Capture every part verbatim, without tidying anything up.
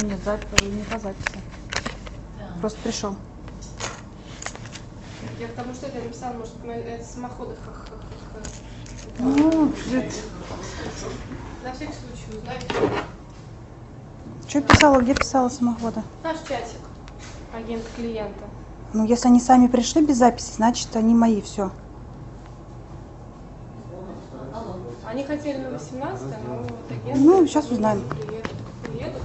нет, запись, не по записи. Да. Просто пришел. Я потому что это написала, может, это самоходы. Ну, это... На всякий случай узнать. Что писала, где писала самохода? Наш чатик, агент клиента. Ну, если они сами пришли без записи, значит, они мои, все. Они хотели на восемнадцатое, но вот агент... Ну, сейчас узнаем. Приедут,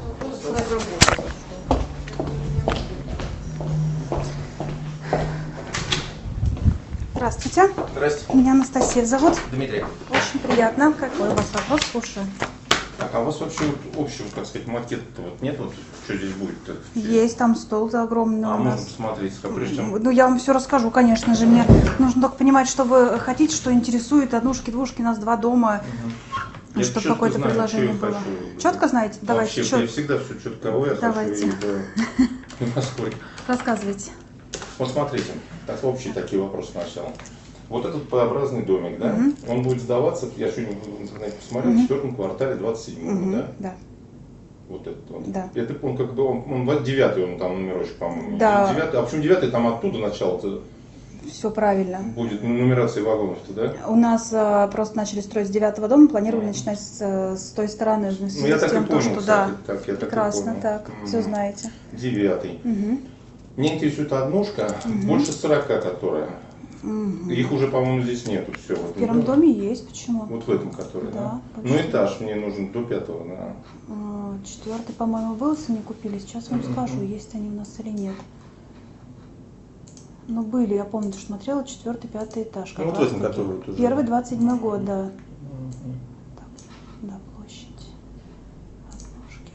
Здравствуйте. Здравствуйте. Меня Анастасия зовут. Дмитрий. Очень приятно. Какой у вас вопрос? Слушаю. Так, а у вас вообще вот общего, так сказать, макета вот нет? Вот что здесь будет-то? Есть там стол огромный а у можно нас. посмотреть, а прежде чем... Ну, я вам все расскажу, конечно же. Мне нужно только понимать, что вы хотите, что интересует. Однушки, двушки, у нас два дома. Угу. Чтобы какое-то предложение было. Хочу. Четко знаете? Давайте. Вообще, я всегда все четко. Давайте. Хочу, рассказывайте. Вот смотрите, так, общие такие вопросы сначала. Вот этот П-образный домик, да, угу. он будет сдаваться, я сегодня в интернете посмотрел, угу. в четвертом квартале двадцать седьмого, угу. да? Да. Вот этот он. Да. Это он как бы, он, он девятый, он там номерочек, по-моему. Да. девятый, а почему девятый, там оттуда начало-то? Все правильно. Будет нумерация вагонов-то, да? У нас а, просто начали строить с девятого дома, планировали mm. начинать с, с той стороны. В ну, я так тем, и понял, то, что, кстати, да, так, я прекрасно, так, так, mm. все знаете. Девятый. Угу. Меня интересует однушка, угу. больше сорока, которая. Угу. Их уже, по-моему, здесь нету. Все, в, в первом доме есть, почему? Вот в этом, который, да? да? Ну, этаж мне нужен до пятого, да. Четвертый, по-моему, Уилсон не купили, сейчас вам угу. скажу, есть они у нас или нет. Ну, были, я помню, что смотрела, четвертый, пятый этаж. Ну, вот в этом, который тоже. Первый, двадцать седьмой год, да. Угу. Так, да, площадь. Однушки.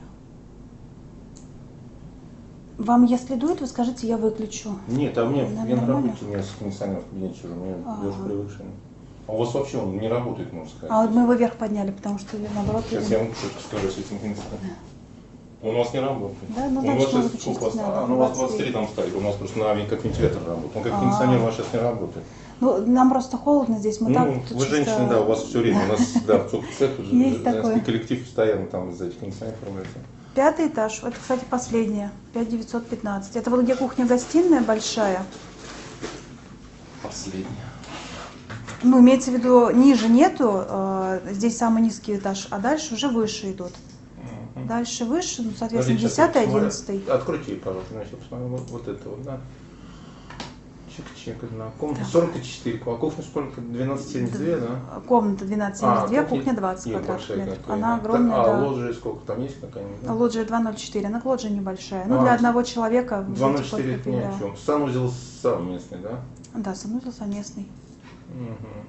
Вам, если дует, вы скажите, я выключу. Нет, а мне, на, я на работе, у меня кондиционер в кабинете сижу, мне ага. уже привыкший. А у вас вообще он не работает, можно сказать. А вот мы его вверх подняли, потому что наоборот... Сейчас я вам что-то скажу с этим кондиционером. Он у вас не работает. Да, ну, он у вас сейчас сколько у вас? А, ну, у вас двадцать три там стоит, у нас просто на как вентилятор работает. Он как кондиционер у вас сейчас не работает. Ну, нам просто холодно здесь, мы ну, так... вы чисто... женщины, да, у вас все время, у нас, да, сколько цех, женский коллектив постоянно там из-за этих кондиционеров формируется. Пятый этаж, это, кстати, последняя, пять девятьсот пятнадцать. Это вот где кухня-гостиная большая. Последняя. Ну, имеется в виду, ниже нету, э, здесь самый низкий этаж, а дальше уже выше идут. Uh-huh. Дальше выше, ну, соответственно, десятый, одиннадцатый. Откройте, пожалуйста, значит, посмотрим, вот, вот это вот, да. Чек-чек, одна комната, сорок четыре, а кухня сколько? двенадцать семьдесят два, да? Комната двенадцать семьдесят два, а, кухня двадцать квадратных метров. Она огромная, так, а да. лоджия сколько там есть какая-нибудь? Да? Лоджия два ноль четыре, она лоджия небольшая, ну, а, для одного человека. два ноль четыре это ни о чем. Санузел совместный, да? Да, санузел совместный. Угу.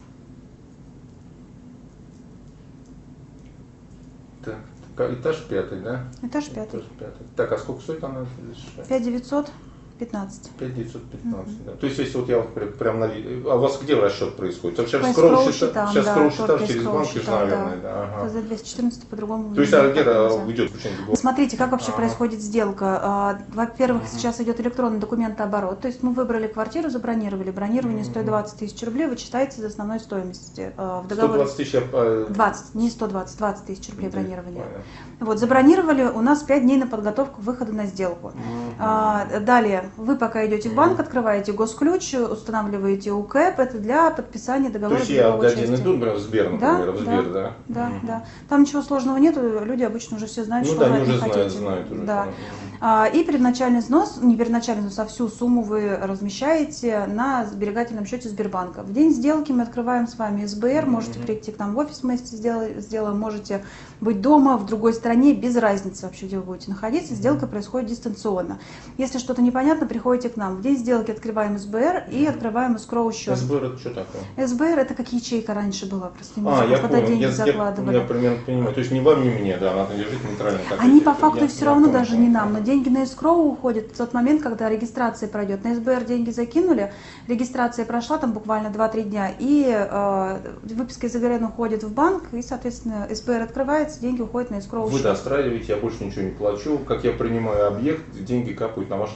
Так, так, этаж пятый, да? Этаж пятый. Этаж пятый. Так, а сколько стоит она? пять девятьсот пятнадцать. пять девятьсот пятнадцать, mm-hmm. да. То есть, если вот я вот прям на... А у вас где расчет происходит? Сейчас скроу счетам, сейчас да, скроу счетам через скроу банк, счетам, наверное, да. да. Ага. За двести четырнадцать по-другому. То есть, а где-то уйдет включение? Смотрите, как вообще ага. происходит сделка. Во-первых, ага. сейчас идет электронный документооборот. То есть мы выбрали квартиру, забронировали. Бронирование mm-hmm. стоит двадцать тысяч рублей, вычитается из основной стоимости. В договоре... сто двадцать тысяч? А... двадцать, не сто двадцать, двадцать тысяч рублей бронирование. Понятно. Вот, забронировали, у нас пять дней на подготовку выхода на сделку. Mm-hmm. А, далее, вы пока идете в банк, открываете госключ, устанавливаете УКЭП, это для подписания договора. То есть я в один иду, например, в Сбер, например, да, в Сбер, да? Да, да, mm-hmm. да. Там ничего сложного нету, люди обычно уже все знают, ну, что да, вы от них уже хотите. Знают, знают уже. Да. А, и первоначальный взнос, не первоначальный взнос, а всю сумму вы размещаете на сберегательном счете Сбербанка. В день сделки мы открываем с вами СБР, mm-hmm. можете прийти к нам в офис, мы сделаем, сделаем, можете быть дома, в другой стране, без разницы вообще, где вы будете находиться, сделка происходит дистанционно. Если что-то непонятно, приходите к нам. В день сделки открываем СБР и открываем эскроу счет. СБР это что такое? СБР это как ячейка раньше была, просто не а, я куда понял. деньги я, закладывали. Я, я примерно понимаю. То есть не вам, не мне, да, надо лежит нейтрально. Они по факту я, все я равно понял, даже не нам, но деньги на эскроу уходят в тот момент, когда регистрация пройдет. На СБР деньги закинули, регистрация прошла там буквально два-три дня, и э, выписка из ИГРН уходит в банк, и, соответственно, СБР открывается, деньги уходят на эскроу. Вы достраиваете, я больше ничего не плачу. Как я принимаю объект, деньги капают на ваш расчетный счет.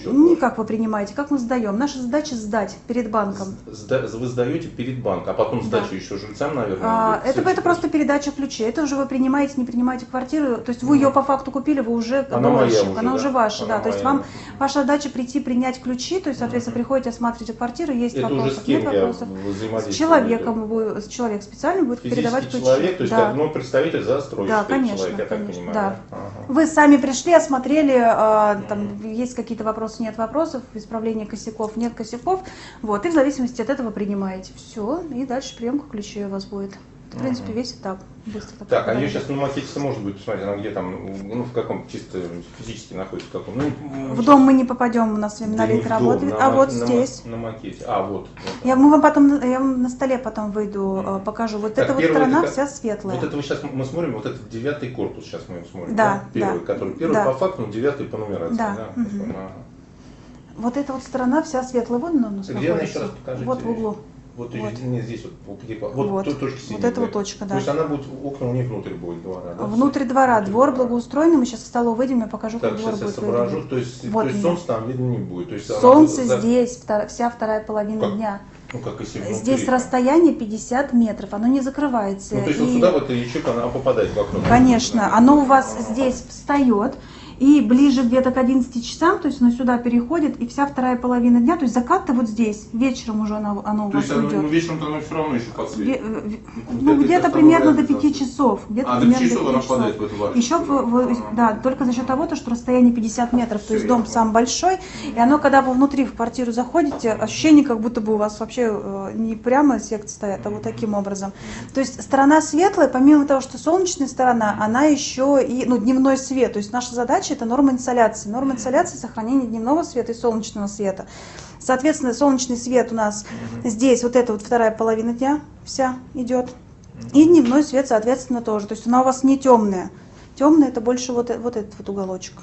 счет? Никак вы принимаете, как мы сдаем. Наша задача сдать перед банком. Сда вы сдаете перед банком, а потом сдачу Да. еще жильцам, наверное? А, будет. это, это просто передача ключей. Это уже вы принимаете, не принимаете квартиру. То есть вы ее по факту купили, вы уже Она моя дольщик, уже, она да? уже ваша. Она Да. То есть моя. вам ваша задача прийти, принять ключи, то есть, соответственно, приходите, осматриваете квартиру, есть Это вопросы, уже с кем нет я вопросов. взаимодействую? С человеком, вы- с человек специально будет Физический передавать ключи. человек, то есть Да. как, ну, представитель застройщика, Да, конечно, человек, я так конечно, понимаю. да. Ага. Вы сами пришли, осмотрели, а, там есть какие-то вопросы, нет вопросов, исправление косяков, нет косяков, вот, и в зависимости от этого принимаете. Все, и дальше приемка ключей у вас будет. В принципе, Ага. весь этап. Быстро так Так, а ее пройдет. сейчас на макете можно будет посмотреть, она где там, ну, в каком чисто физически находится, в каком? Ну, В дом мы не попадем, у нас да на не вид в дом, работает, на а ма- вот на ма- здесь. На макете, а, вот. вот Я, мы вам потом, я вам на столе потом выйду, э, покажу. Вот Так, эта вот первый сторона это- вся светлая. Вот это мы сейчас мы смотрим, вот этот девятый корпус, сейчас мы его смотрим. Да, Первый, да. который первый Да. по факту, но девятый по нумерации. Да, Да. мгм. Ага. Вот эта вот сторона вся светлая. Вон она у нас Где она находится. еще раз покажите? Вот в углу. Вот, Вот. здесь- не здесь вот, вот, где- вот, Вот. тут точки синие. Вот эта вот да. точка, да. То есть она будет, окна у нее внутрь будет двора, да? Внутрь двора, Внутрь двор двора. благоустроенный. Мы сейчас в столу выйдем, я покажу, Так, как двор сейчас я будет соображу, выглядеть. то есть, Вот то есть она. солнце там видно не будет. То есть она Солнце будет за- здесь, втор- вся вторая половина Как? дня. Ну как если внутри. Здесь расстояние пятьдесят метров, оно не закрывается. Ну то есть И, вот сюда, в эту ячейку, она попадает в окно. конечно, оно у вас здесь встает, и ближе где-то к одиннадцати часам, то есть оно сюда переходит, и вся вторая половина дня, то есть закат-то вот здесь, вечером уже оно, оно у То вас есть оно, ну, уйдет. вечером-то оно все равно еще подсветит. Ве- ве- Вот Ну, это где-то сейчас примерно до самое пяти разное. часов. Где-то А, до примерно пяти часов она пяти впадает в эту варку. Еще, в- в- Ага. да, только за счет того, то, что расстояние пятьдесят метров, то Всё, есть я дом понял. сам большой, и оно, когда вы внутри в квартиру заходите, ощущение, как будто бы у вас вообще э, не прямо секции стоят, а вот таким образом. То есть сторона светлая, помимо того, что солнечная сторона, она еще и, ну, дневной свет. То есть наша задача — это норма инсоляции. Норма инсоляции — сохранение дневного света и солнечного света. Соответственно, солнечный свет у нас здесь, вот эта вот вторая половина дня вся идет. И дневной свет, соответственно, тоже. То есть она у вас не темная. Темная — это больше вот, э- вот этот вот уголочек.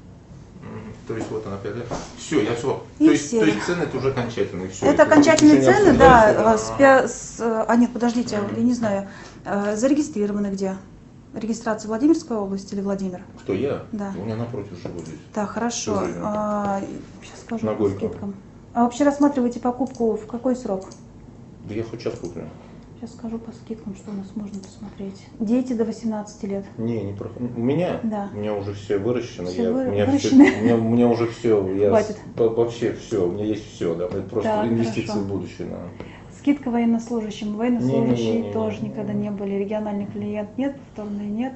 Мгм. То есть вот она опять. Все, я все. И То есть, все. то есть цены это уже окончательные. Всё, Это это окончательные еще не цены, да. обсуждается, С, да? пя- с, э, а нет, подождите, я не знаю. э, Зарегистрированы где? Регистрация Владимирской области или Владимир? Кто я? Да. У меня напротив живу здесь. Так, хорошо. Всё жизнь. А, сейчас скажу На по Горького. скидкам. А вообще рассматриваете покупку в какой срок? Да я хоть сейчас куплю. Сейчас скажу по скидкам, что у нас можно посмотреть. Дети до восемнадцати лет. Не, не про... У меня? Да. У меня уже все выращено. Всё я, вы- у, меня выращено? Все, у, меня, у меня уже все. Я Хватит. с- по- вообще все. У меня есть все. Да. Это просто Так, инвестиции хорошо. в будущее. Да. Скидка военнослужащим. Военнослужащие Не-не-не-не-не. тоже никогда не были. Региональный клиент нет, повторный нет.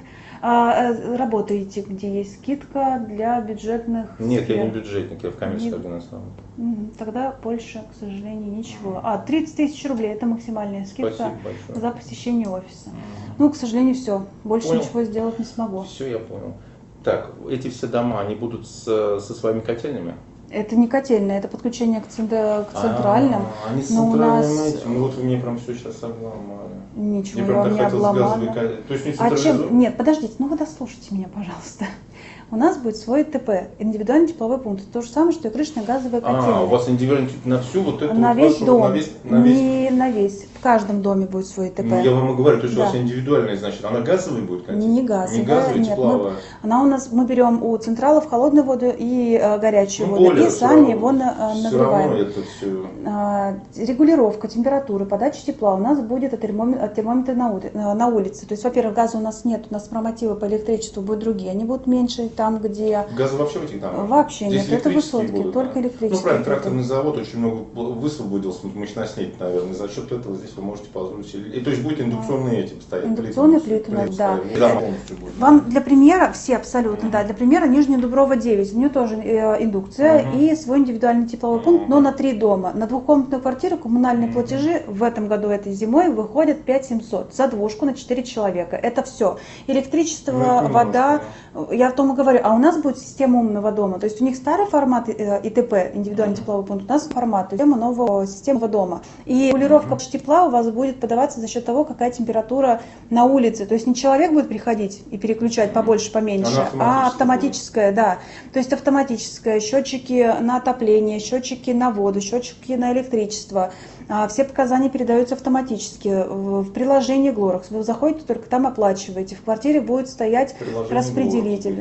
А, э, работаете, где есть скидка для бюджетных Нет, сфер? я не бюджетник, я в коммерческой Не- организации. Мгм. Тогда больше, к сожалению, ничего. А, тридцать тысяч рублей — это максимальная скидка Спасибо большое. за посещение офиса. Ну, к сожалению, все. Больше Понял. ничего сделать не смогу. Все, я понял. Так, эти все дома, они будут с- со своими котельными? Это не котельная, это подключение к, центр- к центральным. А, они с но у центральными нас- этими. Ну вот вы мне прям все сейчас обломали. Ничего, Мне я прям вам так не хотелось обломала. газовые ко- То есть не А чем? централизованно? Нет, подождите, ну вы дослушайте меня, пожалуйста. У нас будет свой ТП, индивидуальный тепловой пункт. То же самое, что и крышная газовая котельная. А, у вас индивидуально на всю вот эту на вот весь вашу, дом, на весь, на весь... не на весь. В каждом доме будет свой ТП. Ну, я вам и говорю, то есть у вас Да. индивидуальная, значит, она газовая будет котельная? Не газовая, Не газовая, нет, тепловая. Она у нас, мы берем у централов холодную воду и э, горячую Ну, воду, более и всё сами равно- его на- э, всё нагреваем. равно это все... А, регулировка температуры, подачи тепла у нас будет от термометра, от термометра на, ули- э, на улице. То есть, во-первых, газа у нас нет, у нас нормативы по электричеству будут другие. Они будут меньше там, где... Газа вообще в этих домах? Вообще Здесь нет, это электрические высотки, будут, только да? электрические. Ну, правильно, только. тракторный завод очень много высвободился мощностей, наверное. За счет этого здесь вы можете позволить себе. И то есть будет индукционные эти стоять. Индукционные плиты у нас, да. Да, полностью будет. Вам для примера, все абсолютно, да, для примера Нижняя Дуброва девять, у нее тоже э, индукция Мгм. и свой индивидуальный тепловой пункт, но Мгм. на три дома. На двухкомнатную квартиру коммунальные Мгм. платежи в этом году, этой зимой, выходят пять тысяч семьсот за двушку на четыре человека. Это все. Электричество, Ну, это вода, немножко, я о том и говорю. А у нас будет система умного дома. То есть у них старый формат э, ИТП, индивидуальный Мгм. тепловой пункт, у нас формат, система нового системного дома. И регулировка тепла у вас будет подаваться за счет того, какая температура на улице. То есть не человек будет приходить и переключать побольше, поменьше, Она а автоматическая автоматическая, да. То есть автоматическая, счетчики на отопление, счетчики на воду, счетчики на электричество. А, Все показания передаются автоматически в в приложении Глоракс. Вы заходите, только там оплачиваете. В квартире будет стоять Приложение распределитель.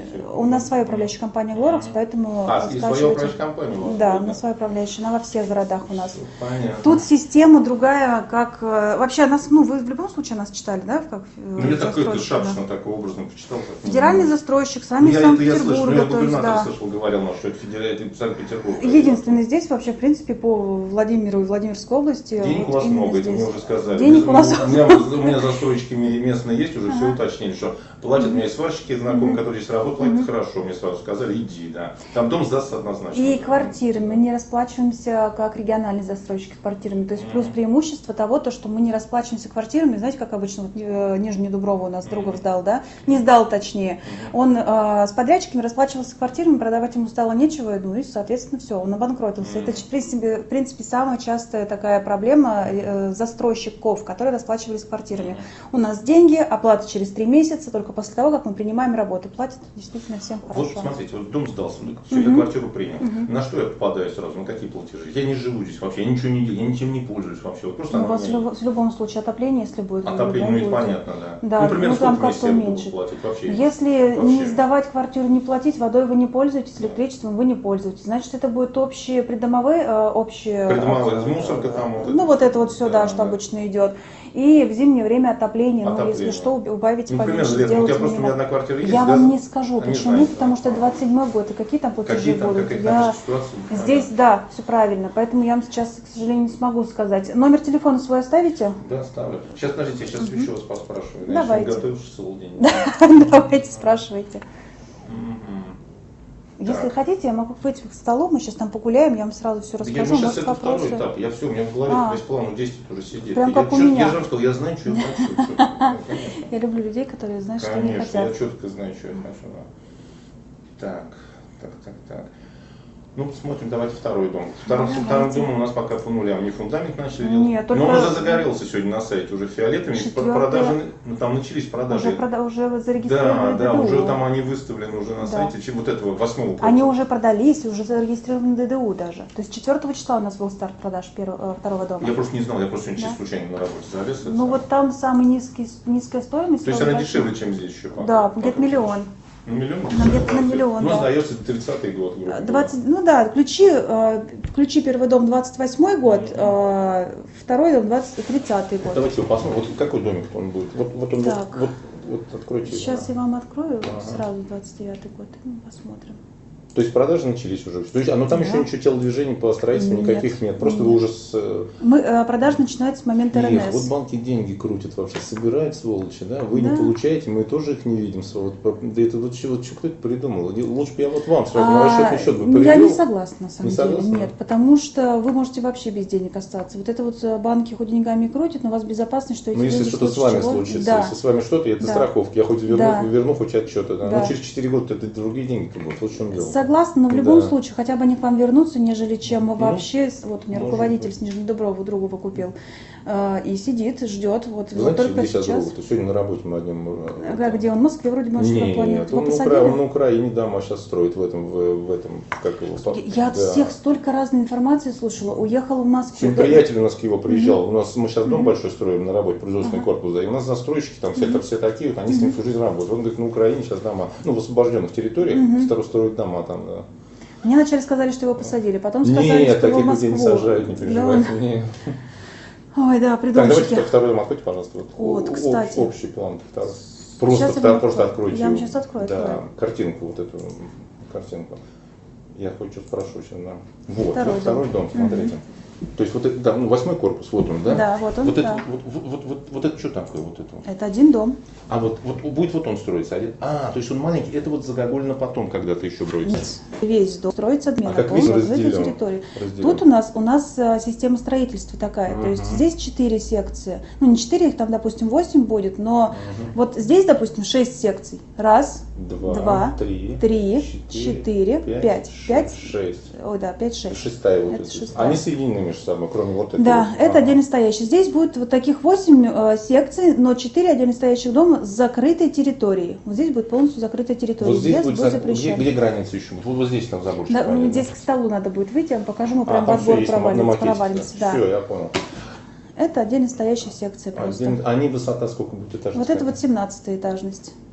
У нас своя управляющая компания Глоракс, поэтому А, и своя спрашивайте. управляющая компания у вас Да, будет, у нас своя управляющая, она во всех городах у нас. Понятно. Тут система другая, как э, вообще нас, ну вы в любом случае нас читали, да, как э, Ну, я так это застройщик, шапочно да. такой образно почитал. Как Федеральный ну, застройщик, с ну, вами из я это я слышал, ну, Санкт-Петербурга, я то есть, губернатор да. слышал, говорил, ну, что это федеральный Санкт-Петербург. Единственный здесь вообще, в принципе, по Владимиру и Владимирской области. Денег вот у вас именно много, это здесь. мне уже сказали. Денег у нас у меня, у меня застройщики местные есть, уже все Ага. уточнили, что платят, у меня есть сварщики знакомые, Мгм. которые здесь работают, платят Мгм. хорошо, мне сразу сказали, иди, да. Там дом сдастся однозначно. И квартиры. Мы не расплачиваемся как региональный застройщик с квартирами. То есть плюс Мгм. преимущество того, то, что мы не расплачиваемся квартирами. Знаете, как обычно, вот, э, Нижнюю Дуброву у нас другов сдал, да? Не сдал, точнее. Он э, с подрядчиками расплачивался квартирами, продавать ему стало нечего, ну и, соответственно, все, он обанкротился. Мгм. Это, в принципе, в принципе, самая частая такая проблема э, застройщиков, которые расплачивались квартирами. У нас деньги, оплата через три месяца, только после того, как мы принимаем работу. Платят действительно всем хорошо. Вот смотрите, вот дом сдался, ну, все, я Мгм. квартиру принял. Мгм. На что я попадаю сразу, на какие платежи? Я не живу здесь вообще, я ничего не делаю, я ничем не пользуюсь вообще. Вот просто Ну, у оно вас в, мне- любо- в любом случае отопление, если будет. вы Отопление, ну и будете. понятно, да. Да, ну, примерно ну, там сколько в месяц как-то я буду уменьшить. платить вообще? Если Вообще. не сдавать квартиру, не платить, водой вы не пользуетесь, электричеством вы не пользуетесь, значит, это будет общие придомовые, э, общие... Придомовая, э, мусорка там вот Ну, это. вот это вот все, да, Да, что да. обычно идет. И в зимнее время отопление, ну, Отопление. если что, уб- убавить, Ну, примерно, поменьше, Лен, вот сделать я просто, у меня минимум. одна квартира есть, Я да? вам не скажу, А, не почему, знаете, потому да. что двадцать седьмой год, и какие там платежи Какие там, будут. какая Я... там ситуация? Здесь, да, все правильно, поэтому я вам сейчас, к сожалению, не смогу сказать. Номер телефона свой оставите? Да, ставлю. Сейчас, подождите, я сейчас еще вас поспрашиваю. Я Давайте. еще не готовился целый день. Давайте, спрашивайте. Мгм. Если Так. хотите, я могу выйти к столу, мы сейчас там погуляем, я вам сразу все Да я расскажу, же сейчас может, это второй вопросы. этап. Я все, у меня в голове А. весь план действий уже сидит. Прям я, как у чёт- меня. я же вам сказал, я знаю, что я хочу. Чё- ну, конечно. Я люблю людей, которые знают, что они Конечно, я хотят. четко знаю, что я хочу. Да. Так, так, так, так. Ну, посмотрим, давайте второй дом. Второй, Давайте. вторым домом у нас пока по нулям. Не фундамент начали Нет, делать. только- Но он уже загорелся сегодня на сайте, уже фиолетовыми. Четвёртый. Продажи, ну там начались продажи. Уже, прода- уже Да, зарегистрированы да, ДДУ. уже там они выставлены уже на Да. сайте, чем вот этого восьмого. Они уже продались, уже зарегистрированы ДДУ даже. То есть четвёртого числа у нас был старт продаж первого, э, второго дома. Я просто не знал, я просто сегодня Да. чисто случайно на работе залез. это Ну самое. вот там самый низкий, низкая стоимость. То есть самая она большая. дешевле, чем здесь еще? пока? Да, Пока где-то миллион. На миллион? На где-то на миллион, Ну, да. сдается тридцатый год. грубо говоря. двадцать, ну да, ключи, э, ключи первый дом двадцать восьмой год, э, второй дом двадцать, тридцатый год. Давайте его посмотрим. Вот какой домик он будет? Вот, вот он Так. вот, вот, вот откройте. Сейчас его. я вам открою Ага. сразу двадцать девятый год, ну, посмотрим. То есть продажи начались уже. То есть, а, но там Да. еще ничего телодвижений по строительству Нет. никаких нет. Просто вы Нет. уже с... э, Мы, э, продажи начинаются с момента Эх, РНС. вот банки деньги крутят вообще, собирают сволочи, да? Вы Да. не получаете, мы тоже их не видим. Вот, по- да это вот, что- вот что кто это придумал? Лучше бы я вот вам сразу на А, расчетный счет бы я перевел. не согласна, на самом Не деле. согласна? Нет, потому что вы можете вообще без денег остаться. Вот это вот э, банки хоть деньгами крутят, но у вас безопасность, что эти Ну, если деньги что-то в с вами чего- случится, Да. если с вами что-то, это Да. страховки. Я хоть верну, Да. верну хоть отчеты. Да. Да. Но через четыре года это другие деньги будут. Вот в чем дело. Согласна, но в любом Да. случае, хотя бы они к вам вернутся, нежели чем Ну, вообще, с- вот у меня может руководитель быть. с Нижней Дубровы другу купил, э, и сидит, ждет, вот, Вы вот знаете, только где сейчас сейчас. другу? Сегодня на работе мы одним... э, А там- где он? В Москве вроде бы, он что-то Нет, планирует. Его он на, посадили? Укра... он на Украине дома сейчас строит в этом, в, в этом, как его... по- Я от да. всех столько разной информации слушала. Уехал в Москву. Сегодня приятель у нас к его приезжал. У нас мы сейчас дом Мгм. большой строим на работе, производственный Ага. корпус, да, и у нас застройщики там все, Мгм. все такие, вот они с ним всю жизнь работают. Он говорит, на Украине сейчас дома, ну, в освобожденных территориях, Мгм. старо строят дома там, да. Мне вначале сказали, что его посадили, потом сказали, Нет, что его в таких людей Москву. не сажают, не Да, переживайте. Не. Ой, да, Так, давайте придумщики. так, второй дом откройте, пожалуйста. Вот, Вот, О- кстати. Общий план. Второй. Просто, Сейчас я втор- вам просто открою. откройте. Я вам его. сейчас открою, Да, открою. картинку, вот эту картинку. Я хочу спрошу сейчас, да. Вот, Второй вот второй дом. дом, смотрите. То есть вот это, да, ну, восьмой корпус, вот он, да? Да, вот он, Вот это, да. вот, вот, вот, вот, вот это что такое, вот это вот? Это один дом. А вот, вот будет вот он строиться один. А, то есть он маленький, это вот загогулина потом когда-то еще броется. Нет, весь дом строится отмена А как полностью видно, закрытой разделен. территории. Разделен. Тут у нас у нас а, система строительства такая, то есть Мгм. здесь четыре секции, ну не четыре, их там допустим восемь будет, но Мгм. вот здесь допустим шесть секций, раз, Два, два, три, три, четыре, четыре, пять, пять, шесть. ой да, пять, шесть. Шестая вот Это эта. шестая. Они соединены между собой, кроме вот этого. Да, это Ага. отдельно стоящий. Здесь будет вот таких восемь э, секций, но четыре отдельно стоящих дома с закрытой территорией. Вот здесь будет полностью закрытая территория. Вот здесь Въезд будет, будет за- где, запрещен. где граница еще будет? Вот, вот здесь там заборчик. Да, правильно. здесь к столу надо будет выйти, я вам покажу, мы А, прям в там всё отбор есть на- на провалимся. макете, провалимся, да. да. Все, я понял. Это отдельно стоящая секция А, просто. где- они высота сколько будет этажей? Вот это вот семнадцатая этажность.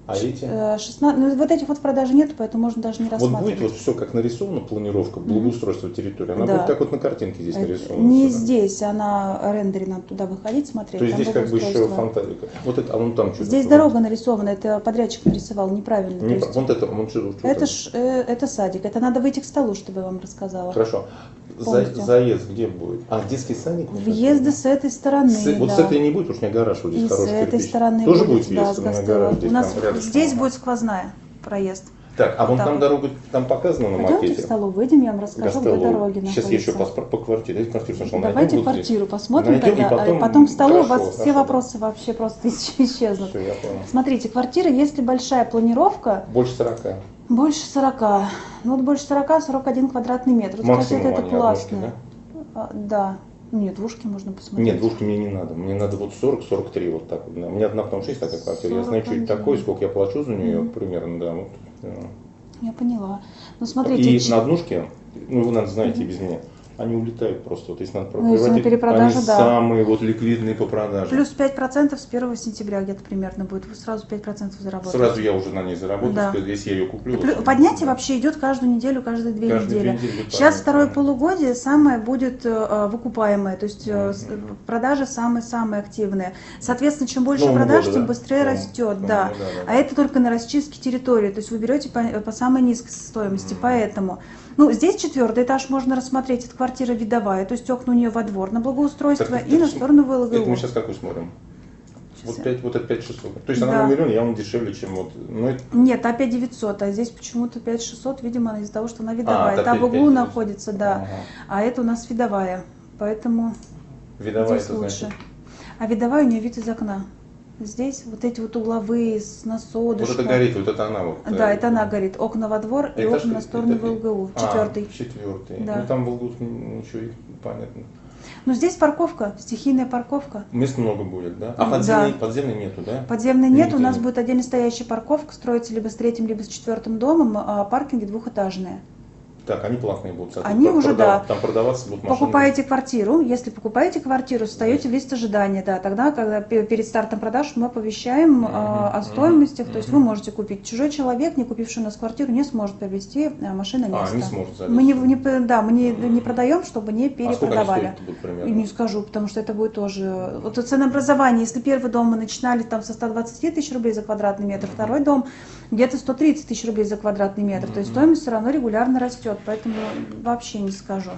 А эти? шестнадцать, ну, вот этих вот в продаже нет, поэтому можно даже не Вот рассматривать. будет вот все как нарисовано, планировка, благоустройство территории, она Да. будет как вот на картинке здесь Это нарисована. не сюда. здесь, она рендере, надо туда выходить, смотреть. То есть там здесь как бы еще благоустройство. фантазия. Вот это, а вон там что Здесь такое? дорога нарисована, это подрядчик нарисовал неправильно. Не, то есть вот это, вон что, что это, там? ж, э, это садик, это надо выйти к столу, чтобы я вам рассказала. Хорошо. За, Полностью. заезд где будет? А, детский садик? вот Въезды это? с этой стороны, С- вот да. с этой не будет, потому что у меня гараж вот здесь И с хороший этой кирпич. стороны Тоже будет, будет да, въезд, с у меня гостевой. гараж здесь У нас там рядышком. здесь будет сквозная проезд. Так, а вон Вот там так дорога, там показано на Пойдемте к макете? столу, выйдем, я вам расскажу, где Гастелло. дороги Сейчас я еще находятся. по, по квартире. Давайте квартиру сначала Давайте найдем. вот квартиру здесь. посмотрим Найдем, и тогда, а потом- потом к столу у Хорошо, вас все хорошо. вопросы вообще просто исчезнут. Все, я понял. Смотрите, квартира, если большая планировка, Больше сорока. больше сорока. Ну вот больше сорока, сорок один квадратный метр. Вот, Максимум кстати, это они классно. однушки, А, да. Нет, двушки можно посмотреть. Нет, двушки мне не надо. Мне надо вот сорок сорок три вот так. Вот, да. У меня одна, потому что есть такая квартира. Я знаю, что это сорок один. такое, сколько я плачу за нее Мгм. примерно, да. Вот, да. Я поняла. Ну смотрите, И ч- на однушке, ну вы, наверное, знаете без меня, они улетают просто. Вот если надо Ну, если на приводить, перепродаже, они да. самые вот ликвидные по продаже. плюс пять процентов с первого сентября где-то примерно будет. Вы сразу пять процентов заработаете. Сразу я уже на ней заработаю, Да. если я ее куплю. И плю- вот, Поднятие да. вообще идет каждую неделю, каждые две Каждые две недели. недели будет Сейчас поднятие, второе да. полугодие самое будет э, выкупаемое, то есть э, с- Мгм. продажи самые-самые активные. Соответственно, чем больше Новому продаж, году, тем да? быстрее Новому- растет, новому, да. да, да, А да. это только на расчистке территории, то есть вы берете по, по самой низкой стоимости, Мгм. поэтому. Ну, здесь четвертый этаж можно рассмотреть, это квартира видовая, то есть окна у нее во двор на благоустройство Так, и так, на сторону Это мы ВЛГУ. сейчас какую смотрим? Сейчас Вот, я- пять, вот это пять шестьсот. То есть Да. она на миллион, явно дешевле, чем вот. Ну, это, Нет, опять девятьсот, а здесь почему-то пять шестьсот, видимо, из-за того, что она видовая. это Та в опять углу пять находится, да, ага. а это у нас видовая, поэтому Видовая, здесь это лучше. значит. А видовая у нее вид из окна. Здесь вот эти вот угловые с Вот насодышком. это горит, вот это она вот. Да, э, это она горит. Окна во двор и Этаж окна на это- сторону это- ВЛГУ. А, Четвертый. Четвертый. Да. Ну там в ВЛГУ ничего и понятно. Но здесь парковка, стихийная парковка. Мест много будет, да? А Да. подземной, подземной нету, да? Подземной нет, у Нигде нас нет. будет отдельно стоящая парковка, строится либо с третьим, либо с четвертым домом, а паркинги двухэтажные. Так, они платные будут. соответственно, Они там уже, продав- да. Там продаваться будут машины. Покупаете квартиру, если покупаете квартиру, встаете в лист ожидания, да, тогда, когда пе- перед стартом продаж мы оповещаем Мгм, а, о мгм, стоимостях, то есть вы мгм. можете купить. Чужой человек, не купивший у нас квартиру, не сможет приобрести а, машину А, место. не сможет залезть. Мы не, не п- да, мы не, не продаем, чтобы не А сколько они перепродавали. стоят будут примерно? И не скажу, потому что это будет тоже... Вот ценообразование, если первый дом мы начинали там со ста двадцати тысяч рублей за квадратный метр, второй дом где-то сто тридцать тысяч рублей за квадратный метр. То есть Мгм. стоимость все равно регулярно растет, поэтому вообще не скажу.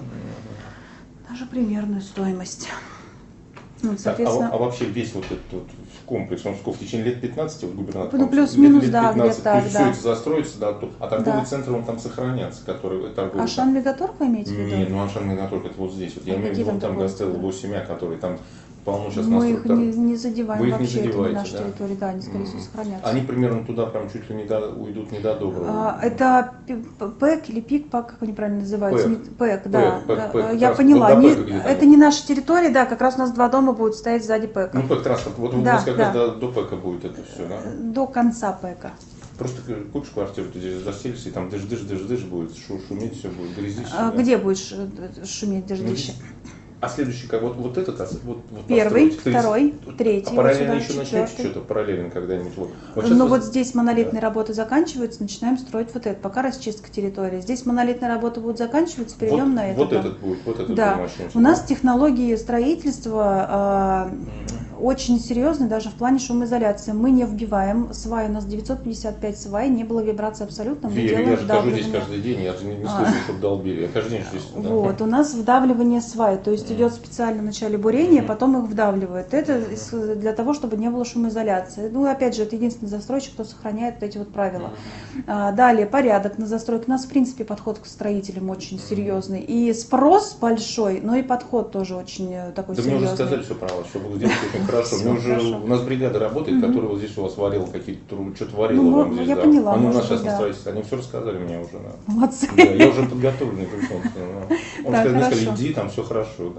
Даже примерную стоимость. Ну, Так, а, соответственно, а вообще весь вот этот вот комплекс, он сколько, в течение лет пятнадцати вот губернатор? Ну, он плюс-минус, лет- лет да, пятнадцать, где-то то есть так, все да. это застроится, да, тут, а торговый Да. центр он там сохранятся, который торговый. Ашан Мегаторг вы имеете в виду? Не, ну Ашан Мегаторг это вот здесь. Вот я А имею в какие виду, там там торговые Гастелло центры? восемь А, который там полно сейчас Мы их настроек. не, не задеваем Вы их не вообще, это не задеваете, наша да? территория, да, они, скорее всего, Мгм. сохранятся. Они примерно туда прям чуть ли не до, уйдут не до доброго. А, это пи- п- ПЭК или ПИК, как они правильно называются? ПЭК. Не- ПЭК, да. ПЭК, Да, ПЭК, как Я раз поняла. вот до Не- ПЭКа где-то. это не наша территория, да, как раз у нас два дома будут стоять сзади ПЭКа. Ну, как транспорт, вот у Да, вас как да. раз до, до ПЭКа будет это все, да? До конца ПЭКа. Просто купишь квартиру, ты здесь заселишься, и там дыш-дыш-дыш-дыш будет, шу- шуметь все будет, грязище. А, да. где будешь э, шуметь, дождище? А следующий, как вот, вот этот, а, вот, вот Первый, построить, то есть- второй, третий, А вот параллельно сюда, еще начнете четвертый. что-то, параллельно когда-нибудь? Вот, вот сейчас Ну вы- вот здесь монолитные работы заканчиваются, начинаем строить вот это, пока расчистка территории. Здесь монолитные работы будут заканчиваться, перейдем вот, на это. вот дом. этот будет, вот этот Да, дом начнем. у нас технологии строительства а, очень серьезные, даже в плане шумоизоляции. Мы не вбиваем свай, у нас девятьсот пятьдесят пять свай, не было вибрации абсолютно. Мы Верю, делаем я же хожу здесь вдавливание. каждый день, я же не, не А. слышу, чтобы долбили. Я каждый день здесь. да. Вот, у нас вдавливание свай, то есть идет специально вначале бурение, Мгм. потом их вдавливают. Это из- для того, чтобы не было шумоизоляции. Ну, опять же, это единственный застройщик, кто сохраняет вот эти вот правила. А, Далее, порядок на застройке. У нас, в принципе, подход к строителям очень серьезный. И спрос большой, но и подход тоже очень э, такой Да мне уже серьезный. сказали все про вас, что вы сделали очень хорошо. Всё Мне уже хорошо. у нас бригада работает, Мгм. которая вот здесь у вас варила какие-то трубы, что-то варила Ну, вам ну, здесь. я да. поняла, Они у нас может сейчас быть, на да. строительстве, они все рассказали мне уже. Да. Молодцы. Да, я уже подготовленный пришел. Он Так, сказал, мне сказали, хорошо. иди, там все хорошо. Да.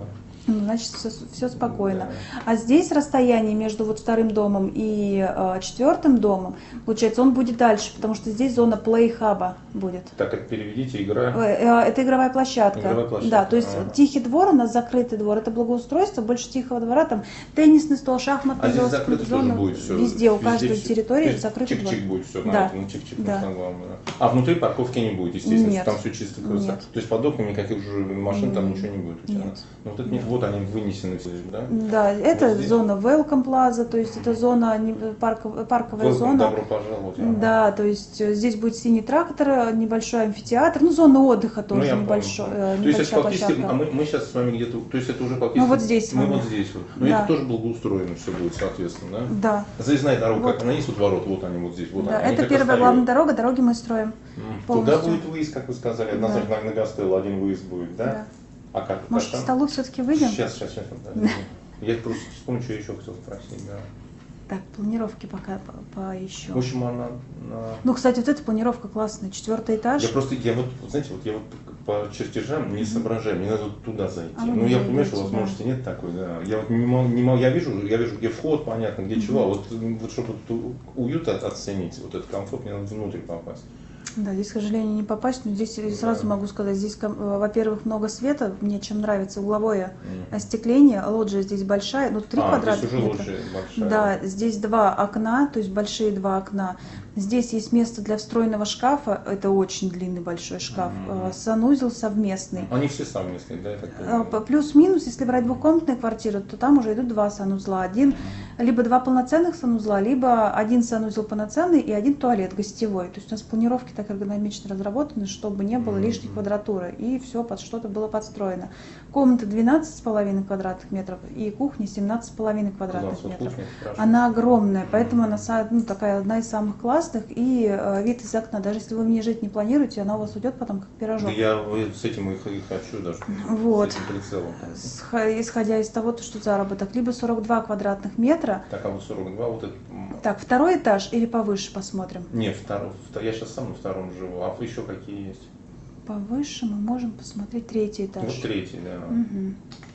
ну, значит, все спокойно. Да. А здесь расстояние между вот вторым домом и э, четвертым домом, получается, он будет дальше, потому что здесь зона плей-хаба будет. Так, это переведите, игра. Э, э, Это игровая площадка. Игровая площадка. Да, то есть Ага. тихий двор у нас закрытый двор, это благоустройство, больше тихого двора, там теннисный стол, шахматный А здесь зона, закрыто тоже зона, будет все. везде, у каждой все. территории закрытый двор. Чик-чик будет все, Да. ну, чик-чик, Да. на главное, да. А внутри парковки не будет, естественно, Нет. там все чисто красота. Нет. То есть под окнами никаких уже машин там ничего не будет у тебя. Нет. Ну, вот, это, не- вот они вынесены все, да? Да, это Вот здесь. зона Welcome Plaza, то есть это зона, не- парков- парковая Welcome, зона. добро пожаловать. Ага. Да, то есть э, здесь будет синий трактор, э, небольшой амфитеатр, ну зона отдыха Ну, тоже я небольшой, понял. э, То есть это небольшая фактически, площадка. а мы, мы сейчас с вами где-то, то есть это уже фактически... Ну, вот здесь с Мы вами. вот здесь вот. Но Да. это тоже благоустроено все будет, соответственно, да? Да. Заездная дорога, Вот. как она есть, вот ворот, вот они вот здесь. Вот Да, они, они это как первая остаются. главная дорога, дороги мы строим. М. полностью. Туда будет выезд, как вы сказали, Да. однозначно на Гастел один выезд будет, да? Да. А как? Может, к как там? столу все-таки выйдем? Сейчас, сейчас, сейчас. Да. Я просто вспомню, что я еще хотел спросить, да. Так, планировки пока по- поищу. В общем, она... на- Ну, кстати, вот эта планировка классная, четвертый этаж. Я просто, я вот, вот знаете, вот я вот по чертежам не соображаю, мне надо вот туда зайти. А вы ну, не я понимаю, что зайдете, возможности нет такой, да. Я вот не могу, не могу, я вижу, я вижу, где вход, понятно, где чего, а вот, вот чтобы вот уют от- оценить, вот этот комфорт, мне надо внутрь попасть. Да, здесь, к сожалению, не попасть, но здесь я сразу Да. могу сказать, здесь, ком- э, во-первых, много света, мне чем нравится угловое Мгм. остекление, лоджия здесь большая, ну, три а, квадратных здесь уже метра. лучше, большая. Да, здесь два окна, то есть большие два окна. Здесь есть место для встроенного шкафа, это очень длинный большой шкаф. Мгм. Э, Санузел совместный. Они все совместные, да, я так Э, понимаю? п- Плюс-минус, если брать двухкомнатные квартиры, то там уже идут два санузла. Один, либо два полноценных санузла, либо один санузел полноценный и один туалет гостевой. То есть у нас планировки так эргономично разработаны, чтобы не было Мгм. лишней квадратуры. И все под что-то было подстроено. Комната двенадцать с половиной квадратных метров и кухня семнадцать с половиной квадратных Класс, вот метров. кухня, хорошо. Она огромная, поэтому она са- ну, такая одна из самых классных. И э, вид из окна, даже если вы в ней жить не планируете, она у вас уйдет потом как пирожок. Да я вот с этим и х- и хочу даже, Вот. с этим прицелом. Сх- Исходя из того, то, что заработок, либо сорок два квадратных метра. Так, а вот сорок два, вот это... м, Так, второй этаж или повыше посмотрим? Нет, второй, втор- я сейчас сам на втором живу, а еще какие есть? Повыше мы можем посмотреть третий этаж. Вот третий, да. Мгм.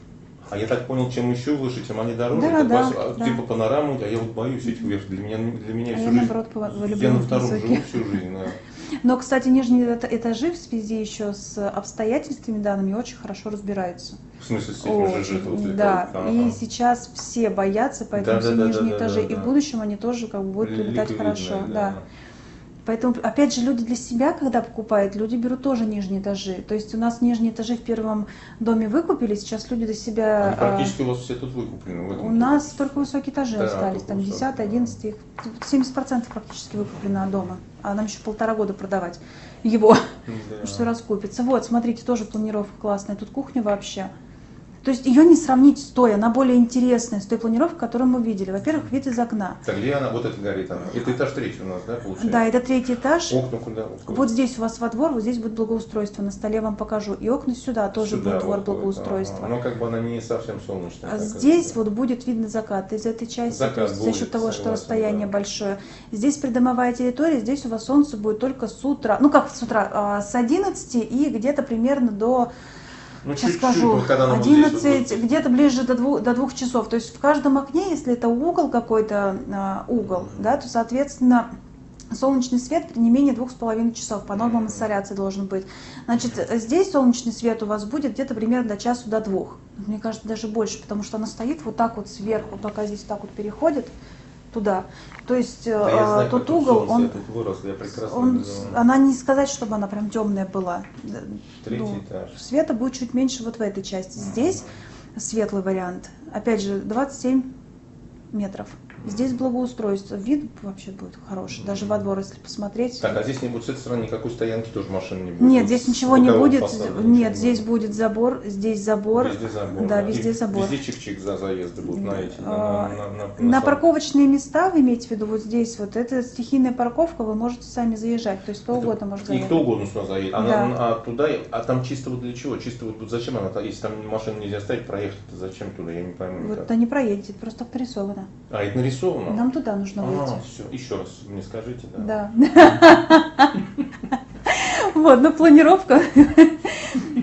А я так понял, чем еще выше, тем они дороже. Да, Это да, бас- а, да. Типа панораму, а я вот боюсь этих верх. Для меня, для меня А всю я, жизнь... наоборот, пова- люблю я на втором высокие. живу всю жизнь, да. Но, кстати, нижние эта- этажи в связи еще с обстоятельствами данными очень хорошо разбираются. В смысле, с этим Очень, ЖЖ. Вот да, это, и ага. сейчас все боятся, поэтому Да, да, все да, нижние да, да, этажи, да, и да. в будущем они тоже как бы будут прилетать Ликвидные, хорошо. Да. Поэтому, опять же, люди для себя, когда покупают, люди берут тоже нижние этажи. То есть у нас нижние этажи в первом доме выкупили, сейчас люди для себя... Они а, практически у вас все тут выкуплены. В этом У нас только высокие этажи Да, остались, только там высокие, десятый, да. одиннадцатый, их семьдесят процентов практически выкуплено от дома, а нам еще полтора года продавать его, Да. что раскупится. Вот, смотрите, тоже планировка классная, тут кухня вообще. То есть ее не сравнить с той, она более интересная, с той планировкой, которую мы видели. Во-первых, вид из окна. Так, где она? Вот это горит она. Это этаж третий у нас, да, получается? Да, это третий этаж. Окна куда? Вот здесь у вас во двор, вот здесь будет благоустройство, на столе вам покажу. И окна сюда тоже Сюда будет двор выходит, благоустройства. ага. Но как бы она не совсем солнечная. А так здесь это. вот будет видно закат из этой части, Закат то есть за счет будет, того, что согласен, расстояние да. большое. Здесь придомовая территория, здесь у вас солнце будет только с утра, ну как с утра, а, с одиннадцати и где-то примерно до, Ну, сейчас чуть-чуть, скажу, вот когда она вот здесь вот одиннадцать, будет. где-то ближе до двух, до двух часов. То есть в каждом окне, если это угол какой-то, а, угол, да, то, соответственно, солнечный свет при не менее двух с половиной часов, по нормам инсоляции должен быть. Значит, здесь солнечный свет у вас будет где-то примерно до часу, до двух. Мне кажется, даже больше, потому что она стоит вот так вот сверху, пока здесь так вот переходит туда. То есть Да, я знаю, э, тот как тут угол, солнце, он, я тут вырос, я прекрасно он, видел. она не сказать, чтобы она прям темная была. Третий Ну, этаж. света будет чуть меньше вот в этой части. Здесь светлый вариант. Опять же, двадцать семь метров. Здесь благоустройство. Вид вообще будет хороший. Даже во двор, если посмотреть. Так, а здесь не будет с этой стороны никакой стоянки, тоже машин не будет? Нет, Вот здесь с ничего не бокового будет. фасада ничего Нет, не здесь будет. будет забор, здесь забор. Везде забор. Да, И везде забор. Везде чик-чик за заезды будут на эти. А, на- на- на- На на- парковочные места, вы имеете в виду, вот здесь вот, это стихийная парковка, вы можете сами заезжать, то есть кто Это- угодно может И заехать. кто угодно сюда заедет. А, Да. на- а туда, а там чисто вот для чего? Чисто вот, вот зачем она, если там машину нельзя ставить, проехать, то зачем туда? Я не пойму. Вот никак. да не проедете, это просто так нарисовано. А, это нарисовано? Нам туда нужно А, выйти. все, еще раз мне скажите, да. Да. Вот, ну планировка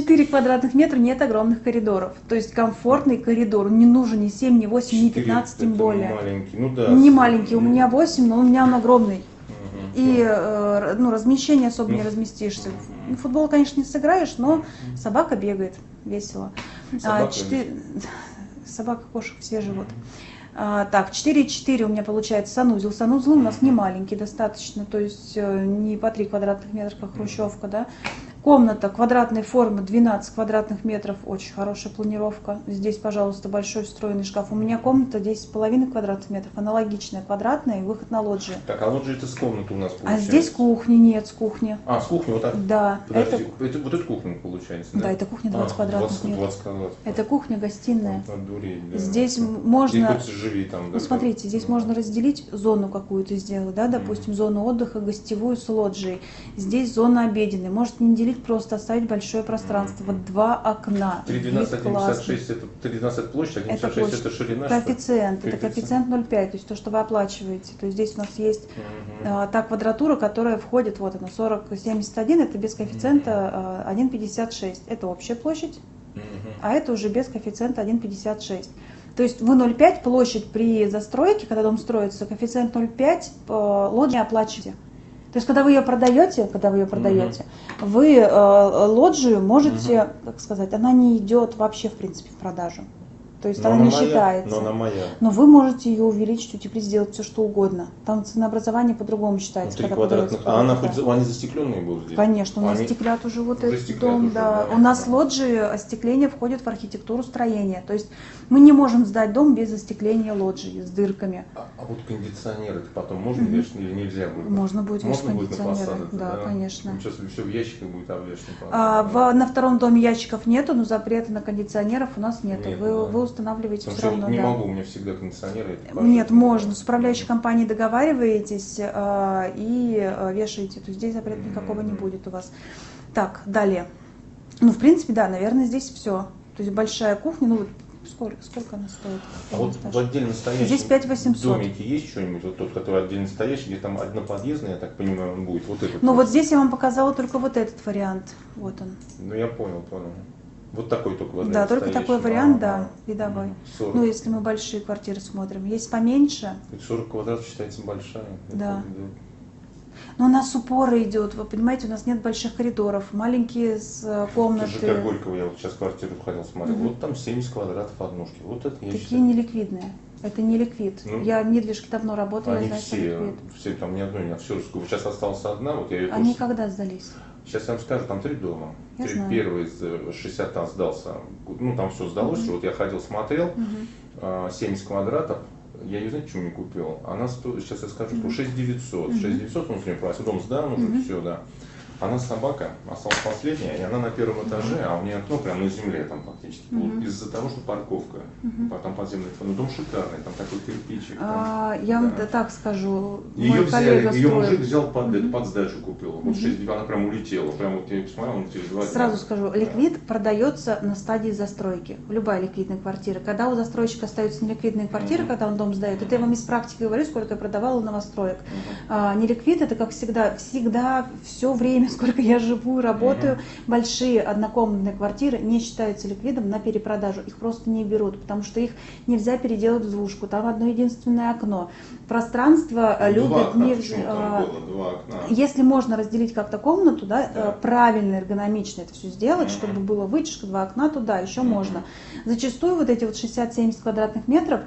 четыре квадратных метра, нет огромных коридоров. То есть комфортный коридор. Не нужен ни семь, ни восемь, ни пятнадцать, тем более. Маленький, ну да. Не маленький, у меня восемь, но у меня он огромный. И ну, размещение особо не разместишься. Футбол, конечно, не сыграешь, но собака бегает весело. Собака, а, четыре... собака, кошек, все живут. А, так, четыре и четыре у меня получается санузел. Санузел у нас не маленький достаточно, то есть не по три квадратных метра, как хрущевка, да. Комната квадратной формы, двенадцать квадратных метров, очень хорошая планировка. Здесь, пожалуйста, большой встроенный шкаф. У меня комната десять с половиной квадратных метров, аналогичная, квадратная, и выход на лоджию. Так, а лоджия это с комнаты у нас получается? А здесь кухни нет, с кухни. А, с кухни вот так? Да. Подожди, это... это вот эта кухня получается, да? Да, это кухня двадцать а, квадратных двадцать, метров. двадцать квадратов. Это кухня, гостиная. Одуреть, да. Здесь можно... И хоть живи там, да? Ну, смотрите, здесь да. можно разделить зону какую-то сделать, да, допустим, mm-hmm. зону отдыха, гостевую с лоджией. Здесь зона обеденная. Можете не делить, просто оставить большое пространство. Mm-hmm. Вот два окна. три двенадцать, один пятьдесят шесть это три двенадцать площадь, один пятьдесят шесть это, это ширина. Коэффициент, что? это коэффициент ноль целых пять, то есть то, что вы оплачиваете. То есть здесь у нас есть mm-hmm. а, та квадратура, которая входит, вот она, сорок семьдесят один, это без коэффициента а, один целых пятьдесят шесть. Это общая площадь, mm-hmm. а это уже без коэффициента один целых пятьдесят шесть. То есть вы ноль целых пять площадь при застройке, когда дом строится, коэффициент ноль целых пять лоджии оплачиваете. То есть когда вы ее продаете, когда вы ее продаете, mm-hmm. вы э, лоджию можете, mm-hmm. как сказать, она не идет вообще в принципе в продажу. То есть но она не моя, считается. Но, она моя. но вы можете ее увеличить, утеплить, сделать все что угодно. Там ценообразование по-другому считается. Когда квадратных. А она хоть они застекленные будут здесь? Конечно, у нас они... стеклят уже вот уже этот дом. уже, Да. да. У нас лоджии, остекление входит в архитектуру строения. То есть мы не можем сдать дом без застекления лоджии с дырками. А, а вот кондиционеры потом можно mm-hmm. вешать или нельзя будет? Можно будет вешать кондиционеры. Фасад, да, да, конечно. Сейчас все в ящиках будет обвешено. А, в, на втором доме ящиков нету, но запрета на кондиционеров у нас нету. Нет, вы, да. вы устанавливаете все равно. Не да. могу, у меня всегда кондиционеры. Нет, можно. С управляющей компанией договариваетесь э, и э, вешаете. То есть здесь запрета никакого не будет у вас. Так, далее. Ну, в принципе, да, наверное, здесь все. То есть большая кухня, ну, сколько, сколько она стоит? А вот в отдельно стоящем здесь пять тысяч восемьсот. домике есть что-нибудь, вот тот, который отдельно стоящий, где там одноподъездный, я так понимаю, он будет, вот этот? Ну, вот вот здесь я вам показала только вот этот вариант. Вот он. Ну, я понял, понял. Вот такой только вот. Да, только такой вариант, да, видовой. сорок. Ну, если мы большие квартиры смотрим. Есть поменьше. сорок квадратов считается большая. Да. Но у нас упоры идет, вы понимаете, у нас нет больших коридоров, маленькие комнаты. ЖК Горького, я вот сейчас квартиру ходил, смотрел, угу. Вот там семьдесят квадратов однушки. Вот это я Такие считаю. не ликвидные. Это не ликвид. Ну, я в недвижке давно работала, они я знаю, все, что ликвид. все, там ни одной, ни все. Сейчас осталась одна, вот я ее Они тоже... когда сдались? Сейчас я вам скажу, там три дома. Я три, знаю. Первый из шестидесяти сдался, ну там все сдалось, угу. Вот я ходил, смотрел, угу. семьдесят квадратов. Я ее, знаете, почему не купил? Она стоит, сейчас я скажу, что шесть девятьсот. шесть девятьсот внутренний прайс, дом сдан уже, mm-hmm. все, да. Она собака, осталась последняя, и она на первом этаже, mm-hmm. а у меня окно прямо на земле там фактически. Mm-hmm. Из-за того, что парковка, mm-hmm. там подземный, ну дом шикарный, там такой кирпичик. Там, а, я вам да. так скажу, ее мой взяли, коллега ее строил. мужик взял под, mm-hmm. под сдачу купил, вот mm-hmm. шесть, она прям улетела, прям вот я посмотрел, он через два дня. Сразу скажу, да. ликвид продается на стадии застройки, любая ликвидная квартира. Когда у застройщика остаются неликвидные квартиры, mm-hmm. когда он дом сдает, это я вам из практики говорю, сколько я продавала новостроек. Mm-hmm. А, неликвид это как всегда, всегда, все время, сколько я живу, работаю, mm-hmm. большие однокомнатные квартиры не считаются ликвидом на перепродажу, их просто не берут, потому что их нельзя переделать в двушку, там одно единственное окно. Пространство Два любят окна, не... почему там было? Два окна. Если можно разделить как-то комнату, да, Да. правильно, эргономично это все сделать, mm-hmm. чтобы было вытяжка, два окна туда, еще mm-hmm. можно. Зачастую вот эти вот шестьдесят-семьдесят квадратных метров,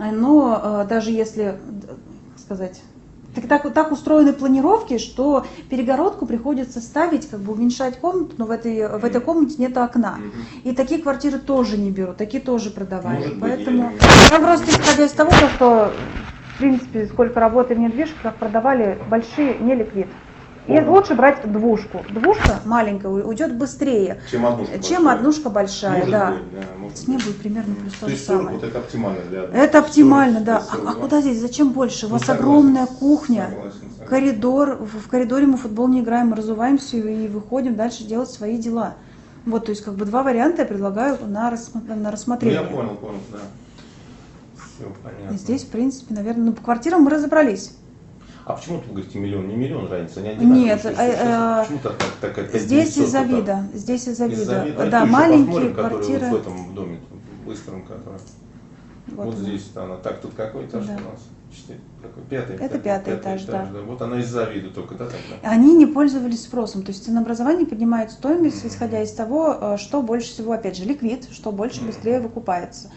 но даже если, как сказать, Так, так, так устроены планировки, что перегородку приходится ставить, как бы уменьшать комнату, но в этой, в этой комнате нет окна. И такие квартиры тоже не берут, такие тоже продавали. Может Поэтому быть, я просто исходя из того, что в принципе сколько работы в недвижках продавали большие не ликвид. И лучше брать двушку. Двушка маленькая уйдет быстрее, чем однушка чем большая. однушка большая. Может да. быть, да, может С ней будет примерно плюс то, то же есть сорок, самое. вот это оптимально для одной. Это оптимально, да. сорок, А, а куда здесь? Зачем больше? У Ну, вас согласен. огромная кухня, Согласен, согласен. коридор. В, в коридоре мы в футбол не играем, мы разуваемся и выходим дальше делать свои дела. Вот, то есть как бы два варианта я предлагаю на, рассмо- на Ну, рассмотрение. я понял, понял, да. Все понятно. И здесь, в принципе, наверное, ну, по квартирам мы разобрались. А почему вы говорите миллион, не миллион разница, не одинаково? Нет, Что- что- э, что- э, почему так, так, так, так, здесь девятьсот из-за вот так? вида, здесь из-за Из-за вида. вида. А Да, то еще маленькие посмотрим, который квартиры. вот в этом доме быстром, который. Вот Вот, она. здесь она. Так, тут какой этаж Да. у нас? Четыре. Какой? Пятый. Это пятый этаж, да. Вот она из-за вида только, да, тогда? Они не пользовались спросом, то есть ценообразование поднимает стоимость, исходя из того, э, что больше всего, опять же, ликвид, что больше, быстрее выкупается.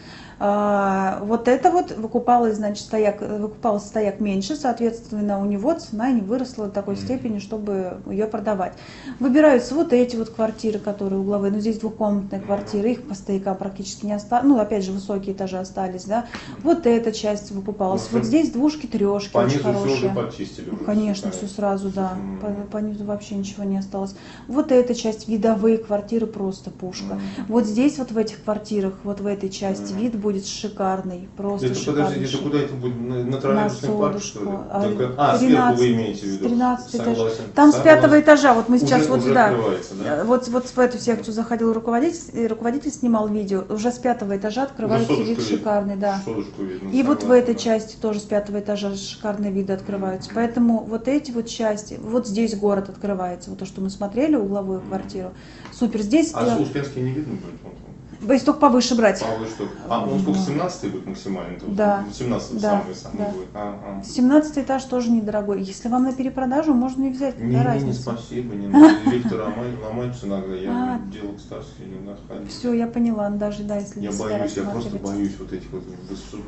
А, Вот это вот выкупалось, значит, стояк, выкупался стояк меньше, соответственно, у него цена не выросла до такой степени, чтобы ее продавать. Выбираются вот эти вот квартиры, которые угловые, ну здесь двухкомнатные квартиры, их по стоякам практически не осталось, ну опять же высокие этажи остались, да. Вот эта часть выкупалась, Ну, вот здесь двушки, трешки По очень низу все хорошие. уже подчистили. Уже Конечно, все все сразу, да. Мгм. По, по низу вообще ничего не осталось. Вот эта часть, видовые квартиры, просто пушка. Мгм. Вот здесь, вот в этих квартирах, вот в этой части, Мгм. вид будет шикарный, просто Это, шикарный. подождите, это куда это будет? На, на троллейбусный парк, что ли? Солнышко. А, Только- А, сверху вы имеете в виду? тринадцатый этаж. Согласен. Там с Согласен. пятого этажа, вот мы сейчас Уже- вот уже сюда. открывается, да? э, Вот, вот в эту секцию заходил руководитель, и руководитель снимал видео. Уже с пятого этажа открывается Уже вид соточку видно. шикарный, да. Соточку видно, И вот в согласен, этой да. части тоже с пятого этажа шикарные виды открываются. Поэтому вот эти вот части, вот здесь город открывается, вот то, что мы смотрели, угловую квартиру. Супер, здесь, А э, Успенский не видно будет? Вот он. если только повыше брать. Повыше что? А он сколько, семнадцатый будет максимально? Да. семнадцатый Да, самый самый да. будет. Ага. семнадцатый этаж тоже недорогой. Если вам на перепродажу, можно и взять, Не, какая не, не, разница. спасибо, не надо. Виктор ломай- ломается иногда, я А. делал кстати, не находил. Все, я поняла, даже, да, если Я для себя боюсь, я просто рассматривать. боюсь вот этих вот высот.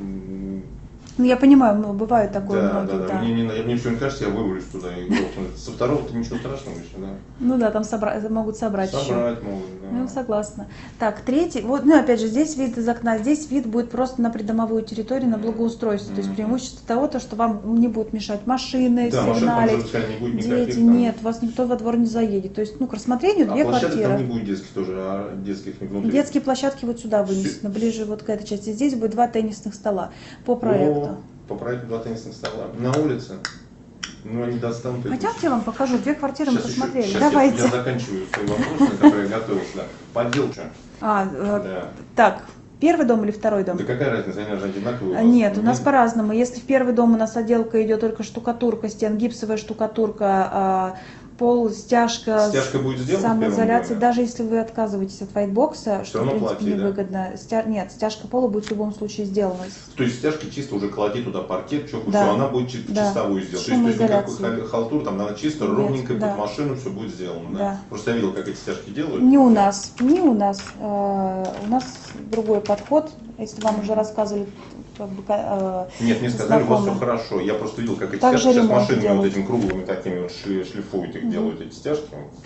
Ну, я понимаю, ну, бывает такое у Да, многих, да, да. Мне, не, на- мне все кажется, я вывалюсь туда и грохну. Со второго-то ничего страшного еще, да. Ну да, там собра- могут собрать, еще. Собрать могут, да. Ну, согласна. Так, третий, вот, ну, опять же, здесь вид из окна, здесь вид будет просто на придомовую территорию, на благоустройство. То есть Мгм. преимущество того, то, что вам не будут мешать машины, Да, машин там сигналить, же не будет никаких. дети, там. нет, вас никто во двор не заедет. То есть, ну, к рассмотрению А две площадок там квартиры. не будет детских тоже, а детских не внутри. Детские площадки вот сюда вынесены, ближе вот к этой части. Здесь будет два теннисных стола по проекту. О, по проекту два теннисных стола. На улице. Ну, они достанут. эту- Хотите, я вам покажу? Две квартиры мы Щас еще- посмотрели. щас я- Давайте. Я, заканчиваю свои вопросы, на которые я готовился. Да. Подделка. А, э, Да. так, первый дом или второй дом? Да какая разница, они же одинаковые. А, вас. Нет, у нас Нет? по-разному. Если в первый дом у нас отделка идет только штукатурка стен, гипсовая штукатурка, а, пол, стяжка, Стяжка будет сделана в самоизоляция, первом доме? даже если вы отказываетесь от вайтбокса, что в равно принципе платить, да? невыгодно, стя- нет, стяжка пола будет в любом случае сделана. То есть стяжки чисто уже клади туда паркет, чеху, Да. все, она будет чи- Да. чистовую сделать. То есть, то есть никакой Шумоизоляция. хал- халтур, там надо чисто, Нет, ровненько да. под машину все будет сделано. Да? Да. Просто я видел, как эти стяжки делают. Не у нас, не у нас. Э, У нас другой подход. Если вам уже рассказывали, как бы, э, Нет, мне сказали, у вас все знакомые. хорошо. Я просто видел, как эти Так же стяжки сейчас ремонт машинами вот делают. этими круглыми такими вот шли- шлифуют их, Мгм. делают эти стяжки.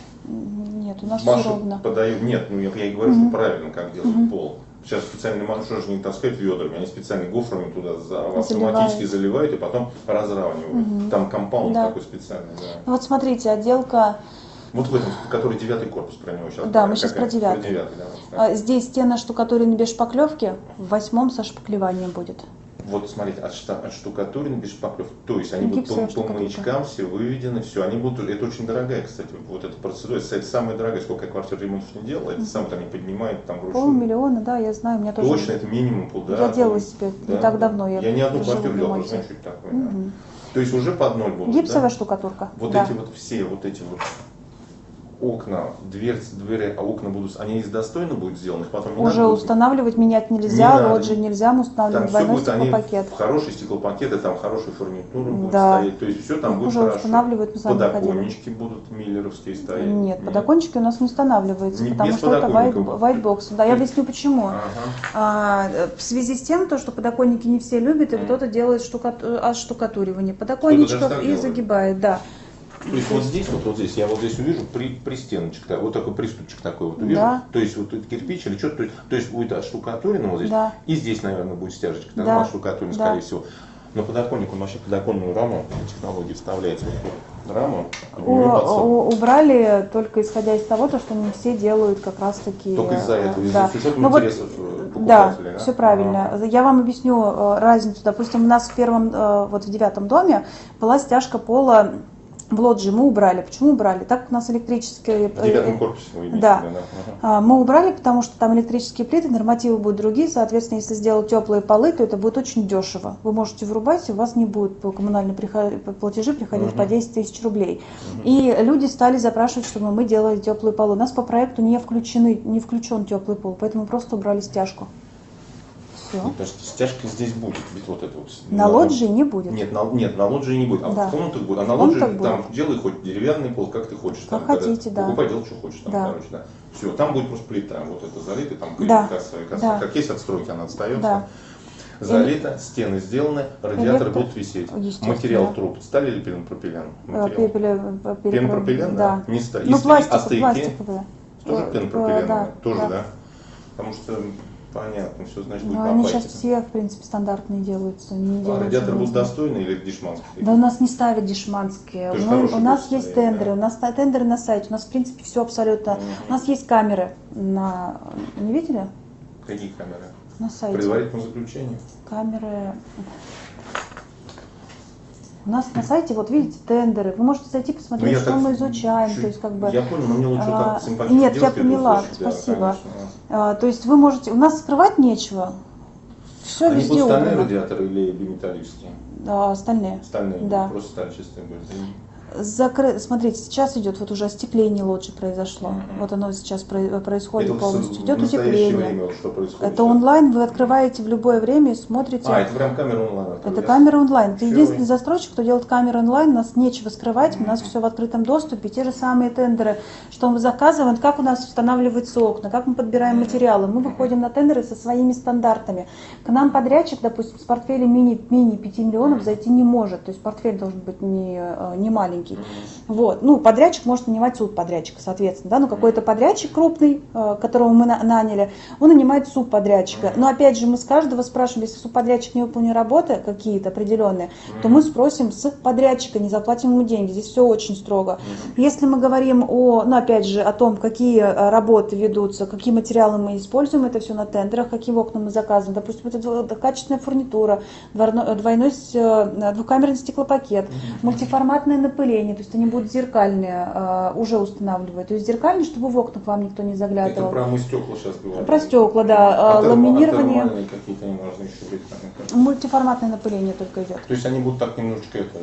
нет, у нас все Машу ровно. подают. Нет, ну я, я и говорю, Мгм. что правильно, как делают Мгм. пол. Сейчас специальные машины же не таскают ведрами, они специально гофрами туда за- Заливают. автоматически заливают и потом разравнивают. Мгм. Там компаунд Да. такой специальный, да. Вот смотрите, отделка. Вот в этом, который девятый корпус, про него сейчас. Да, говорим. мы щас Какая? про девятый. Про девятый, да, вот, да. А, Здесь стена штукатурена без шпаклевки, в восьмом со шпаклеванием будет. Вот смотрите, от, шта- от штукатурин без шпаклевки. То есть они будут Гипсовая по, по штукатурка. маячкам все выведены, все. Они будут, это очень дорогая, кстати, вот эта процедура. Это самая дорогая, сколько я квартир ремонтов не делал, это сам там не поднимает там вручную. Полмиллиона, да, я знаю, у меня тоже. Точно, это минимум полтора. Я делала себе не так давно, я Я не одну жила в квартиру делал, ремонте. знаю, что это такое. да. Мгм. То есть уже под ноль будут, Гипсовая да? штукатурка. Вот да. эти вот все, вот эти вот окна, дверцы, двери, а окна будут, они из достойно будут сделаны, их потом не Уже надо будет- устанавливать, менять нельзя, Не надо. лоджии нельзя, мы Там устанавливаем все двойной будет, они стеклопакет. в хорошие стеклопакеты, там хорошая фурнитура будет Да. стоять, то есть все там Их будет уже хорошо. устанавливают, мы сами ходили. Подоконнички будут миллеровские стоять. Нет, подокончики у нас не устанавливаются, Не- потому без что это подоконников. white box. Да, я объясню почему. Ага. А, э, в связи с тем, то, что подоконники не все любят, и Мгм. кто-то делает штукату- отштукатуривание подоконничков даже так и делает. загибает, да. То есть вот здесь, вот, вот здесь, я вот здесь увижу при, пристеночек, так, вот такой приступчик такой вот увижу. Да. То есть вот этот кирпич или что-то, то есть, то есть будет отштукатурено вот здесь. Да. И здесь, наверное, будет стяжечка, Да. да. отштукатурено, Да. скорее всего. Но подоконник, он вообще подоконную раму технологии вставляется в эту раму. и в У- неё подсоб- у- убрали только исходя из того, то, что не все делают как раз таки. Только из-за э, этого, да. из-за с учетом Ну вот, интересов э, да, покупателей. все правильно. Ага. Я вам объясню э, разницу. Допустим, у нас в первом, э, вот в девятом доме была стяжка пола в лоджии мы убрали. Почему убрали? Так как у нас электрические... В девятом корпусе вы имеете, да. да, да. Ага. Мы убрали, потому что там электрические плиты, нормативы будут другие. Соответственно, если сделать теплые полы, то это будет очень дешево. Вы можете врубать, и у вас не будет по коммунальным платежи приходить угу. по десять тысяч рублей. Угу. И люди стали запрашивать, чтобы мы делали теплые полы. У нас по проекту не включены, не включен теплый пол, поэтому просто убрали стяжку. Ну, потому что стяжка здесь будет, ведь вот это вот. На, на лоджии не будет. Нет, на, нет, на лоджии не будет, а да. в комнатах будет. А на лоджии там делай хоть деревянный пол, как ты хочешь. Как там, хотите, да. Покупай, делай, что хочешь. Там, да. короче, да. Все, там будет просто плита, вот это залито, там да. касса, касса. Да. Как есть отстройки, она остается. Да. Залито, стены сделаны, радиаторы Электро... будут висеть. Материал труб стали или пенопропилен? Пенопропилен, да. Не стали. Ну, пластик, а стойки? Пластиковые. Тоже пенопропилен? Да. Тоже, да? да? Потому что понятно, все значит будет. Но они сейчас все, в принципе, стандартные делаются. Не а радиаторы будут достойные или дешманские? Да у нас не ставят дешманские. Мы, у нас есть стоять, тендеры, да? У нас тендеры на сайте. У нас, в принципе, все абсолютно. Mm-hmm. У нас есть камеры на... Не видели? Какие камеры? На сайте. Предварительное заключение? Камеры... У нас на сайте, вот видите, тендеры. Вы можете зайти посмотреть, что мы изучаем. Чуть, то есть, как бы, я понял, но мне лучше а, так симпатично. Нет, я поняла, спасибо. Да, а, то есть вы можете... У нас скрывать нечего. Все Они везде будут стальные убрано. радиаторы или биметаллические? Да, стальные. Стальные, да. Просто сталь чистая будет. Закры... Смотрите, сейчас идет вот уже остекление лоджии произошло. Uh-huh. Вот оно сейчас происходит это полностью. В идет утепление. Время, что происходит это онлайн, вы открываете в любое время и смотрите. А, это прям камера онлайн. Это камера онлайн. Это все единственный вы... застройщик, кто делает камеру онлайн. У нас нечего скрывать, uh-huh. у нас все в открытом доступе. Те же самые тендеры, что мы заказываем, как у нас устанавливаются окна, как мы подбираем uh-huh. материалы. Мы выходим на тендеры со своими стандартами. К нам подрядчик, допустим, с портфелем мини, мини пяти миллионов uh-huh. зайти не может. То есть портфель должен быть не, не маленький. Uh-huh. Вот. Ну, подрядчик может нанимать субподрядчика, соответственно, да, но какой-то подрядчик крупный, которого мы наняли, он нанимает субподрядчика. Но опять же, мы с каждого спрашиваем, если субподрядчик не выполнил работы какие-то определенные, то мы спросим с подрядчика, не заплатим ему деньги. Здесь все очень строго. Если мы говорим о, ну, опять же, о том, какие работы ведутся, какие материалы мы используем, это все на тендерах, какие окна мы заказываем. Допустим, это качественная фурнитура, двойной двухкамерный стеклопакет, мультиформатное напыление, то есть они будут зеркальные э, уже устанавливают. То есть зеркальные, чтобы в окна к вам никто не заглядывал. Это про мы стекла сейчас говорим. Про стекла, да. А ламинирование. А какие-то они должны еще быть? Мультиформатное напыление только идет. То есть они будут так немножечко это,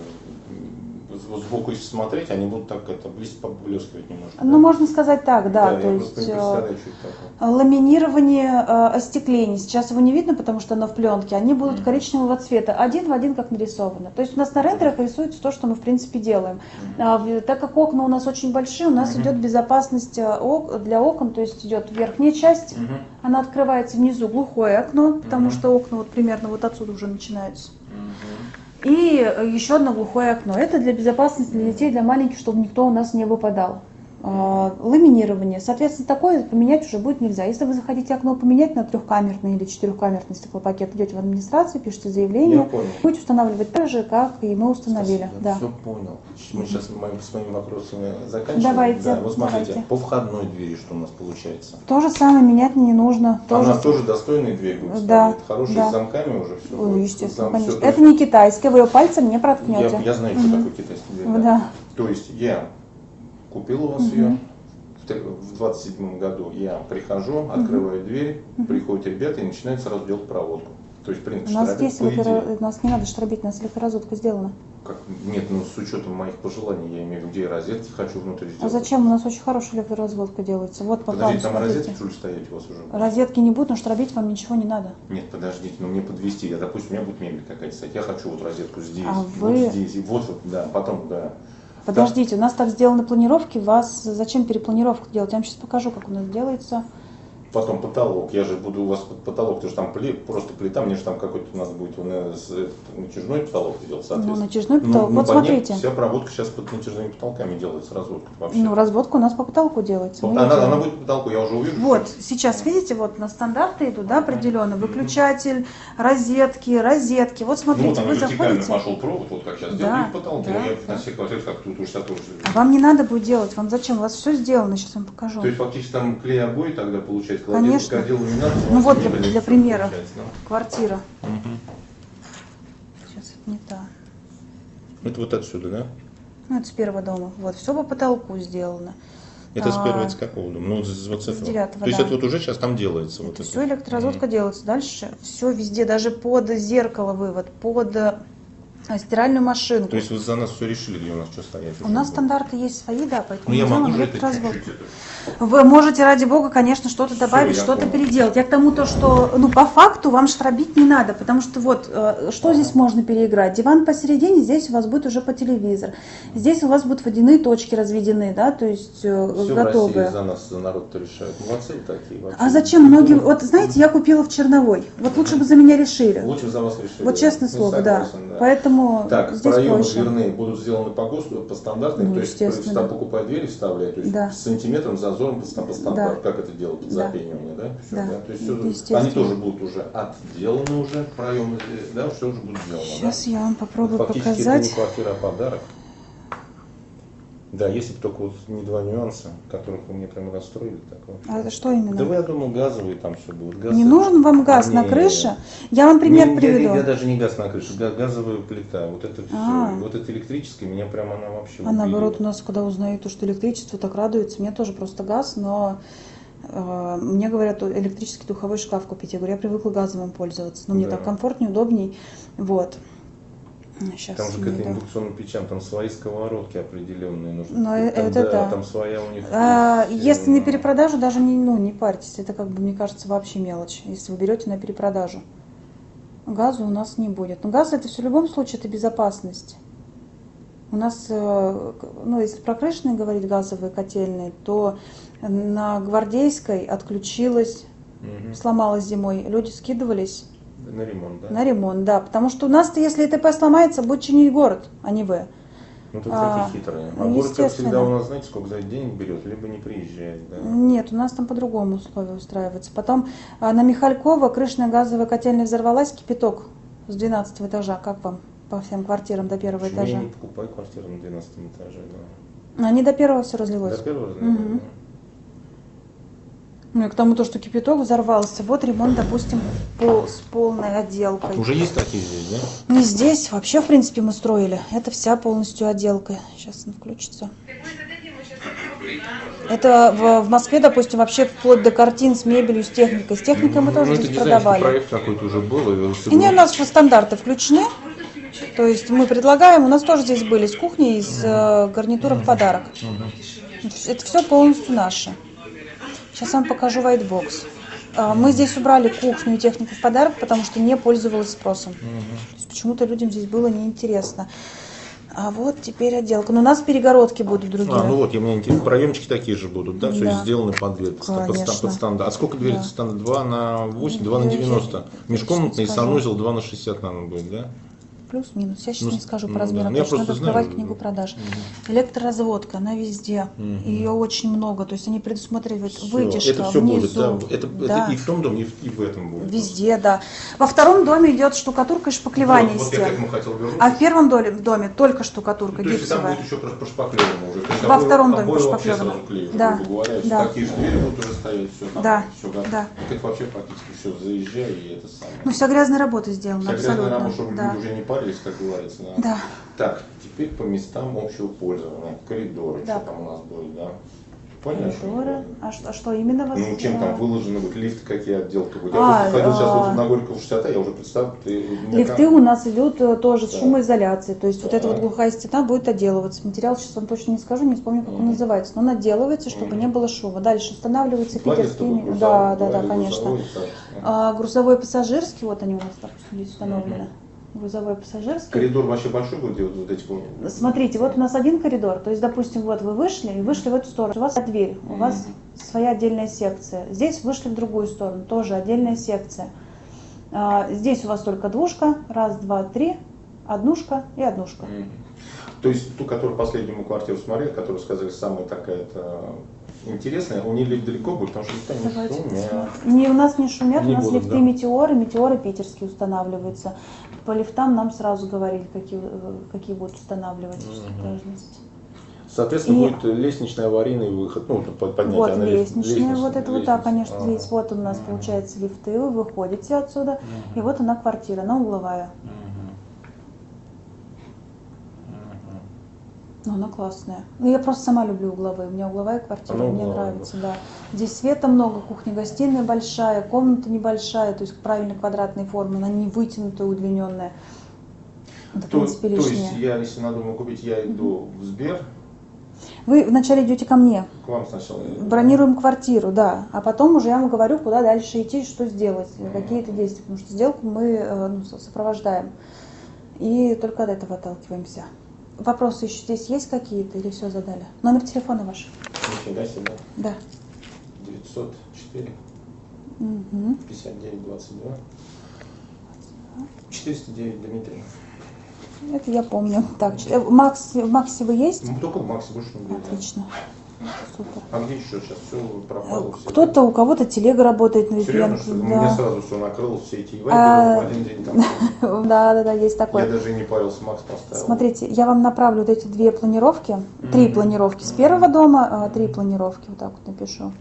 сбоку если смотреть, они будут так это близко поблескивать немножко. Ну, да? можно сказать так, да. да то я есть э, ламинирование э, остеклений. Сейчас его не видно, потому что оно в пленке. Они будут mm-hmm. коричневого цвета, один в один, как нарисовано. То есть у нас на рендерах рисуется то, что мы в принципе делаем. Mm-hmm. А, так как окна у нас очень большие, у нас mm-hmm. идет безопасность для окон, то есть идет верхняя часть, mm-hmm. она открывается внизу, глухое окно, потому mm-hmm. что окна вот примерно вот отсюда уже начинаются. Mm-hmm. И еще одно глухое окно. Это для безопасности для детей, для маленьких, чтобы никто у нас не выпадал. Ламинирование. Соответственно, такое поменять уже будет нельзя. Если вы захотите окно поменять на трехкамерный или четырехкамерный стеклопакет, идете в администрацию, пишите заявление, будете устанавливать так же, как и мы установили. Спасибо, да. Все понял. Мы сейчас с моими вопросами заканчиваем. Давайте. Да, вот смотрите, давайте. По входной двери что у нас получается? То же самое менять не нужно. А у нас тоже достойная дверь будет? Да. Хорошие да. с замками уже все? Ой, естественно, Зам, конечно. все, Это не китайская, вы ее пальцем не проткнете. Я, я знаю, что угу. такое китайская дверь. Да. Да. То есть я купил у вас угу. ее. В двадцать седьмом году я прихожу, открываю uh-huh. дверь, uh-huh. приходят ребята и начинают сразу делать проводку. То есть, в принципе, у нас штробить, здесь электро... у нас не надо штробить, у нас электроразрядка сделана. Как? Нет, ну с учетом моих пожеланий, я имею в виду, где розетки хочу внутрь сделать. А зачем? У нас очень хорошая электроразводка делается. Вот по Подождите, там розетки что ли стоять у вас уже? Розетки не будут, но штробить вам ничего не надо. Нет, подождите, ну мне подвести, я, допустим, у меня будет мебель какая-то стоять, я хочу вот розетку здесь, а вот вы... здесь, и вот, вот, да, потом, да. Подождите, у нас так сделаны планировки, вас зачем перепланировку делать? Я вам сейчас покажу, как у нас делается. Потом потолок, я же буду у вас под потолок, потому что там плит, просто плита, мне же там какой-то у нас будет у нас натяжной потолок делать, соответственно. Ну, натяжной потолок, ну, вот ну, смотрите. Вся проводка сейчас под натяжными потолками делается, разводка вообще. Ну, разводка у нас по потолку делается. Вот, она, она будет по потолку, я уже увижу. Вот, что... сейчас, видите, вот на стандарты идут, да, определенно, выключатель, розетки, розетки. Вот смотрите, ну, вот вы заходите. заходите. Пошел провод, вот как сейчас да, делают, и в потолке. Да, я да. на всех квартирах как тут уж тоже. А вам не надо будет делать, вам зачем? У вас все сделано, сейчас вам покажу. То есть фактически там клей обои тогда получается, конечно. Не надо, ну вот для, для примера, да? квартира. Угу. Сейчас это не та. Это вот отсюда, да? Ну, это с первого дома. Вот, все по потолку сделано. Это с первого, А, это с какого дома? Ну, вот с, вот с этого. девятого, То есть да. это вот уже сейчас там делается. Это вот все это. электроразводка Мгм. делается. Дальше все везде, даже под зеркало вывод, под э, стиральную машинку. То есть вы за нас все решили, где у нас что стоять? У уже нас будет? стандарты есть свои, да, поэтому Ну я мы могу делаем же это электроразводку. чуть-чуть это. Вы можете, ради бога, конечно, что-то добавить, я что-то понял. переделать. Я к тому, то, что, ну, по факту вам штробить не надо, потому что вот, э, что здесь можно переиграть? Диван посередине, здесь у вас будет уже по телевизор. Здесь у вас будут водяные точки разведены, да, то есть э, Все в готовые. России за нас, за народ-то решают. Молодцы вы такие вообще. А зачем многим, вот знаете, я купила в Черновой, вот лучше бы за меня решили. Лучше за вас решили. Вот честное Ну, слово, да. согласен, да. Поэтому Так, здесь проемы проще. дверные будут сделаны по ГОСТу, по стандартным, Ну, то есть естественно. вста- покупая двери, вставляя, то есть Да. с сантиметром зазором по, ста- по стандарту, Да. как это делать, Да. запенивание, да? Всё, Да. да? То есть всё же- Естественно. они тоже будут уже отделаны уже, проемы, э, да, все уже будет сделано, Сейчас да? я вам попробую Фактически показать. это не квартира, а подарок. Да, если бы только вот не два нюанса, которых вы мне прям расстроили. Так вот. А это что именно? Да вы, я думал, газовые там все будет. Газ Не это- нужен вам газ Не, на не, крыше? Я вам пример не, приведу. Я, я даже не газ на крыше, га- газовая плита. Вот это все. А. Вот это электрическое, меня прям она вообще А убила. наоборот, у нас, когда узнают, то, что электричество так радуется, мне тоже просто газ, но э, мне говорят, электрический духовой шкаф купить. Я говорю, я привыкла газовым пользоваться, но мне Да. так комфортнее, удобней. Вот. Сейчас Там же к этим индукционным печам там свои сковородки определенные нужны. Ну, э- Там, это да. Там своя у них. А, есть, если э, на перепродажу, даже не, ну, не парьтесь. Это, как бы, мне кажется, вообще мелочь, если вы берете на перепродажу. Газа у нас не будет. Но газ это все в любом случае это безопасность. У нас, э, ну, если про крышные говорить, газовые котельные, то на Гвардейской отключилась, мгм. сломалась зимой. Люди скидывались На ремонт, да? на ремонт, да. Потому что у нас-то, если ИТП сломается, будет чинить город, а не вы. Ну тут А, такие хитрые. А ну, город, как естественно. всегда, у нас, знаете, сколько за это денег берет, либо не приезжает, да. Нет, у нас там по-другому условия устраиваются. Потом а, на Михалькова крышная газовая котельная взорвалась, кипяток с двенадцатого этажа. Как вам по всем квартирам до первого Почему я этажа? не покупаю квартиру на двенадцатом этаже, да. Они до первого все разлилось. До первого раза, Мгм. да. Ну и к тому, то, что кипяток взорвался. Вот ремонт, допустим, пол, с полной отделкой. Уже есть такие здесь, да? Не здесь, вообще, в принципе, мы строили. Это вся полностью отделка. Сейчас она включится. Это в, в Москве, допустим, вообще вплоть до картин с мебелью, с техникой. С техникой мы тоже Ну, это здесь дизайнерский продавали. проект какой-то уже был. И И не у нас же стандарты включены. То есть мы предлагаем, у нас тоже здесь были с кухни и с э, гарнитуром в подарок. Это все полностью наше. Сейчас вам покажу white box. А, Мы здесь убрали кухню и технику в подарок, потому что не пользовалась спросом. То есть почему-то людям здесь было неинтересно. А вот теперь отделка. Но у нас перегородки будут другие. А, ну вот, я меня интересно, проемчики такие же будут, да? Все Да. сделаны под дверь, под, ста- под Конечно. стандарт. А сколько дверей Да. стандарт? два на восемь, два Я- на я- девяносто. я Межкомнатный точно скажу. санузел два на шестьдесят, наверное, будет, да? Плюс-минус. Я сейчас Ну, не скажу ну по размерам, да. Ну, я потому что надо просто знаю. открывать книгу продаж. Электроразводка, она везде. Мгм. Ее очень много. То есть они предусматривают Всё. вытяжка Это все внизу. будет, да? Это, Да. это и в том доме, и в, и в этом будет. Везде, да. Во втором доме идет штукатурка и шпаклевание Вот, вот я к стен. этому хотел вернуться. А в первом доме, в доме только штукатурка То есть там гипсовая. будет еще пошпаклевано уже. То есть Во обои- втором доме обои вообще пошпаклевано. сразу клеят, Да, грубо говоря. да. Такие же двери будут уже стоять, все там, Да, все готово. да. Так это вообще практически все, заезжай и это самое. Ну, вся грязная работа сделана, Вся грязная абсолютно. работа, чтобы Да. люди уже не парились, как говорится. Да. Да. Так, теперь по местам общего пользования. Коридоры, Да. что там у нас будет, да? Понятно. Коридоры. А что, а что именно вас? Ну, чем там выложены, вот лифты, какие отделки будут. Я А, просто ходил сейчас а. вот на Горького шестьдесят, я уже представил. Ты, Лифты у нас идут э, тоже с Да. шумоизоляцией. То есть вот Да. эта вот глухая стена будет отделываться. Материал сейчас вам точно не скажу, не вспомню, как он Мгм. называется. Но он отделывается, чтобы Мгм. не было шума. Дальше устанавливается Кладется питерский. такой грузовой, Да, да, да, или конечно. грузовой, так, да. А, грузовой пассажирский, вот они у нас так здесь установлены. Грузовой пассажирский. Коридор вообще большой будет, вот, вот эти вот. Смотрите, вот у нас один коридор, то есть, допустим, вот вы вышли и вышли в эту сторону, у вас дверь, у вас своя отдельная секция. Здесь вышли в другую сторону, тоже отдельная секция. А, здесь у вас только двушка, раз, два, три, однушка и однушка. Мгм. То есть ту, которую последнюю квартиру смотрели, которую сказали самая такая-то интересная, у нее лифт далеко будет, потому что лифта не Давайте шумят. посмотрим. Не, у нас не шумят, Не у нас будут, лифты да. метеоры, метеоры питерские устанавливаются. По лифтам нам сразу говорили, какие, э, какие будут устанавливать этажность. Соответственно, И- будет лестничный аварийный выход, ну, под- поднятие. Вот она лест- лестничная, вот это вот, да, лестница. конечно, Ага. здесь. Вот у нас Мгм. получается лифты, вы выходите отсюда, и вот она квартира, она угловая. Мгм. Мгм. Ну, она классная. Ну, я просто сама люблю угловые. У меня угловая квартира, Она мне угловая, нравится, да. Здесь света много, кухня-гостиная большая, комната небольшая, то есть правильно квадратной формы, она не вытянутая, удлиненная. Это, в То, принципе, то лишнее. есть я, если надумаю купить, я иду в Сбер, Вы вначале идете ко мне, к вам сначала. я иду. бронируем квартиру, да, а потом уже я вам говорю, куда дальше идти, что сделать, какие-то действия, потому что сделку мы э, ну, сопровождаем. И только от этого отталкиваемся. Вопросы еще здесь есть какие-то или все задали? Номер телефона ваш? Нифига себе. Да. девятьсот четыре Угу. пятьдесят девять двадцать два. четыреста девять Дмитрий. Это я помню. Так, ч- э, Макс, в Максе вы есть? Ну, только в Максе больше не будет. Отлично. Супер. А где еще сейчас все пропало? все. Кто-то, у кого-то телега работает на Серьезно, ви пи что эн. ли? Да. Мне сразу все накрыло, все эти ивенты А, в один день. Там. Да, да, да, есть Я такое. даже и не парился, Макс поставил. Смотрите, я вам направлю вот эти две планировки, три Мгм. планировки с первого дома, а, три планировки, вот так вот напишу.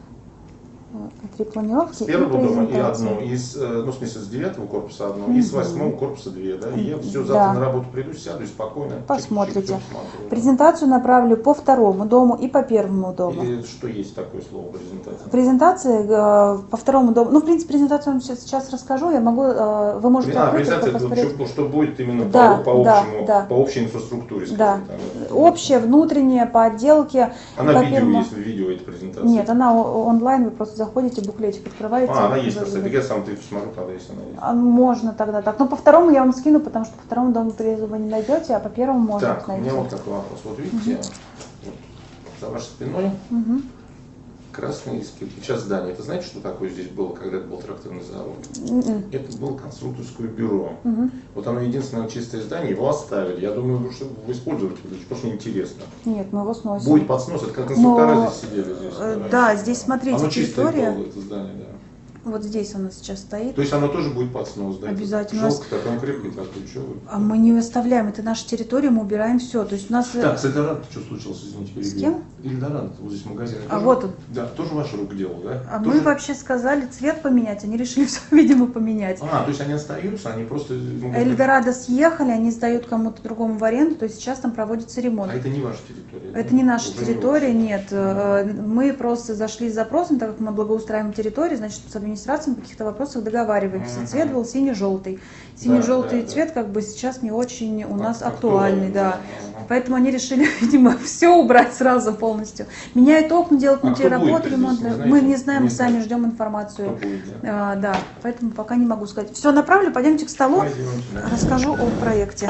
Э, Три планировки С и первого дома и презентацию. одну, и с, э, ну, в смысле, с девятого корпуса одну, и с Мгм. восьмого корпуса две, да? И я все, Да. завтра на работу приду, сяду и спокойно. чик-чик, Посмотрите. всё посмотрю. Презентацию направлю по второму дому и по первому дому. Или что есть такое слово презентация? Презентация э, по второму дому. Ну, в принципе, презентацию вам сейчас, сейчас расскажу. Я могу, э, вы можете А, открыть, презентация, только это посмотреть. вот что, что будет именно Да, по, по да, общему, да. по общей инфраструктуре, скажем Да. так. Общая, внутренняя, по отделке. Она по видео первому- есть, видео эта презентация. Нет, она о- онлайн, вы просто заходите, буклетик открываете. А, она есть, Вы- кстати. Я сам ты смотрю, тогда если она есть. А, можно тогда так. Но по второму я вам скину, потому что по второму дому призу вы не найдете, а по первому можно Так, у найти. меня вот такой вопрос. Вот видите, вот за вашей спиной Мгм. красный скелет. Сейчас здание. Это знаете, что такое здесь было, когда это был тракторный завод? М-м. Это было конструкторское бюро. Мгм. Вот оно единственное чистое здание, его оставили. Я думаю, что вы использовать будете, потому что интересно. Нет, мы его сносим. Будет под снос, это как конструктора Но, здесь сидели. Здесь, э, раньше. да, здесь, смотрите, оно чистое территория. было, это здание, да. Вот здесь оно сейчас стоит. То есть оно тоже будет под снос, да? Обязательно. Жалко, так оно крепкое такое, что вы? А мы не оставляем, это наша территория, мы убираем все. То есть у нас... э, Так, с Эльдорадо что случилось, извините, перебил? кем? Эльдорадо, вот здесь магазин. А Тоже- вот он. Да, тоже ваше рук дело, да? А Тоже- мы вообще сказали цвет поменять, они решили все, видимо, поменять. А, то есть они остаются, они просто... ну, Эльдорадо съехали, они сдают кому-то другому в аренду, то есть сейчас там проводится ремонт. А это не ваша территория? да? Это не наша Уже не территория, ваша. нет. Э, Мы просто зашли с запросом, так как мы благоустраиваем территорию, значит, с администрацией по каких-то вопросах договариваемся. Мгм. Цвет был синий-желтый. Синий-желтый да, да. цвет как бы сейчас не очень у нас Ак- актуальный, актуальный, да. да. Поэтому они решили, видимо, все убрать сразу полностью. Меняют окна, делают А внутри кто будет работу, здесь, ремонт. не знаете? Мы не знаем, мы Не сами знаете. ждем Кто информацию. будет, да? А, да, поэтому пока не могу сказать. Все, направлю, пойдемте к столу, Пойдемте, да. расскажу о проекте.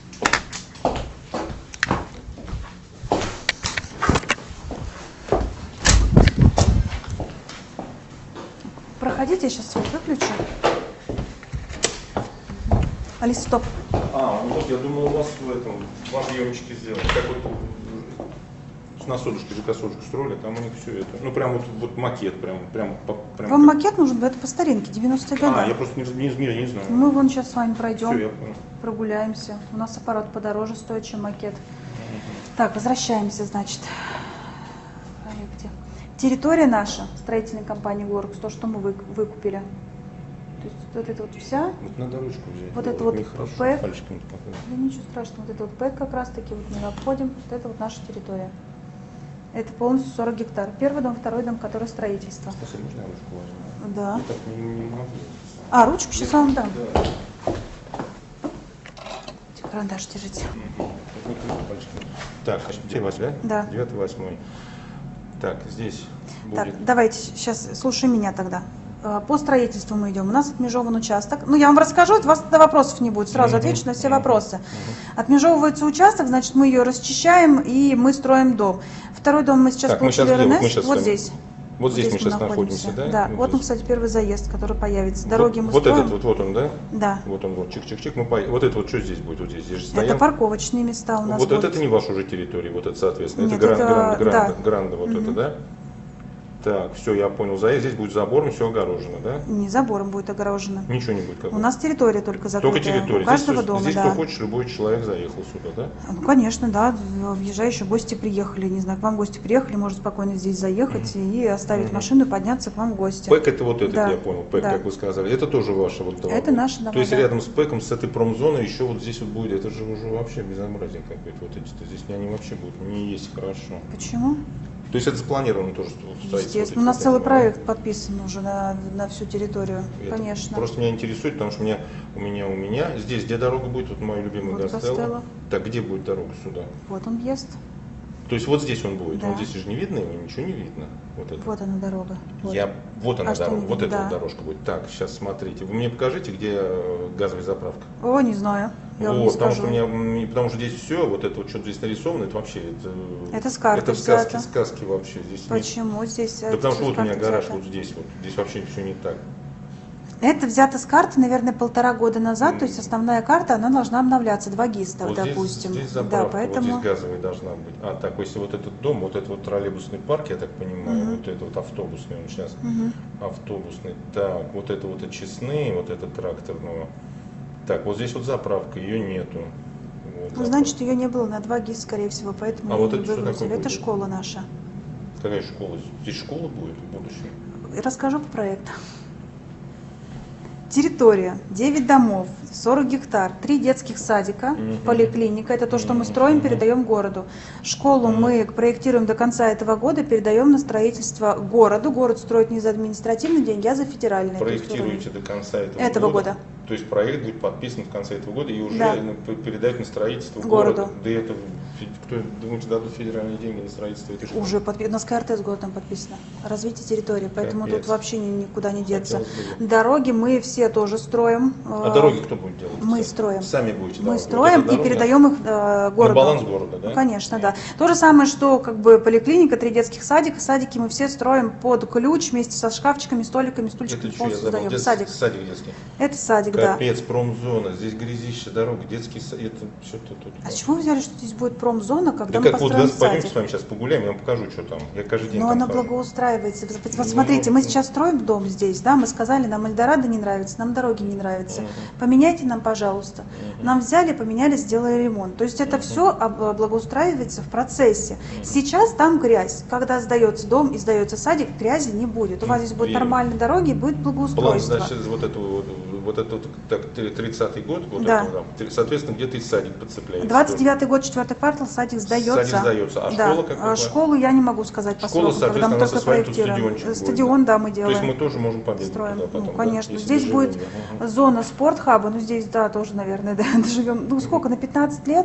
Проходите, я сейчас свет выключу. Алиса, стоп. А, ну вот я думал, у вас в этом, в объемчике сделали. Как вот э, на содушке, ЖК-содушку строили, там у них все это. Ну прям вот, вот макет, прям, прям, по- прям Вам как- макет нужен? Это по старинке, девяностые годы. А, я просто не, не, не, не знаю. Мы вон сейчас с вами Все, пройдем, я понял. прогуляемся. У нас аппарат подороже стоит, чем макет. Так, возвращаемся, значит, в проекте. Территория наша, строительной компании Глорекс, то, что мы вы- выкупили. То есть вот это вот вся, Вот надо ручку взять. Вот это вот нехорошо, пэк. пальчиком показывать. да ничего страшного, вот это вот пэк как раз таки, вот мы обходим, вот это вот наша территория. Это полностью сорок гектар. Первый дом, второй дом, который строительство. Спасибо, можно я ручку возьму? Да. Я так не, не могу. А, ручку сейчас вам дам. Да. Карандаш держите. Мгм. Вот это пальчиком. Так, девятый, восьмой, Да. да? Девятый, восьмой. Так, здесь будет. Так, давайте сейчас слушай меня тогда. Э, По строительству мы идем. У нас отмежован участок. Ну, я вам расскажу, у вас тогда вопросов не будет. Сразу Мгм. отвечу на все Мгм. вопросы. Мгм. Отмежевывается участок, значит, мы ее расчищаем и мы строим дом. Второй дом мы сейчас Так, мы получили сейчас где? Вот РНС. мы сейчас Вот с вами- здесь. Вот здесь мы сейчас находимся, да? Да, Вот вот он, здесь. кстати, первый заезд, который появится. Дороги вот, мы вот строим. этот вот, вот он, да? Да. Вот он, вот, чик-чик-чик. Мы по... Вот это вот что здесь будет? Вот здесь, здесь же Это стоянка. парковочные места у нас. Вот будут. это не ваша уже территория, вот это, соответственно. Нет, это гранд, это- гранд, гранд, да. гранда, вот Мгм. это, да? Так, все, я понял. Заезд, здесь будет забором, все огорожено, да? Не забором будет огорожено. Ничего не будет какого? У нас территория только закрытая. Только территория. У каждого здесь, дома, здесь да. кто хочешь, любой человек заехал сюда, да? Ну, конечно, да. Въезжающие гости приехали. Не знаю, к вам гости приехали, может спокойно здесь заехать mm-hmm. и оставить mm-hmm. машину и подняться к вам в гости. ПЭК это вот этот, да. я понял, ПЭК, да. как вы сказали. Это тоже ваше вот дома. Это наше дома, То есть да. рядом с ПЭКом, с этой промзоной еще вот здесь вот будет, это же уже вообще безобразие какое-то. Вот эти-то здесь они вообще будут не есть хорошо. Почему? То есть это спланировано тоже строительство? Естественно, у нас целый проект подписан уже на, на всю территорию, это конечно. Просто меня интересует, потому что у меня, у меня, у меня, здесь где дорога будет, вот мой любимый Вот Гастелло. Гастелло. Так, где будет дорога сюда? Вот он въезд. То есть вот здесь он будет, Да. вот здесь же не видно его, ничего не видно. Вот, это. Вот она дорога. Вот. Я, вот она А что дорога, не вот видно? эта Да. вот дорожка будет. Так, сейчас смотрите, вы мне покажите, где э, газовая заправка. О, не знаю. Я вам не Вот, потому скажу. что, у меня, м, потому что здесь все, вот это вот что здесь нарисовано, это вообще, это, Это с карты это сказки, взято. сказки вообще. Здесь нет. Почему здесь? Да потому что вот у меня гараж взято? вот здесь, вот здесь вообще все не так. Это взято с карты, наверное, полтора года назад, то есть основная карта, она должна обновляться, два ГИСТа, Вот допустим. Здесь, здесь да, заправка, поэтому... вот здесь газовая должна быть. А, так, если вот этот дом, вот это вот троллейбусный парк, я так понимаю, Мгм. вот это вот автобусный, он сейчас Мгм. автобусный. Так, вот это вот очистные, вот это тракторного. Так, вот здесь вот заправка, ее нету. Вот, Ну, значит, ее не было на два ГИС, скорее всего, поэтому А ее вот не это что выгрузили. такое Это будет? школа наша. Какая школа? Здесь школа будет в будущем? Расскажу по проекту. Территория, девять домов, сорок гектар, три детских садика, Мгм. поликлиника. Это то, что мы Мгм. строим, Мгм. передаем городу. Школу Мгм. мы проектируем до конца этого года, передаем на строительство городу. Город строит не за административные деньги, а за федеральные. То есть Проектируете до конца этого, Этого года? года. То есть проект будет подписан в конце этого года и уже Да. ну, п- передать на строительство Городу. города. Да это, фе- кто, думаете, дадут федеральные деньги на строительство этой школы? Уже подпи- у нас КРТ с городом подписано. Развитие территории, поэтому Капец. тут вообще ни- никуда не деться. Хотелось бы. Дороги мы все тоже строим. А Э, дороги кто будет делать? мы Сами? строим. Сами будете Мы делать? строим Вот эта и дорога передаем их э, городу. На баланс города, да? Ну, конечно, да. То же самое, что как бы поликлиника, три детских садика. Садики мы все строим под ключ вместе со шкафчиками, столиками, стульчиками. Это что, я полностью забыл? сдаем. Детский, Садик. садик детский. Это садик, да. Капец, промзона, здесь грязище, дорога, детский садик, это что-то тут. А с чего вы взяли, что здесь будет промзона, когда Да мы как вот построим газ, пойдемте садик? с вами сейчас погуляем, я вам покажу, что там. Я каждый день Но там она хожу. благоустраивается. Вот Ну, смотрите, мы ну, сейчас строим дом здесь, да, мы сказали, нам Эльдорадо не нравится, нам дороги не нравятся. Мгм. Поменяйте нам, пожалуйста. Мгм. Нам взяли, поменяли, сделали ремонт. То есть это Мгм. все благоустраивается в процессе. Сейчас там грязь. Когда сдается дом и сдается садик, грязи не будет. У вас здесь будут Верю. нормальные дороги, будет План, благоустройство. значит, вот это вот, вот это вот, так, тридцатый год, вот Да. это, да. Соответственно, где-то и садик подцепляется. двадцать девятый год, четвертый квартал, садик сдается. Садик сдается. А Да. школа как А какая? Школу я не могу сказать по Школа, срокам, когда мы соответственно, она только со своим тут проектируем. стадиончик будет, Стадион, да, мы То делаем. есть мы тоже можем побегать Строим. туда потом, Ну, да, конечно. если Здесь доживем, будет да. Ага. зона спортхаба, ну здесь, да, тоже, наверное, да, доживем. Ну, сколько, на пятнадцать лет?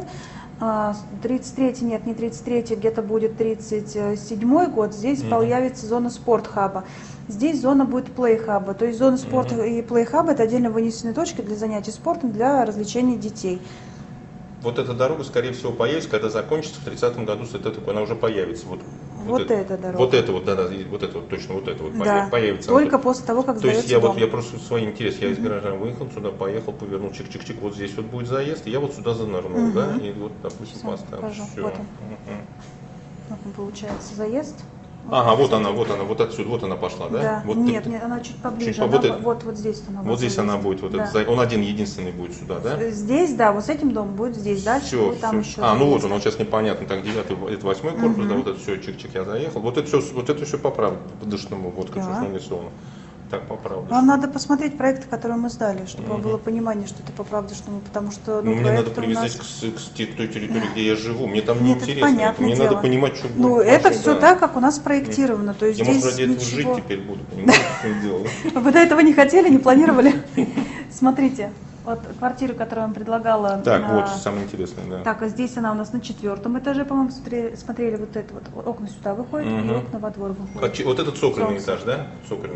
А, тридцать третий, нет, не тридцать третий, где-то будет тридцать седьмой год, здесь Мгм. появится зона спортхаба. Здесь зона будет плейхаба, то есть зона спорта Мгм. и плейхаба это отдельно вынесенные точки для занятий спортом, для развлечений детей. Вот эта дорога, скорее всего, появится, когда закончится в тридцатом году, это такое, она уже появится. Вот, Вот эта дорога. Вот это вот, да, да, вот это вот, точно вот это вот Да, появится. она только тут. после того, как То есть сдается я дом. вот я просто свой интерес, я из гаража выехал сюда, поехал, повернул, чик-чик-чик, вот здесь вот будет заезд, и я вот сюда занырнул, Мгм. да, и вот, допустим, Всё, поставил. покажу. Всё. Вот он. Мгм. Вот он, получается заезд. Ага, вот она, вот она, вот отсюда, вот она пошла, да? Да. Вот Нет, ты- нет, она чуть поближе. Чуть по- она вот это- вот, вот здесь она. Вот здесь она будет, вот Да. этот, за- он один единственный будет сюда, да? Здесь, да, вот с этим домом будет здесь, дальше Все, будет там все. еще. А, ну вот заезд. он, вот сейчас непонятно, так девятый, это восьмой корпус, Мгм. да, вот это все, чик-чик, я заехал. Вот это все, вот это все по правде, по дышному, вот как Да. что нарисовано. Так, по правде. Вам надо посмотреть проекты, которые мы сдали, чтобы Мгм. было понимание, что это по правде, что мы, потому что Ну, ну, мне надо проекты у привязать нас- к, с- к с- к той территории, где я живу. Мне там Нет, это неинтересно. понятное Мне дело. надо понимать, что будет. Ну, это дальше, все да. так, как у нас проектировано. То есть Я, здесь может, ради этого ничего... жить теперь буду, понимаете, что я делаю? Вы до этого не хотели, не планировали? Смотрите, вот квартира, которую я вам предлагала. Так, на- вот, самое интересное, да. Так, а здесь она у нас на четвертом этаже, по-моему, смотрели, смотрели вот это вот. Окна сюда выходят, и Мгм. окна во двор выходят. Хочу- Вот этот цокольный Солнце. этаж, да? Цокольный.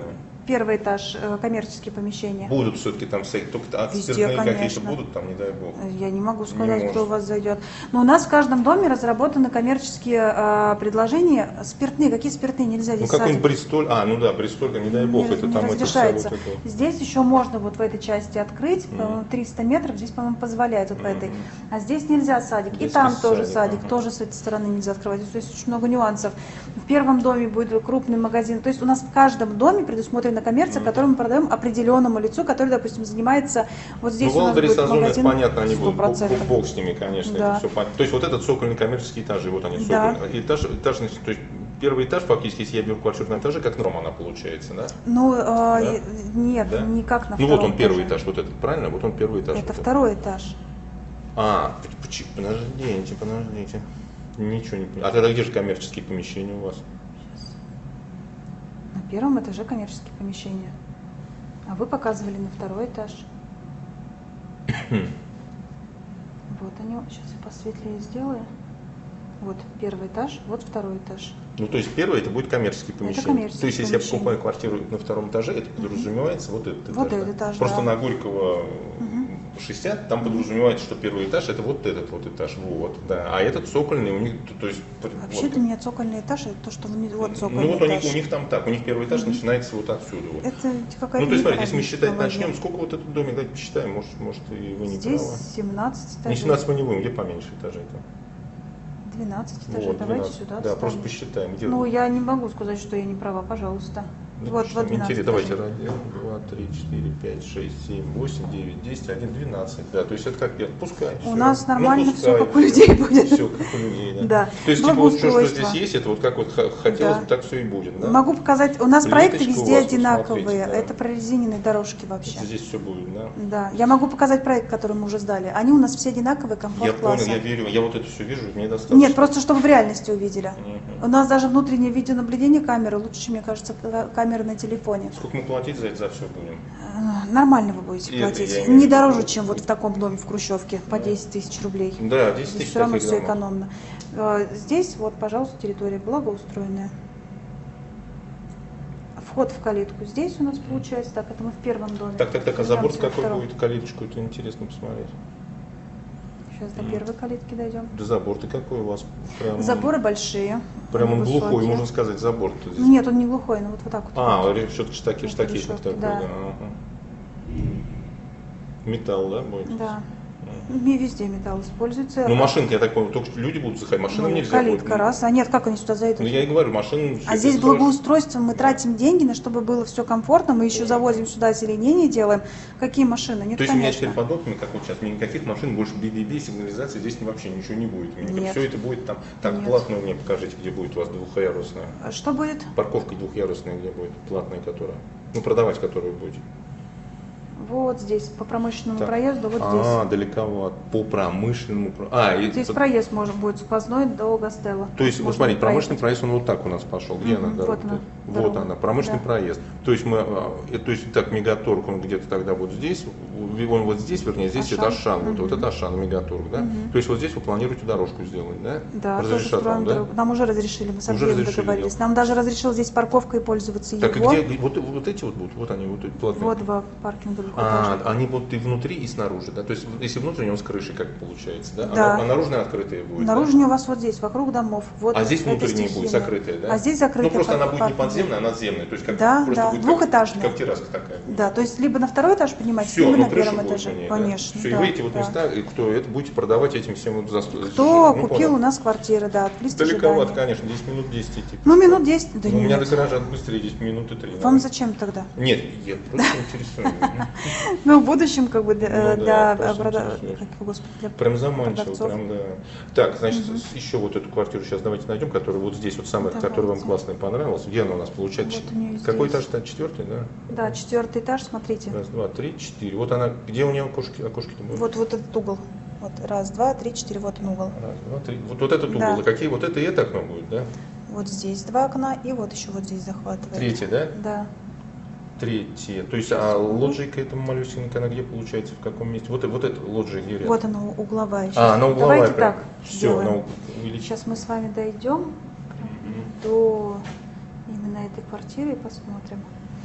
первый этаж, э, коммерческие помещения. Будут все-таки там всякие, только а Везде, спиртные какие-то конечно. будут там, не дай бог. Я не могу сказать, Не кто у может. вас зайдет. Но у нас в каждом доме разработаны коммерческие э, предложения. Спиртные. Какие спиртные нельзя Ну здесь какой-нибудь садить? Бристоль, а, ну да, Бристоль, не дай бог, не, это не там это всё разрешается. вот это. Здесь еще можно вот в этой части открыть, Мгм. по-моему, триста метров, здесь, по-моему, позволяет вот в этой. Мгм. А здесь нельзя садик. Здесь И там есть тоже садик, садик, ага. тоже с этой стороны нельзя открывать. То есть очень много нюансов. В первом доме будет крупный магазин. То есть у нас в каждом доме предусмотрена коммерция, Мгм. которую мы продаем определенному лицу, который, допустим, занимается вот здесь Ну, у нас Валберес, будет Озон, это магазин. понятно, они сто будут, бог, процентов. бог с ними, конечно, Да. это все понятно. То есть вот этот цокольный коммерческий этажи, вот они, Да. цокольный. Этаж, этажный, то есть первый этаж, фактически, если я беру квартиру на этаже, как норма она получается, да? Ну, э, нет, Да? никак на Ну втором вот он первый этаже. этаж, вот этот, правильно? Вот он первый этаж. Это вот второй этаж. А, поч- подождите, подождите. Ничего не понимаю. А тогда где же коммерческие помещения у вас? На первом этаже коммерческие помещения. А вы показывали на второй этаж. Вот они. Сейчас я посветлее сделаю. Вот первый этаж, вот второй этаж. Ну, то есть первый это будет коммерческие помещения. коммерческие То есть если помещения. я покупаю квартиру на втором этаже, это подразумевается вот этот этаж. Вот да? этот этаж, Просто да. на Горького шестьдесят, там подразумевается, что первый этаж это вот этот вот этаж. Вот, да. А этот цокольный у них, то, то есть. Вообще вот, для меня цокольный этаж это то, что вни- вот цокольный ну вот у этаж. них, у них там так, у них первый этаж начинается вот отсюда. Вот. Это какая-то Ну, то есть, смотрите, если мы неправильность считать в голове. начнем, сколько вот этот домик, давайте посчитаем, может, может и вы не Здесь правы. семнадцать Не этажей. семнадцать мы не будем, где поменьше этажей-то? двенадцать этажей. Вот, Давайте двенадцать. сюда Да, встанем. просто посчитаем. Где Ну, вы? я не могу сказать, что я не права, пожалуйста. Ну, вот, что, вот двенадцать интересно. Давайте, этажей. один, два, три, четыре, пять, шесть, семь, восемь, девять, десять, один, двенадцать. Да, то есть это как пять. Пускай. У всё. нас Ну, нормально пускай, все, как у людей будет. Все как у людей, да. Да. То есть, типа, вот что, что Благоустройство. здесь есть, это вот как вот х- хотелось Да. бы, так все и будет, да? Могу показать, у нас Плиточка проекты у везде вас, вот одинаковые. смотрите, да. Это прорезиненные дорожки вообще. Здесь все будет, да? Да. Я могу показать проект, который мы уже сдали. Они у нас все одинаковые, комфорт Я класса. понял, я верю, я вот это все вижу, мне достаточно. Нет, просто чтобы в реальности увидели. Мгм. У нас даже внутреннее видеонаблюдение камеры лучше, чем, мне кажется, камеры на телефоне. Сколько мы платить за это, за все будем? Э, Нормально вы будете И это платить. я имею в Не виду. дороже, чем вот в таком доме в Хрущевке, по десять тысяч рублей. Да, десять Здесь тысяч все равно таких все домов. экономно. Э, Здесь вот, пожалуйста, территория благоустроенная. Вход в калитку здесь у нас получается. Так, это мы в первом доме. Так, так, так, а Вернемся забор во какой втором. будет, калиточку, это интересно посмотреть. Сейчас до первой калитки дойдем. Да забор-то какой у вас? Прям, Заборы большие. Прям он высокие. глухой, можно сказать, забор-то здесь. Нет, он не глухой, но вот, вот так вот. А, все-таки штаки, Вот штакетник решетки, такой, да. да. Ага. Металл, да, будет? Да. Ми- Везде металл используется. Ну, машинки, я так понял, только что люди будут заходить, машинам Ну, нельзя калитка будет. раз. А нет, как они сюда зайдут? Ну, я и говорю, машин... А здесь благоустройство, мы тратим деньги, на чтобы было все комфортно, мы еще завозим сюда озеленение, делаем. Какие машины? Нет, То есть у меня конечно. теперь под окнами, как вот сейчас, мне никаких машин, больше би би би, сигнализации, здесь вообще ничего не будет. Нет. Все это будет там, так, Нет. платную мне покажите, где будет у вас двухъярусная. А что будет? Парковка двухъярусная где будет, платная которая. Ну, продавать которую будете. Вот здесь, по промышленному Так. проезду, вот А, здесь. далековато. По промышленному. про- А, и Здесь под- проезд может будет сквозной до Гастелла. То есть, вот Можно смотрите, промышленный проехать. проезд, он вот так у нас пошел. Где Мгм, она дорога? вот она, Вот дорога. она, промышленный Да. проезд. То есть мы, а, э, то есть так Мегаторг, он где-то тогда вот здесь, он вот здесь, вернее, здесь это Ашан. Ашан, вот, вот Мгм. это Ашан, Мегаторг, да? Мгм. То есть вот здесь вы планируете дорожку сделать, да? Да, тоже Разрешат строим вам, да? дорогу. Нам уже разрешили, мы с Уже Андреем разрешили, договорились. да. Нам даже разрешил здесь парковкой пользоваться Так и его. где, вот, вот эти вот будут, вот они, вот эти платные. Вот два паркинга А, двухэтажных. они будут и внутри, и снаружи, да? То есть если внутренний, он с крышей, как получается, да? Да. А, а наружная открытая будет, да? Наружнее у вас вот здесь, вокруг домов. Вот А здесь это внутренняя будет стихийное. закрытая, да? А здесь закрытая. Ну просто она пар- будет не паркинг. подземная, а надземная. То есть как Да, просто да, будет двухэтажная. Как, как терраска такая. будет. Да, то есть либо на второй этаж поднимать, Все, либо ну на крыша первом будет этаже. у ней, Конечно. Все, да, и вы эти вот да. места, и кто это будете продавать этим всем вот за Кто ну, купил понял. у нас квартиры, да, от листа Далековато, ожидания. конечно, десять минут десять идти. Ну, минут десять, да Ну, у меня до нет. гаража быстрее десять минуты три. Вам наверное. зачем тогда? Нет, я просто интересуюсь. Ну, в будущем, как бы, для, Ну да, для, просто прода- интересуюсь. как, господи, для Прям заманчиво, продавцов. прям да. Так, значит, еще вот эту квартиру сейчас давайте найдем, которая вот здесь, вот самая, Давайте. которая вам классная понравилась. Где она у нас получается? Вот у нее Какой здесь. этаж-то? Четвертый, да? Да, четвертый этаж, смотрите. Раз, два, три, четыре. Вот она, где у нее окошки, окошки-то будут? Вот, вот этот угол. Вот, раз, два, три, четыре, вот он угол. Раз, два, три. Вот, вот этот угол. Да. И какие? Вот это и это окно будет, да? Вот здесь два окна, и вот еще вот здесь захватывает. Третье, да? Да. Третье. То есть, а лоджика этому малюсенькая, она где получается, в каком месте? Вот, вот это лоджия где рядом? Вот она угловая. А, она угловая Давайте прям. так Все, сделаем. она увеличена. Сейчас мы с вами дойдем Мгм. до именно этой квартиры и посмотрим.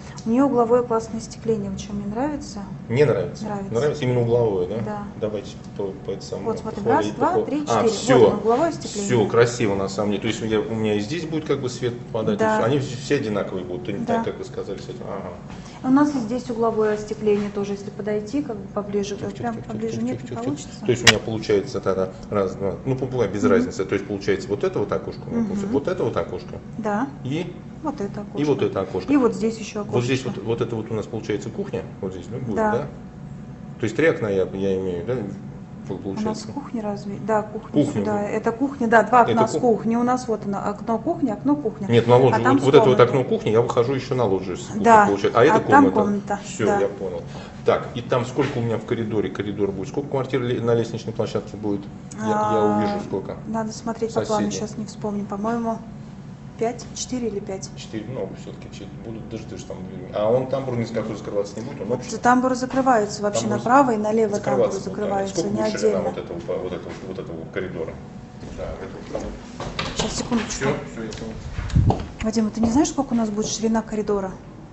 У нее угловое классное остекление, вот что мне нравится. Не нравится? Нравится. Именно угловое, да? Да. Давайте по, по это самое. Вот смотри, раз, два, три, четыре. А, все, вот оно, угловое остекление. все красиво на самом деле. То есть я, у меня и здесь будет как бы свет попадать, Да. и всё. Они все одинаковые будут, не Да. так, как вы сказали с этим. Ага. У нас и здесь угловое остекление тоже, если подойти, как бы поближе, Тих, тих, прям тих, поближе тих, нет, тих, не тих, тих. получится. То есть у меня получается тогда раз, два, ну бывает без разницы. То есть получается вот это вот окошко, у меня Мгм. получается, вот это вот окошко Да, и, вот это окошко. и вот это окошко. И вот здесь еще окошко. Вот здесь вот, вот это вот у нас получается кухня, вот здесь, да, будет, Да. да? То есть три окна я, я имею, да, У нас получается? кухня разве? Да, кухня, Кухня, сюда. да. Это кухня, да, два окна Это с кух- кухни. У нас вот оно, окно кухня, окно кухня. Нет, на лоджию, А там вот, с вот это вот комнатой. окно кухни, я выхожу еще на лоджию, с кухни, Да, получается. А это а там комната. комната, Все, да. я понял. Так, и там сколько у меня в коридоре, коридор будет, сколько квартир ли- на лестничной площадке будет? Я, я А, увижу сколько. Надо смотреть по плану, Соседи. сейчас не вспомню. По-моему, пять, четыре или пять. Четыре, много все-таки, будут даже ты же там. А он тамбур ни с какой закрываться не будет, он общий? Тамбуры закрываются вообще Тамбур направо и налево тамбуры закрываться будут, да. закрываются, Сколько не будет ширина отдельно. вот этого, по- вот этого, вот этого коридора? Да, это Сейчас, секундочку. все, все, я понял. Вадим, ты не знаешь, сколько у нас будет ширина коридора?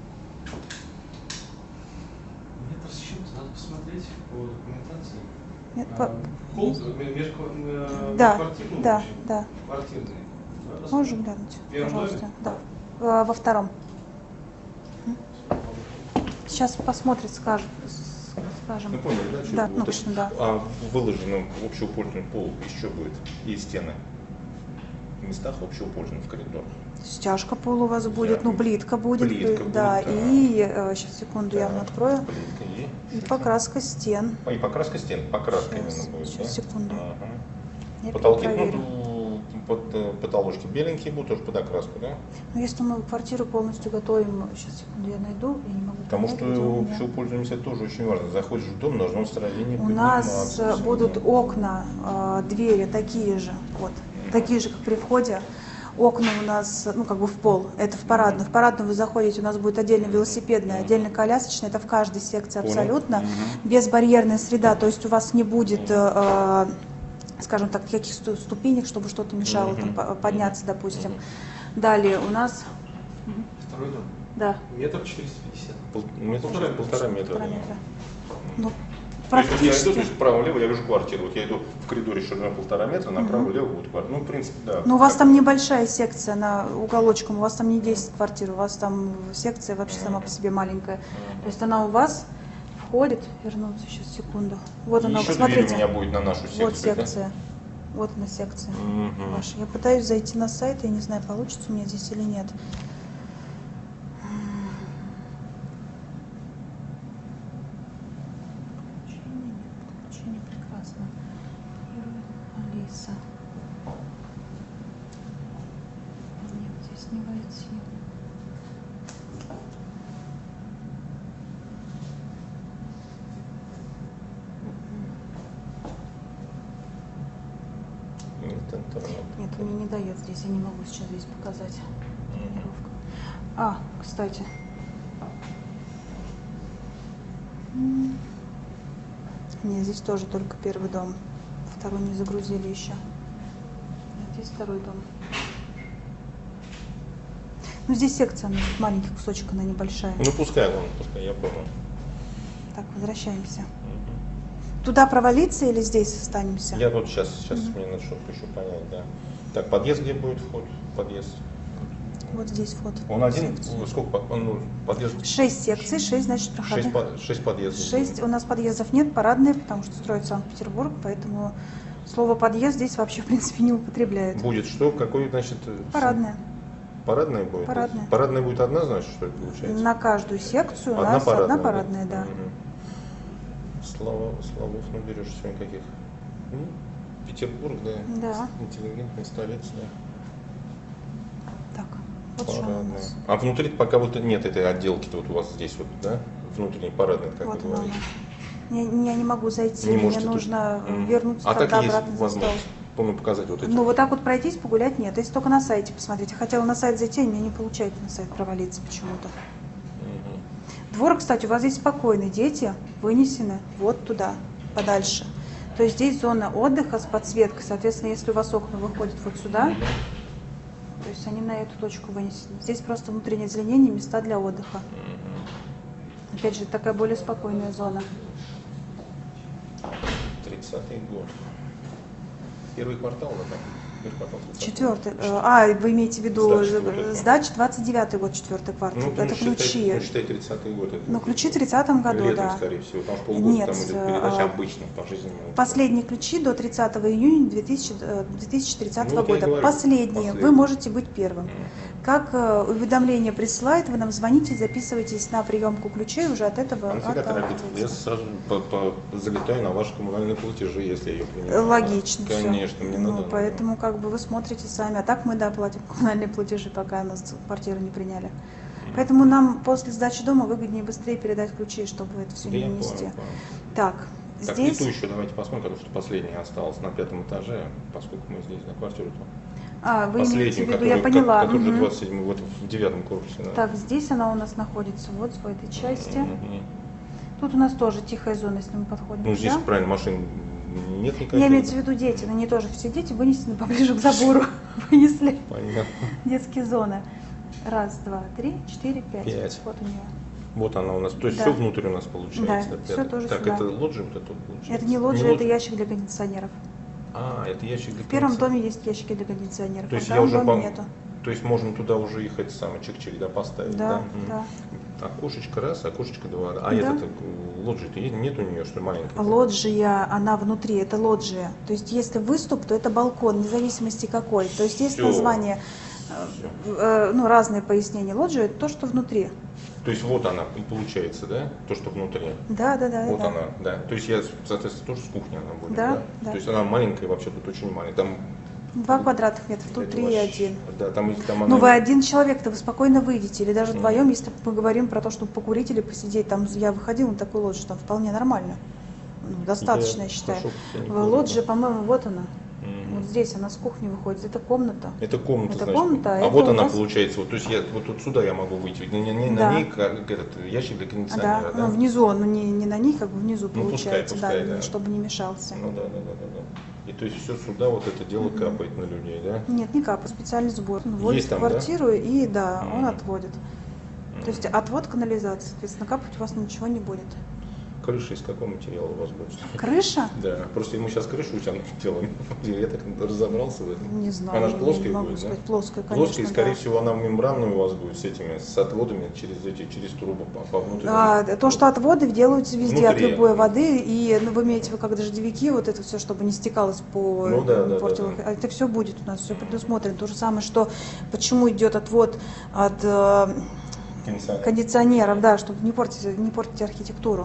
Нет расчета, надо посмотреть по документации. Нет, А, по- Холл, э, межква- э, Да, межквартирный, да, в общем, да. квартирный. Да, Можешь посмотрим. глянуть, В первом пожалуйста? доме? Да. Э, Во втором. Сейчас посмотрит, скажет, с- скажем. Ну понял, да? что Да, это ну вот точно, это? да. А выложенный общеупользованный пол еще будет и стены. В местах общеупользованных в коридорах. Стяжка пола у вас будет, ну плитка будет, Плитка да, будет, да. и сейчас секунду я вам Так, открою. плитка и, И покраска стен. А, и покраска стен, покраска Щас, именно будет, щас, да? секунду. Ага. Я Потолки, проверю. ну, под, э, потолочки беленькие будут, тоже под окраску, да? Но если мы квартиру полностью готовим, сейчас секунду я найду, я не могу Потому понять, что где у меня. общеупользование это тоже очень важно. Заходишь в дом, должно строение У нас подниматься, э, всё, будут да. окна, э, двери такие же, вот, такие же, как при входе. Окна у нас, ну, как бы в пол, это в парадную. В парадную вы заходите, у нас будет отдельно велосипедная, отдельно колясочная, это в каждой секции Понял. абсолютно. Мгм. Безбарьерная среда, то есть у вас не будет, э, скажем так, каких сту- ступенек, чтобы что-то мешало там, Мгм. по- подняться, допустим. Далее у нас, Второй дом. да, Метр четыреста пятьдесят. Пол- метр, Полтора полтора, метра. метра. полтора да. метра. Ну, То есть вот я иду, практически. то есть вправо-лево я вижу квартиру. Вот я иду в коридоре ширина полтора метра, направо-лево будет квартира. Ну, в принципе, да. Ну, у вас как- там небольшая секция на уголочком, у вас там не десять квартир, у вас там секция вообще сама по себе маленькая. То есть она у вас входит, вернуться сейчас, секунду. Вот И она, еще дверь смотрите, у меня будет на нашу секцию. вот секция, вот она секция Да? Мгм. ваша. Я пытаюсь зайти на сайт, я не знаю, получится у меня здесь или нет. Подключение нет, подключение прекрасно. Алиса. Нет, здесь не войти. Нет, интернет. Нет, он мне не дает здесь, я не могу сейчас здесь показать. Тренировка. А, кстати. М. Нет, здесь тоже только первый дом. Второй не загрузили еще. Нет, здесь второй дом. Ну, здесь секция, она тут маленький кусочек, она небольшая. Ну, пускай, ладно, пускай, я понял. Так, возвращаемся. Мгм. Туда провалиться или здесь останемся? Я вот сейчас, сейчас мне надо что-то еще понять, да. Так, подъезд где будет вход? Подъезд. Вот здесь вход. Он один, Секция. сколько, по- он, ну, подъезд? Шесть секций, шесть, значит, Шесть, проходных. по- шесть подъездов. Шесть, у нас подъездов нет, парадные, потому что строит Санкт-Петербург, поэтому слово подъезд здесь вообще, в принципе, не употребляют. Будет что? Какой, значит? э, Парадная. Парадная будет? Парадная. Парадная будет одна, значит, что ли, получается? На каждую секцию у Одна нас парадная, одна парадная, да. Мгм. Слова, словов наберешь сегодня каких? Ну, Петербург, да. Да. Интеллигентная столица, да. Так, вот что она у Парадная. нас. А внутри пока вот нет этой отделки-то вот у вас здесь вот, да? Внутренней парадной, как Вот вы она у говорите. нас. Я, я не могу зайти, Не мне можете тут? нужно Мгм. вернуться А так тогда и есть обратно за стол. возможность, по-моему, показать вот эти. Ну, вот так вот пройтись, погулять нет. Если только на сайте посмотреть. Я хотела на сайт зайти, а мне не получается на сайт провалиться почему-то. Мгм. Двор, кстати, у вас здесь спокойный. Дети вынесены вот туда, подальше. То есть здесь зона отдыха с подсветкой. Соответственно, если у вас окна выходят вот сюда, то есть они на эту точку вынесены. Здесь просто внутреннее озеленение, места для отдыха. Мгм. Опять же, такая более спокойная зона. тридцатый год. Первый квартал, да, там? Первый квартал тридцатый. Четвертый. А, вы имеете в виду Сдача будет, сдача двадцать девятый год, четвертый квартал. Ну, Это считай, ключи. ну, считай тридцатый год. Это Ну, ключи в тридцатом году, летом, да. скорее всего. Там же полгода Нет, там идет э, передача а, обычных по жизни. Последние ключи до тридцатого июня две тысячи тридцатого Ну, вот я и года. говорю, Последние. последние. Вы можете быть первым. Мгм. Как э, уведомление присылает, вы нам звоните, записывайтесь на приемку ключей, уже от этого Она всегда торопится. Я отталкиваетесь. сразу по, по, залетаю на ваши коммунальные платежи, если я ее принимаю. Логично всё. Конечно, мне Ну, надо. поэтому как бы вы смотрите сами. А так мы, да, платим коммунальные платежи, пока нас квартиру не приняли. Поэтому нам после сдачи дома выгоднее быстрее передать ключи, чтобы это все Да не я нести. понял, понял. Так, Так, здесь... плиту еще давайте посмотрим, потому что последняя осталась на пятом этаже, поскольку мы здесь на квартиру-то. А, вы имеете в Последнюю, виду, которую, я поняла. который уже Мгм. двадцать седьмой, вот в девятом корпусе. Да. Так, здесь она у нас находится, вот в этой части. Мгм. Тут у нас тоже тихая зона, если мы подходим. Ну, здесь да? правильно, машин нет никаких. Я имею в виду дети, но не тоже все дети вынесены поближе к забору. Вынесли Понятно. детские зоны. Раз, два, три, четыре, пять. Пять. Вот у нее. Вот она у нас, то есть Да. все внутрь у нас получается. Да, пятый. всё тоже Так, сюда. это лоджия вот это вот получается? Это не лоджия, это лоджия? ящик для кондиционеров. А, это ящик для В первом кондиционера. доме есть ящики для кондиционеров, То а в есть я втором уже доме пом- нету. То есть можно туда уже их эти самые чик-чик, да, поставить, Да, Мгм. да. Окошечко раз, окошечко два. А Да. это лоджии-то есть? Нет у нее, что ли, маленькая? Лоджия, она внутри, это лоджия. То есть если выступ, то это балкон, вне зависимости какой. То есть есть Всё. название, э, э, ну, разные пояснения. Лоджия – это то, что внутри. То есть вот она и получается, да? То, что внутри. Да, да, да. Вот да. она, да. То есть я, соответственно, тоже с кухни она будет, Да, да? да. То есть она маленькая, вообще тут очень маленькая. Там Два квадратных метра, тут это три и вообще- один. Да, там, если там Ну, она... вы один человек-то, вы спокойно выйдете, или даже Мгм. вдвоем, если мы говорим про то, чтобы покурить или посидеть. Там я выходила на такую лоджию, там вполне нормально. Ну, достаточно, я, считаю. хорошо, я не В помню. лоджии, по-моему, вот она. Мгм. Вот здесь она с кухни выходит. Это комната. Это комната, Это значит. комната, а а это вот у она нас- получается, вот, то есть я вот тут сюда я могу выйти, не, не- не Да. на ней как этот ящик для А, кондиционера, да, да? ну, внизу, он, ну, не, не на ней, как бы внизу Ну, пускай, получается, пускай, да, да. чтобы не мешался. Ну да, да, да, да, да. И то есть все сюда вот это дело Мгм. капает на людей, да? Нет, не капает, специальный сбор. Он вводит Есть в там, да? квартиру и, да, он Мгм. отводит. То есть отвод канализации, соответственно, капать у вас ничего не будет. Крыша из какого материала у вас будет? Крыша? Да, просто мы сейчас крышу у тебя делаем. Я так разобрался в этом. Не знаю, Она же я плоская не могу будет, да? сказать. Плоская, конечно, Плоская, и, скорее да. всего, она мембранная у вас будет с этими, с отводами через эти, через трубу по, по внутреннему. А, то, что отводы делаются везде Внутри. от любой воды, и ну, вы имеете в виду как дождевики, вот это все, чтобы не стекалось по Ну да, да, портилах. да, да. Это все будет у нас, все предусмотрено. То же самое, что почему идет отвод от э, Кондиционер. кондиционеров, да, чтобы не портить, не портить архитектуру.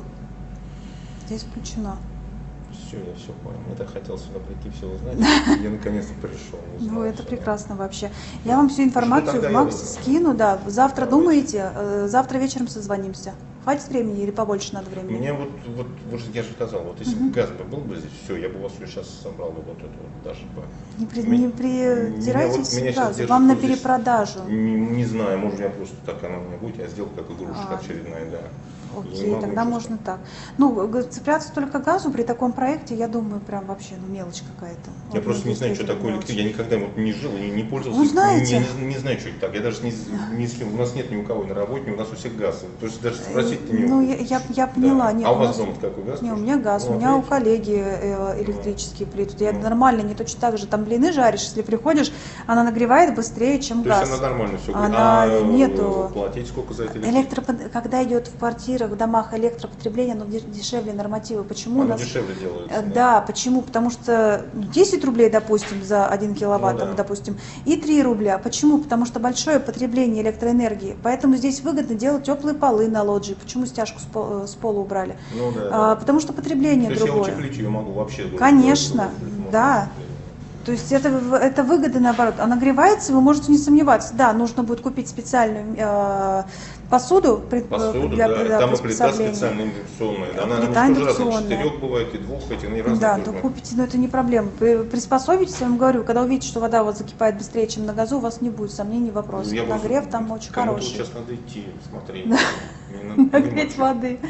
Здесь включено. Все, я все понял. Я так хотел сюда прийти, все узнать. Я наконец-то пришел. Ну, узнал это всё. прекрасно вообще. Я вам всю информацию тогда в я Макс вызову. скину, да. Завтра Давайте. думаете, э, завтра вечером созвонимся. Хватит времени или побольше надо времени? Мне вот, вот, вот я же сказал, вот если Мгм. бы газ бы был бы здесь, все, я бы у вас сейчас собрал бы вот это вот даже бы. Не, при, Ми- не придирайтесь меня вот- меня сразу. щас держит Вам на вот здесь. перепродажу. Не, не знаю, может у меня просто так она у меня будет, я сделал как игрушка А. очередная, да. Я не Окей, могу тогда ничего можно так. Ну, г- цепляться только к газу при таком проекте, я думаю, прям вообще, ну, мелочь какая-то. Я Вот, просто ну, не знаю, что действительно такое мелочь. электричество. Я никогда вот не жил, не, не пользовался. Вы знаете? Не, не- не знаю, что это так. Я даже не, не с кем- у нас нет ни у кого на работе, у нас у всех газ. То есть даже спросить не Ну, у- я, я, я поняла. Да. Нет, А у у вас нас- дома какой газ? Не, у тоже? меня газ, Ну, у меня у отлично. коллеги э, электрические плиты. Я Ну. нормально, не точно так же. Там блины жаришь, если приходишь, она нагревает быстрее, чем То газ. есть она нормально все Она а, нету- платить сколько за это электричество? Электропод- Когда идет в квартирах, в домах электропотребление, оно де- дешевле нормативы. Почему у Оно нас? дешевле делается. Э, Да, почему? Потому что десять рублей, допустим, за один киловатт, Ну да. там, допустим, и три рубля. Почему? Потому что большое потребление электроэнергии. Поэтому здесь выгодно делать теплые полы на лоджии. Почему стяжку с пол- с пола убрали? Ну да. А, да. потому что потребление То есть другое. я утеплить ее могу вообще. Конечно, Можно. да. То есть это, в- это выгода наоборот. А нагревается, вы можете не сомневаться. Да, нужно будет купить специальную э, посуду при- Посуду, для, да. для Там и плита приспособления. специальная индукционная. Да, Она, плита она тоже разная. индукционная. Четырех бывает и двух, эти, они разные. Да, тоже. то купите, но это не проблема. При- Приспособитесь, я вам говорю, когда увидите, что вода у вас закипает быстрее, чем на газу, у вас не будет сомнений, вопросов. Я Нагрев вот- там очень кому-то хороший. Сейчас надо идти, смотреть. Мне надо понимать, Нагреть что- воды.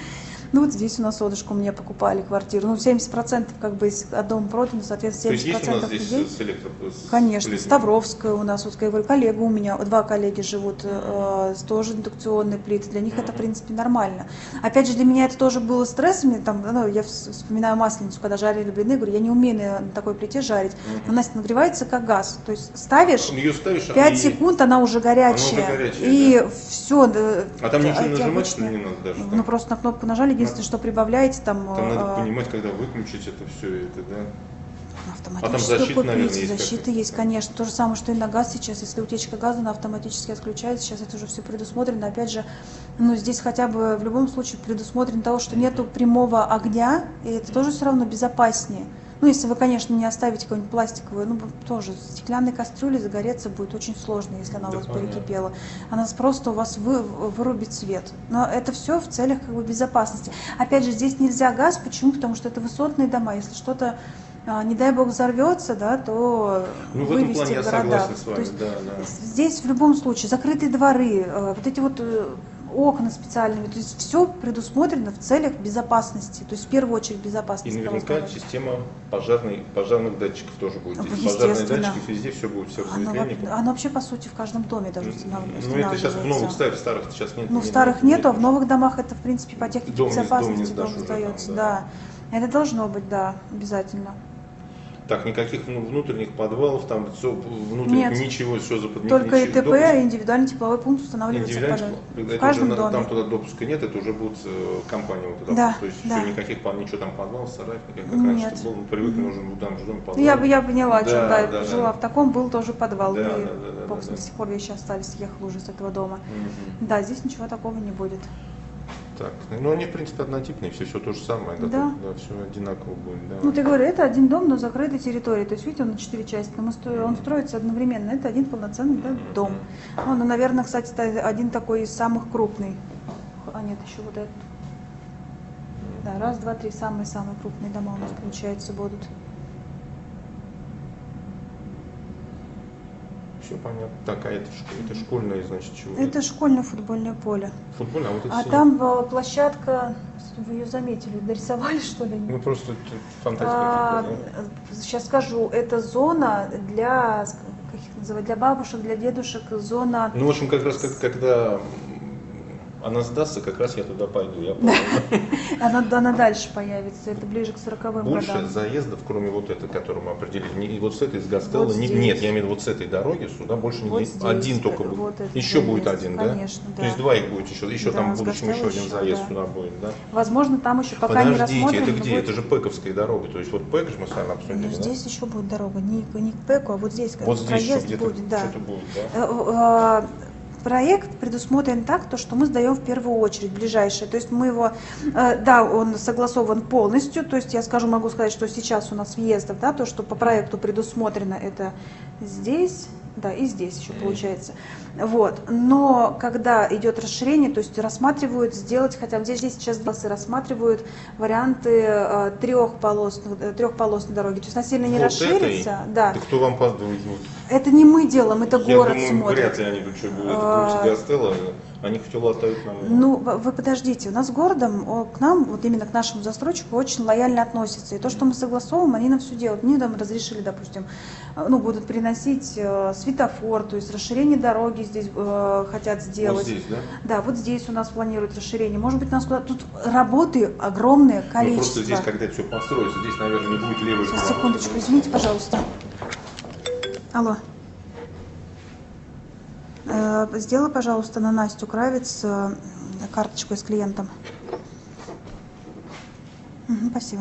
Ну вот здесь у нас Содушка, у меня покупали квартиру. Ну, семьдесят процентов как бы из дом продано, соответственно, То есть семьдесят есть у нас процентов здесь людей. с электро... с Конечно, плитами? Ставровская у нас, вот я говорю, коллега у меня, два коллеги живут, э, тоже индукционные плиты, для них это, в принципе, нормально. Опять же, для меня это тоже было стрессом, там, ну, я вс- вспоминаю Масленицу, когда жарили блины, говорю, я не умею на, на такой плите жарить, Мгм. она нагревается как газ, то есть ставишь, Ее ставишь, пять и- секунд, она уже горячая, Она уже горячая, и все. А там ничего нажимать, что ли, не надо даже? Ну, Там, просто на кнопку нажали, единственное, что прибавляете, там, там надо э, понимать, когда выключить это все, это, да? автоматически защита, купить, наверное, есть защита какая-то? есть, конечно. То же самое, что и на газ сейчас. Если утечка газа, она автоматически отключается. Сейчас это уже все предусмотрено. Опять же, ну, здесь хотя бы в любом случае предусмотрено того, что нету прямого огня, и это тоже все равно безопаснее. Ну, если вы, конечно, не оставите какую-нибудь пластиковую, ну, тоже стеклянной кастрюли загореться будет очень сложно, если она у Да, вас понятно. перекипела. Она просто у вас вы, вырубит свет. Но это все в целях как бы безопасности. Опять же, здесь нельзя газ. Почему? Потому что это высотные дома. Если что-то, а, не дай бог, взорвется, да, то Ну, в этом вывести плане я в города. согласен с То вами, есть да, да. здесь в любом случае закрытые дворы, э, вот эти вот э, окна специальными, то есть все предусмотрено в целях безопасности, то есть в первую очередь И безопасность. наверняка правоохранения. система пожарной, пожарных датчиков тоже будет здесь. Ну, Пожарные естественно. датчики, везде все будет, все Оно, разветвление. во- оно вообще, по сути, в каждом доме даже установ- Ну, это сейчас в устанавливается. новых ставят, старых сейчас нет. Ну, в нет, старых нет, нету, а в нет. новых домах это, в принципе, по технике Дом не- дом не безопасности сдашь тоже уже там, сдается. да. Да. Это должно быть, да, обязательно. Так, никаких ну, внутренних подвалов, там все, внутренних Нет. ничего, все за Только ничего- ИТП, допуск- индивидуальный тепловой пункт устанавливается в индивидуальный, каждом- это в каждом уже, доме. там туда допуска нет, это уже будет э, компания вот туда. Да, То есть да. все, никаких пан- ничего там подвалов, сараев, никаких, как Нет. раньше было, мы привыкли, нужен в там же доме подвал. Ну, я, бы- я поняла, Да, что да, да, жила да. в таком, был тоже подвал. Да, и да, да, да, бог с да, ним, да. до сих пор вещи остались, съехала уже с этого дома. Мгм. Да, здесь ничего такого не будет. Так, ну они в принципе однотипные, все, все то же самое, да, Да. да, все одинаково будет, да. Ну, ты говорю, это один дом на закрытой территории. То есть, видите, он на четыре части, но мы сто- он строится одновременно. Это один полноценный, да, дом. Он, ну, наверное, кстати, это один такой из самых крупный. А нет, еще вот этот. Да, раз, два, три, самые-самые крупные дома у нас, получается, будут. Все понятно. Так, а это, школ- это школьное, значит, чего? Это школьное футбольное поле. Футбольное, а вот это А синее? там э, площадка, вы ее заметили, дорисовали, что ли? Ну просто т- фантастика. А, какая-то, да? сейчас скажу, это зона для, как их называют, для бабушек, для дедушек, зона. Ну, в общем, как раз как, когда м, она сдастся, как раз я туда пойду, я понял. Она, она дальше появится, это ближе к сороковым Больше годам. заездов, кроме вот этой, которую мы определили, не- и вот с этой, с Гастелла, Вот не- здесь. нет, я имею в виду вот с этой дороги сюда больше не Вот есть. здесь, Один только э, будет. вот этот Еще будет заезд, один, да? конечно, То да. есть два их будет еще, еще Да, там в с будущем еще Гастелла один еще, заезд да. сюда будет, да? Возможно, там еще пока не Подождите, рассмотрено. это но где? будет- Это же Пековская дорога, то есть вот Пек же мы с вами Ну, обсудили, да? здесь еще будет дорога, не, не к Пеку, а вот здесь, Вот здесь еще проезд где-то будет, да. что-то будет, да? Э, э, Проект предусмотрен так, то, что мы сдаем в первую очередь, ближайшее. То есть мы его, э, да, он согласован полностью, то есть я скажу, могу сказать, что сейчас у нас въездов, да, то, что по проекту предусмотрено, это здесь, да, и здесь еще получается. Вот. Но когда идет расширение, то есть рассматривают сделать, хотя здесь, здесь сейчас классы рассматривают варианты э, трехполосных, э, трехполосной дороги. То есть она сильно не Вот расширится. этой? Да. Да кто вам поздует? Это не мы делаем, это Я город думаю, смотрит. вряд ли они тут что будут, А, будете Гастелло, они хоть латают нам. Ну, в- вы подождите, у нас с городом, о, к нам, вот именно к нашему застройщику очень лояльно относятся. И то, что мы согласовываем, они нам все делают. Мне там разрешили, допустим, э, ну, будут приносить э, светофор, то есть расширение дороги здесь э, хотят сделать. Вот здесь, да? Да, вот здесь у нас планируют расширение. Может быть, у нас куда-то тут работы огромное Ну, количество. просто здесь, когда это все построится, здесь, наверное, не будет левой Сейчас, стороны. секундочку, извините, пожалуйста. Алло. Э, Сделай, пожалуйста, на Настю Кравец э, карточку с клиентом. Мгм, спасибо.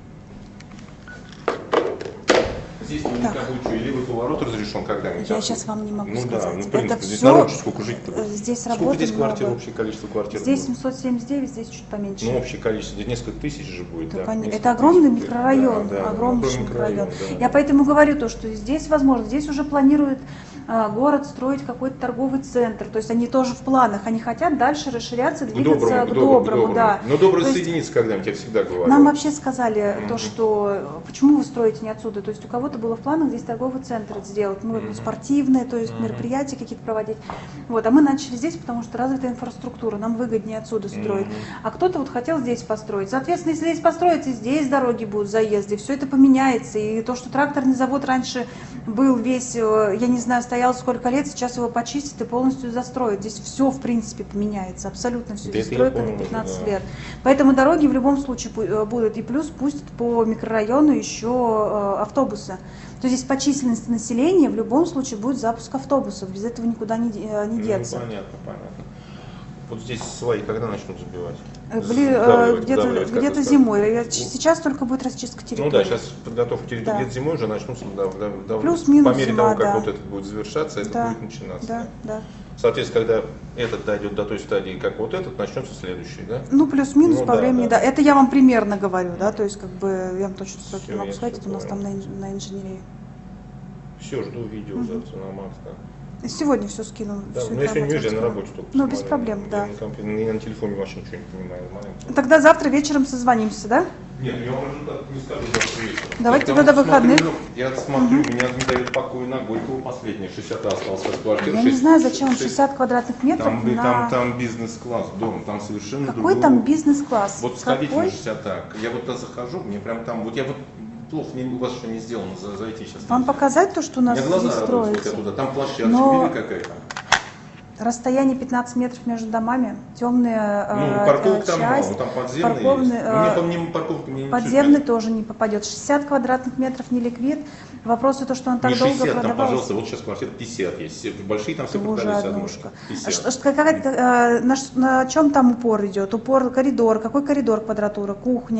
Здесь наверняка будет что, и левый поворот разрешен когда-нибудь. Я а? сейчас вам не могу Ну сказать. да, ну в Это принципе, здесь всё, народ сколько жить э, здесь Сколько работы здесь квартир, много. общее количество квартир? Здесь будет? семьсот семьдесят девять, здесь чуть поменьше. Ну, общее количество, здесь несколько тысяч же будет, Да, да? конечно. Несколько Это огромный тысяч. микрорайон, Да, да, огромный огромный микрорайон. да. Я поэтому говорю то, что здесь возможно, здесь уже планируют а, город строить какой-то торговый центр. То есть они тоже в планах, они хотят дальше расширяться, К двигаться доброму, к к доброму, доброму. к доброму. Да. Но добро То есть соединиться когда-нибудь, я всегда говорю. нам вообще сказали Mm-hmm. то, что почему вы строите не отсюда. То есть у кого-то было в планах здесь торговый центр сделать, ну, Mm-hmm. спортивные, то есть Mm-hmm. мероприятия какие-то проводить. Вот. А мы начали здесь, потому что развитая инфраструктура, нам выгоднее отсюда строить. Mm-hmm. А кто-то вот хотел здесь построить. Соответственно, если здесь построить, и здесь дороги будут, заезды, все это поменяется. И то, что тракторный завод раньше был весь, я не знаю, стоял сколько лет, сейчас его почистят и полностью застроят. Здесь все, в принципе, поменяется, абсолютно все. Здесь стройка на пятнадцать лет. Поэтому дороги в любом случае будут. И плюс пустят по микрорайону еще автобусы. То есть здесь по численности населения в любом случае будет запуск автобусов. Без этого никуда не, не деться. Ну, понятно, понятно. Вот здесь сваи когда начнут забивать? Были где-то, где-то зимой. Сейчас только будет расчистка территории. Ну да, сейчас подготовка территории. Да. Где-то зимой уже начнутся, да, да, да, плюс-минус по мере зима, того, как да. вот это будет завершаться, это Да, будет начинаться. Да, да. Соответственно, когда этот дойдет до той стадии, как вот этот, начнется следующий, да? Ну, плюс-минус Ну, по да, времени, да. да. Это я вам примерно говорю, да, то есть как бы я вам точно сроки Всё, не могу я сказать, всё это у нас понял. там на, инж- на инженерии. Все, жду видео Мгм. завтра на Макс, да. Сегодня все скину. Да, всю но я сегодня информацию вижу, я на скину. работе только Ну, без посмотрю. проблем, Я да. на компьютере, я на телефоне вообще ничего не понимаю. маленький. Тогда завтра вечером созвонимся, да? Нет, я вам результат не скажу завтра вечером. Давайте Я тогда там выходных. смотрю, Я смотрю, меня не дает покоя на Горького последний, шестьдесят остался от квартиры. Я не шесть- знаю, зачем шесть- шестьдесят квадратных метров Там, на... там, там бизнес-класс, дом, там совершенно Какой другого- там бизнес-класс? Вот сходите на Какой? шестьдесят так. Я вот туда захожу, мне прям там, вот я вот плохо, мне, у вас еще не сделано, за- зайти сейчас. Вам нельзя. показать то, что у У нас меня глаза здесь радуются, вот я строится? туда. Там площадка, Но- видели какая-то? Расстояние пятнадцать метров между домами, темные Ну, э, парковок там мало, часть, ну, там подземный парковный, есть. э, Ну, мне, по мне парковка мне не подземный чуть тоже не попадет. шестьдесят квадратных метров не ликвид. Вопрос то, что он не так долго шестьдесят, там, продавался. пожалуйста, вот сейчас квартира пятьдесят есть. Все большие там все Уже продались однушка. пятьдесят. А что- что- какая- э, на, ш- на чем там упор идет? Упор коридор. Какой коридор квадратура?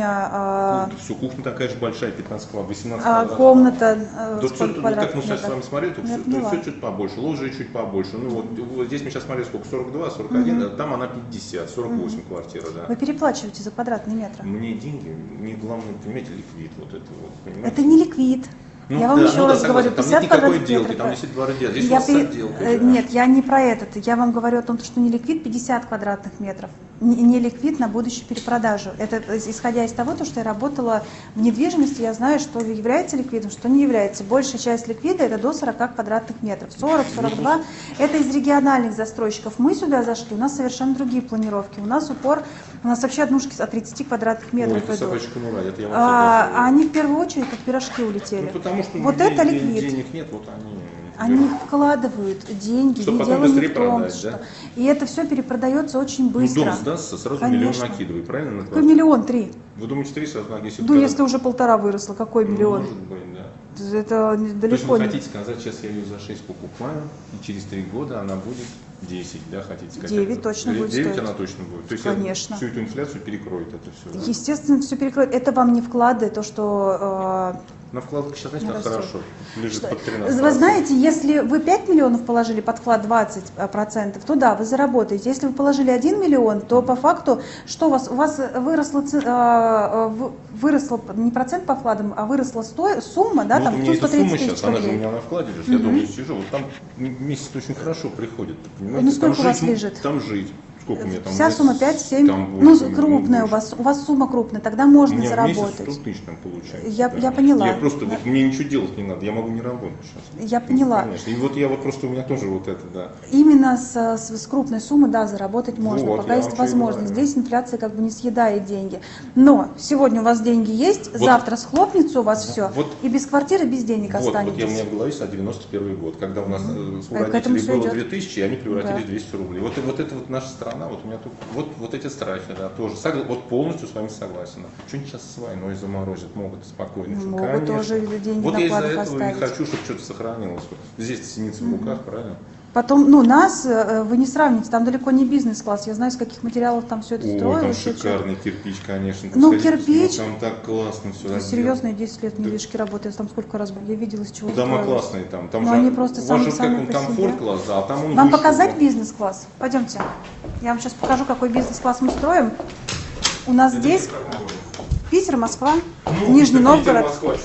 Кухня, э, Все, кухня такая же большая, пятнадцать квадратов, восемнадцать э, квадратов. комната. э, Да, сколько что-то, вот как квадратных мы сейчас с метров? вами смотрели, то Я все, поняла. все чуть побольше, лоджии чуть побольше. Ну вот, вот здесь мы сейчас смотрели сколько, сорок два, сорок один, а там она пятьдесят, сорок восемь квартира, да. Вы переплачиваете за квадратные метры. Мне деньги, мне главное, понимаете, ликвид, вот это вот, понимаете? Это не ликвид. Ну я вам да, еще ну да, раз говорю, согласен, там пятьдесят нет никакой квадратных отделки, метров. там есть два отдела, здесь Я у вас с пере- отделкой, э, да. Нет, я не про этот. Я вам говорю о том, что не ликвид пятьдесят квадратных метров. Не, не ликвид на будущую перепродажу. Это исходя из того, то, что я работала в недвижимости, я знаю, что является ликвидом, что не является. Большая часть ликвида это до сорока квадратных метров. сорок сорок два это из региональных застройщиков. Мы сюда зашли, у нас совершенно другие планировки. У нас упор, у нас вообще однушки от тридцати квадратных метров Ой, это идут. собачка Мураль, это я вам А, согласен. а они в первую очередь как пирожки улетели. Ну, потому что у вот людей это ден- ликвид. денег нет, вот они... Они вкладывают деньги, Чтобы не потом дело не быстрее в том, продать, что... да? И это все перепродается очень Ну, быстро. дом сдастся, сразу Конечно. миллион накидывай, правильно? на Какой квартиру? миллион? Три. Вы думаете, три сразу на десять? Ну, если уже полтора выросло, какой миллион? Может быть, да. Это То есть далеко вы не... хотите сказать, сейчас я ее за шесть покупаю, и через три года она будет десять, да, хотите сказать? девять точно будет девять стоить. она точно будет. То есть Конечно. всю эту инфляцию перекроет это все, да? Естественно, все перекроет. Это вам не вклады, то, что... На вкладке сейчас, знаете, Не как растет. хорошо, лежит Что- под тринадцать. Вы знаете, если вы пять миллионов положили под вклад двадцать процентов, то да, вы заработаете. Если вы положили один миллион, то по факту, что у вас? У вас выросла, ц- а, в- выросла не процент по вкладам, а выросла сто- сумма, да, Ну, там вот у меня сто эта сумма тридцать сейчас, тысяч она же у рублей. меня на вкладе лежит, я дома сижу, вот там месяц очень хорошо приходит, понимаете? Ну, сколько там у вас жить, лежит? Там жить. Сколько у меня там? Вся у меня сумма с- пять-семь, там ну восемь, крупная у больше. вас, у вас сумма крупная, тогда У можно меня в месяц заработать. сто тысяч там получается. Я- да. я поняла. Я просто, Да. вот, мне ничего делать не надо, я могу не работать сейчас. Я поняла. Ну, конечно. И вот я вот просто, у меня тоже вот это, да. Именно с, с- с крупной суммы, да, заработать можно, Вот, пока я есть вам что и возможность. говорю. Здесь инфляция как бы не съедает деньги. Но сегодня у вас деньги есть, Вот. завтра схлопнется у вас все, Вот. и без квартиры, без денег Вот, вот я, у останетесь. меня в голове а девяносто первый год, когда у нас э, у А к этому родителей всё было идет. две тысячи, и они превратились Да. в двести рублей. Вот, и вот это вот наша страна, вот у меня тут, вот, вот эти страхи, да, тоже. Согла- вот полностью с вами согласен. Что-нибудь сейчас с войной заморозят, могут спокойно. Могут Конечно. тоже деньги вот на я из-за вкладах этого и оставить. хочу, чтобы что-то сохранилось. Вот здесь синица в руках, правильно? Потом, ну, нас э, вы не сравните, там далеко не бизнес-класс, я знаю, из каких материалов там все это Ой, там строилось. и всё. шикарный кирпич, конечно. Ну, Посмотрите, кирпич- Там так классно все. Я серьезно, я десять лет в недвижке работаю, я там сколько раз я видела, из чего Дома строилось. классные там. Там Ну, же, они просто у вас самые- же как самые он красивые. комфорт класс, да, а там он Вам выше, показать да. бизнес-класс? Пойдемте. Я вам сейчас покажу, какой бизнес-класс мы строим. У нас здесь Питер, Москва, Ну, Нижний Питер, Новгород. Москва, чё,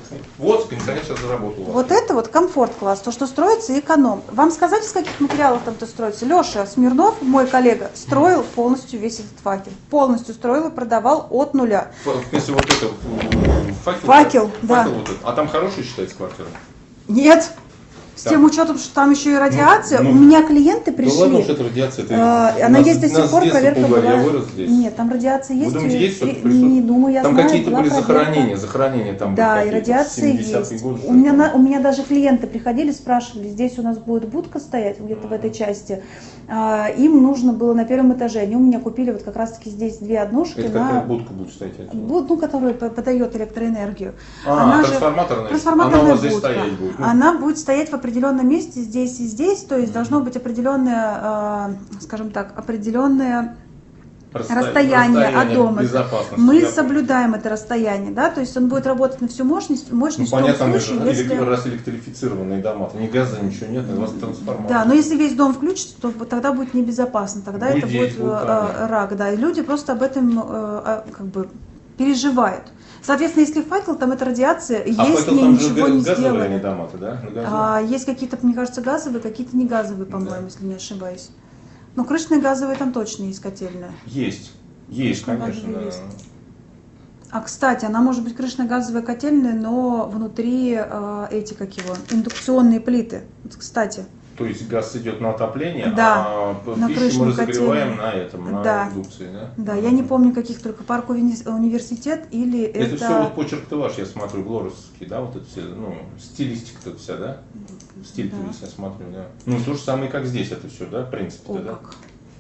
Вот, кондиционер сейчас заработал. Вот это вот комфорт-класс, то, что строится, и эконом. Вам сказать, из каких материалов там это строится? Леша Смирнов, мой коллега, строил полностью весь этот факел. Полностью строил и продавал от нуля. Если вот это м, факел, Факел, да. факел вот этот. А там хороший считается квартира? Нет. С Так. тем учетом, что там еще и радиация, Ну, у ну, меня клиенты Да пришли. ладно, что это радиация. Это А, у она нас- есть до сих нас пор, с детства проверка пугали, была. я вырос здесь. Нет, там радиация есть. Вы думаете, и- есть что-то и- присутствует? не думаю, я Там знаю, какие-то была были проверка. захоронения, захоронения там Да, были и какие-то, радиация семидесятые есть. годы, У меня, что-то. на- у меня даже клиенты приходили, спрашивали, здесь у нас будет будка стоять, где-то в этой части. А, им нужно было на первом этаже. Они у меня купили вот как раз-таки здесь две однушки. Это на... какая будка будет стоять? отсюда? Буд- ну, которая по- подает электроэнергию. А, Она же- трансформаторная. Трансформаторная Она у вас здесь будка. стоять будет. Ну, Она будет стоять в определенном месте здесь и здесь, то есть должно быть определенное, э, скажем так, определенное расстоя- расстояние от дома. безопасности, Мы я соблюдаем это расстояние, да, то есть он будет работать на всю мощность, понял. Ну, мощность понятно, в том мы случае, же если... элек- раз электрифицированные дома, ни газа, ничего нет, у вас трансформатор. Да, но если весь дом включится, то тогда будет небезопасно, тогда Будет это будет есть вулканы. э, рак, да, и люди просто об этом э, э, как бы переживают. Соответственно, если факел, там это радиация, А есть факел мне там же ничего не газовые они сделали. дома-то, да? На газовые? А, есть какие-то, мне кажется, газовые, какие-то не газовые, по-моему, Да. если не ошибаюсь. Но крышные газовые там точно есть котельная. Есть, есть, Крышные конечно. газовые Да. есть. А, кстати, она может быть крышно-газовая котельная, но внутри э, эти, как его, индукционные плиты. Вот, кстати. То есть газ идет на отопление, Да, а п- на пищу мы крышную разогреваем котельную. на этом, на Да. индукции, да? Да, я не помню, каких только парк уни- университет или Это, это... все вот почерк-то ваш, я смотрю, глоровский, да, вот это все, ну, стилистика-то вся, да? Стиль Да. весь, я смотрю, да. Ну, то же самое, как здесь это все, да, в принципе, О, да? как.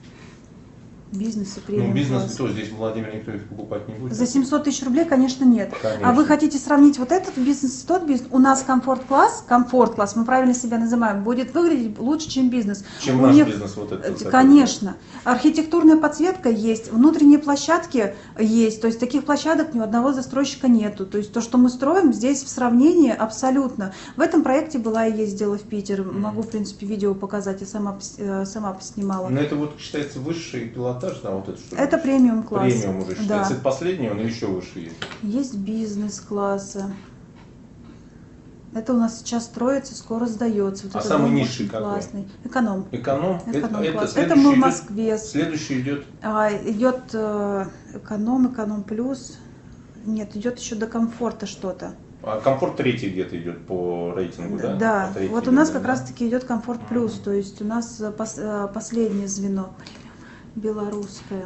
Бизнес и Ну, премиум бизнес, класс. то здесь Владимир никто их покупать не будет. За семьсот тысяч рублей, конечно, нет. Конечно. А вы хотите сравнить вот этот бизнес и тот бизнес? У нас комфорт-класс, комфорт-класс, мы правильно себя называем, будет выглядеть лучше, чем бизнес. Чем У наш них- бизнес вот этот. Э, который- Конечно. Архитектурная подсветка есть, внутренние площадки есть. То есть таких площадок ни у одного застройщика нету. То есть то, что мы строим, здесь в сравнении абсолютно. В этом проекте была и ездила в Питер. Могу, в принципе, видео показать, я сама, пос- э, сама поснимала. Но это вот считается высший пилотаж, да, вот это что ли? Это премиум класс. Премиум уже Да. считается. Это последний, он еще выше есть. Есть бизнес-классы. Это у нас сейчас строится, скоро сдается. Вот А этот самый дом низший очень какой? классный. Эконом. Эконом. Эконом это, класс. это, Это мы в следующий Москве. идет, следующий идет. А, идет э, эконом, эконом плюс. Нет, идет еще до комфорта что-то. А комфорт третий где-то идет по рейтингу, да? Да, По третьей вот у нас линии, как да? раз таки идет комфорт плюс, то есть у нас э, пос- э, последнее звено белорусское.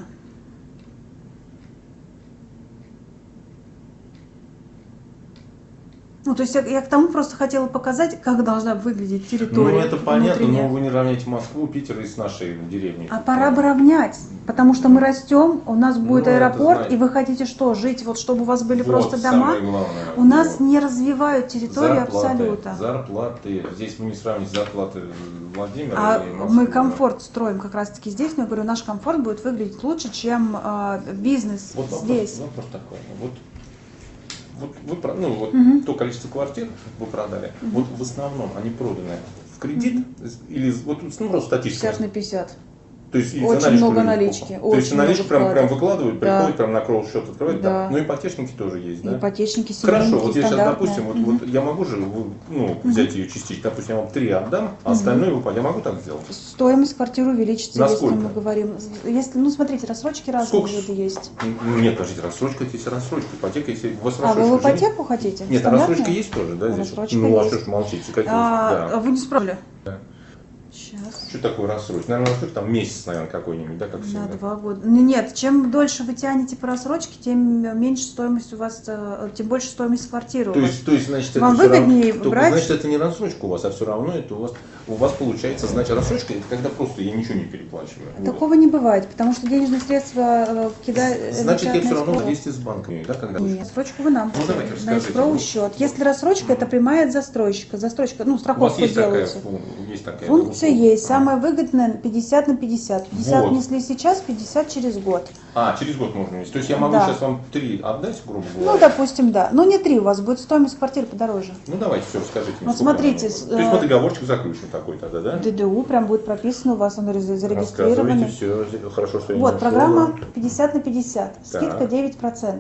Ну, то есть я, я к тому просто хотела показать, как должна выглядеть территория. Ну, это понятно, внутренняя. но вы не равняете Москву, Питер и с нашей деревней. А пора бы равнять, потому что мы растем, у нас будет Ну, это аэропорт, знаете. и вы хотите что, жить, вот чтобы у вас были Вот просто дома? самое главное. У нас Вот. не развивают территорию Зарплаты, абсолютно. Зарплаты. Здесь вы не сравните зарплаты Владимира А и Москвы. мы да. комфорт строим как раз таки здесь, но я говорю, наш комфорт будет выглядеть лучше, чем э, бизнес Вот вопрос, здесь. вопрос такой. Вот, вот, вы, про- ну, вот Мгм. то количество квартир вы продали, вот в основном они проданы в кредит или вот ну, просто статистика. пятьдесят на пятьдесят. То есть и Очень за наличку много люди налички, покупают. очень То есть наличку много прям, прям вкладов. выкладывают, Да. приходят, прям на кролл счет открывают, да. Да. Ну ипотечники тоже есть, да? Ипотечники, Хорошо, семейники, вот я сейчас, стандартные. допустим, вот, Мгм. вот я могу же вы- ну, взять ее частично, допустим, я вам три отдам, а остальное вы- я могу так сделать? Стоимость квартиры увеличится, На если сколько? мы говорим. Если, ну, смотрите, рассрочки разные Сколько? виды есть. М, Нет, подождите, рассрочка есть рассрочка, ипотека, если у вас А, вы рассрочка в уже нет? ипотеку хотите? Нет, а Стандартную? рассрочка есть тоже, да, здесь? Рассрочка Ну, а есть. что ж молчите, какие? А, Да. вы не справили? Да. Сейчас. Что такое рассрочка? Наверное, рассрочка там месяц, наверное, какой-нибудь, да, как На всегда. два года. Ну, нет, чем дольше вы тянете по рассрочке, тем меньше стоимость у вас, э, тем больше стоимость квартиры у То вас. есть, то есть, значит, Вам это всё выгоднее равно, только, брать- значит, это не рассрочка у вас, а все равно это у вас, у вас получается, значит, рассрочка это когда просто я ничего не переплачиваю. Вот. Такого не бывает, потому что денежные средства э, кидают. Значит, я все равно вместе с банком, да, когда Нет, рассрочку вы нам. Ну, давайте, на расскажите. эскроу счет. Если рассрочка, это прямая от застройщика. Застройщика, ну, у вас страховку есть такая, делаете. фун- есть такая Функция услуга? есть. Самое выгодное пятьдесят на пятьдесят. пятьдесят Вот. внесли сейчас, пятьдесят через год. А, через год можно вместе. То есть я могу Да. сейчас вам три отдать, грубо говоря? Ну, допустим, да. Но не три, у вас будет стоимость квартиры подороже. Ну, давайте, все, расскажите мне. Вот сколько смотрите, она с- будет. То есть э, мы договорчик заключим такой тогда, да? ДДУ прям будет прописано, у вас он Рассказывайте зарегистрирован. все, хорошо, что я не Вот, ушел. программа пятьдесят на пятьдесят, скидка Так. девять процентов.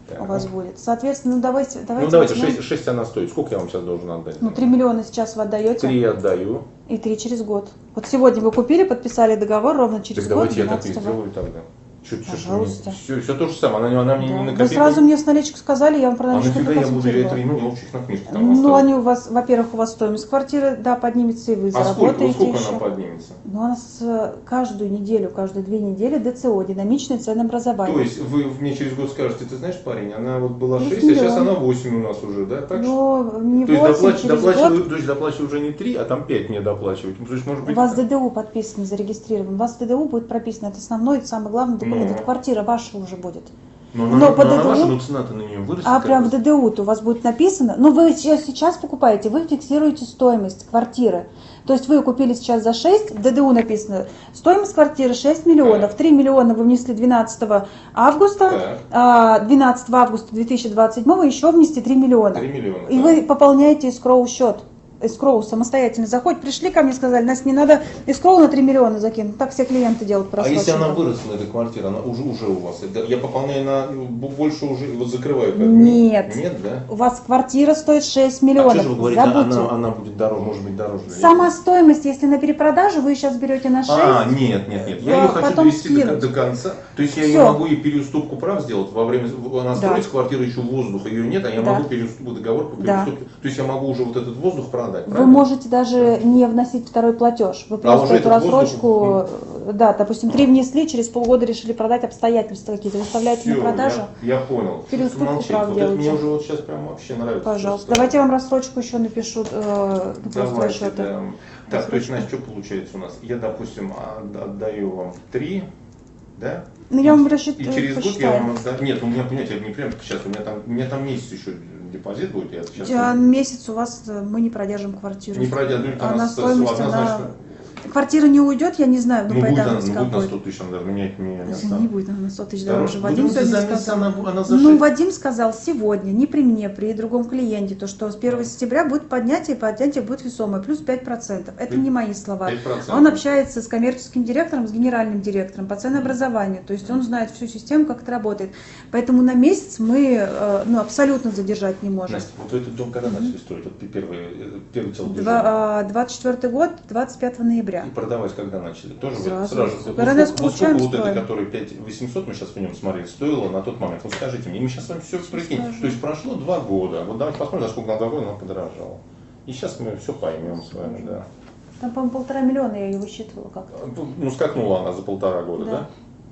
у вас будет. Соответственно, ну давайте, давайте. Ну давайте, возьмем- шесть, шесть она стоит. Сколько я вам сейчас должен отдать? Ну, три миллиона сейчас вы отдаете. Три отдаю. И три через год. Вот сегодня вы купили, подписали договор, ровно через Так год, давайте я так и двенадцатого. сделаю тогда. Что, Пожалуйста. все, все то же самое. Она, она мне не Да. на Вы копейку. сразу мне с наличку сказали, я вам про А наличку нафига я буду, я это проконсультировала. ну, я общих на книжке там Ну, оставлю. они у вас, во-первых, у вас стоимость квартиры, да, поднимется, и вы А сколько, заработаете вот сколько еще. она поднимется? Ну, у нас э, каждую неделю, каждые две недели ДЦО, динамичное ценообразование. То есть вы мне через год скажете, ты знаешь, парень, она вот была Плюс шесть, а сейчас миллион. она восемь у нас уже, да? Так что? Но не То есть восемь, доплач, через доплачиваю, год то есть доплачиваю уже не три, а там пять мне доплачивать. Ну, то есть, может у быть, вас это- ДДУ подписан, зарегистрирован. У вас ДДУ будет прописано, это основной, это самый главный документ, Ну. это квартира ваша уже будет. Но, Но она, по но она ДДУ ваша, но цена-то на нее вырастет. А как прям бы. в ДДУ-то у вас будет написано, ну вы сейчас, сейчас покупаете, вы фиксируете стоимость квартиры. То есть вы купили сейчас за шесть, в ДДУ написано, стоимость квартиры шесть миллионов, три миллиона вы внесли двенадцатого августа, Так. а двенадцатого августа две тысячи двадцать седьмого еще внести три миллиона. три миллиона. И да. вы пополняете эскроу счет. Эскроу самостоятельно заходит, пришли ко мне, сказали, Настя, не надо эскроу на три миллиона закинуть. Так все клиенты делают А если просроченку. она выросла, эта квартира, она уже, уже у вас? Это я пополняю на б- больше уже, вот закрываю. Как Нет. Нет, да? У вас квартира стоит шесть А миллионов. что же вы говорите, Забудьте. она, она будет дороже, может быть дороже? для Сама этого? стоимость, если на перепродажу, вы сейчас берете на шесть. А, нет, нет, нет. Я Да, ее хочу потом довести до, скинуть. до конца. То есть я не Всё. могу ей переуступку прав сделать во время. Она Да. строится, квартира еще воздуха, ее нет, а я Да. могу переуступку договор по Да. переуступке. То есть я могу уже вот этот воздух продать. Вы правильно? можете даже не вносить второй платеж. Вы А просто уже эту этот воздух, рассрочку, да, допустим, три внесли, через полгода решили продать, обстоятельства какие-то, выставляете на Всё, продажу. Я, я понял. Переуступку Молчите. прав Вот это мне делаете. уже вот сейчас прям вообще нравится. Пожалуйста. Просто. Давайте я вам рассрочку еще напишу, э, на просто Давайте, счета. да. Так, то есть, Рассрочку. Настя, что получается у нас? Я, допустим, от- отдаю вам три, да? Ну, я И- вам рассчит- И через год я посчитаю. вам отдам. Нет, ну, у меня, понимаете, я не прям сейчас, у меня там, у меня там месяц еще депозит будет, я сейчас... А месяц у вас э, мы не продержим квартиру. Не пройдет, ну, А она на с- стоимость однозначно- она... Квартира не уйдет, я не знаю, но Ну, по будет, она, давности ну, как будет на будет. сто тысяч, она даже менять меня не Если останется. не будет, она на сто тысяч Второй- дороже. Вадим Будем сегодня за месяц, сказал. она, она за Ну, шесть- Вадим сказал сегодня, не при мне, при другом клиенте, то, что с первого сентября будет поднятие, и поднятие будет весомое, плюс пять процентов. Это не мои слова. пять процентов. Он общается с коммерческим директором, с генеральным директором по ценообразованию, то есть он знает всю систему, как это работает. Поэтому на месяц мы э, ну, абсолютно задержать не можем. Настя, вот вы этот дом когда начали строить? Вот первый, э, первый телодвижение. Два- а, двадцать четвёртый год, двадцать пятого ноября. И продавать когда начали? Тоже вы Сразу. сразу. Вот Когда сколько- нас вот сколько получаем, вот это, строим. который пять тысяч восемьсот, мы сейчас в нем смотрели, стоило на тот момент? Вот скажите мне, мы сейчас с вами все прикинем. скажу. То есть прошло два года. Вот давайте посмотрим, за сколько на два года она подорожала. И сейчас мы все поймем с вами, да. Там, по-моему, полтора миллиона я ее высчитывала как-то. Ну, скакнула она за полтора года, да? Да.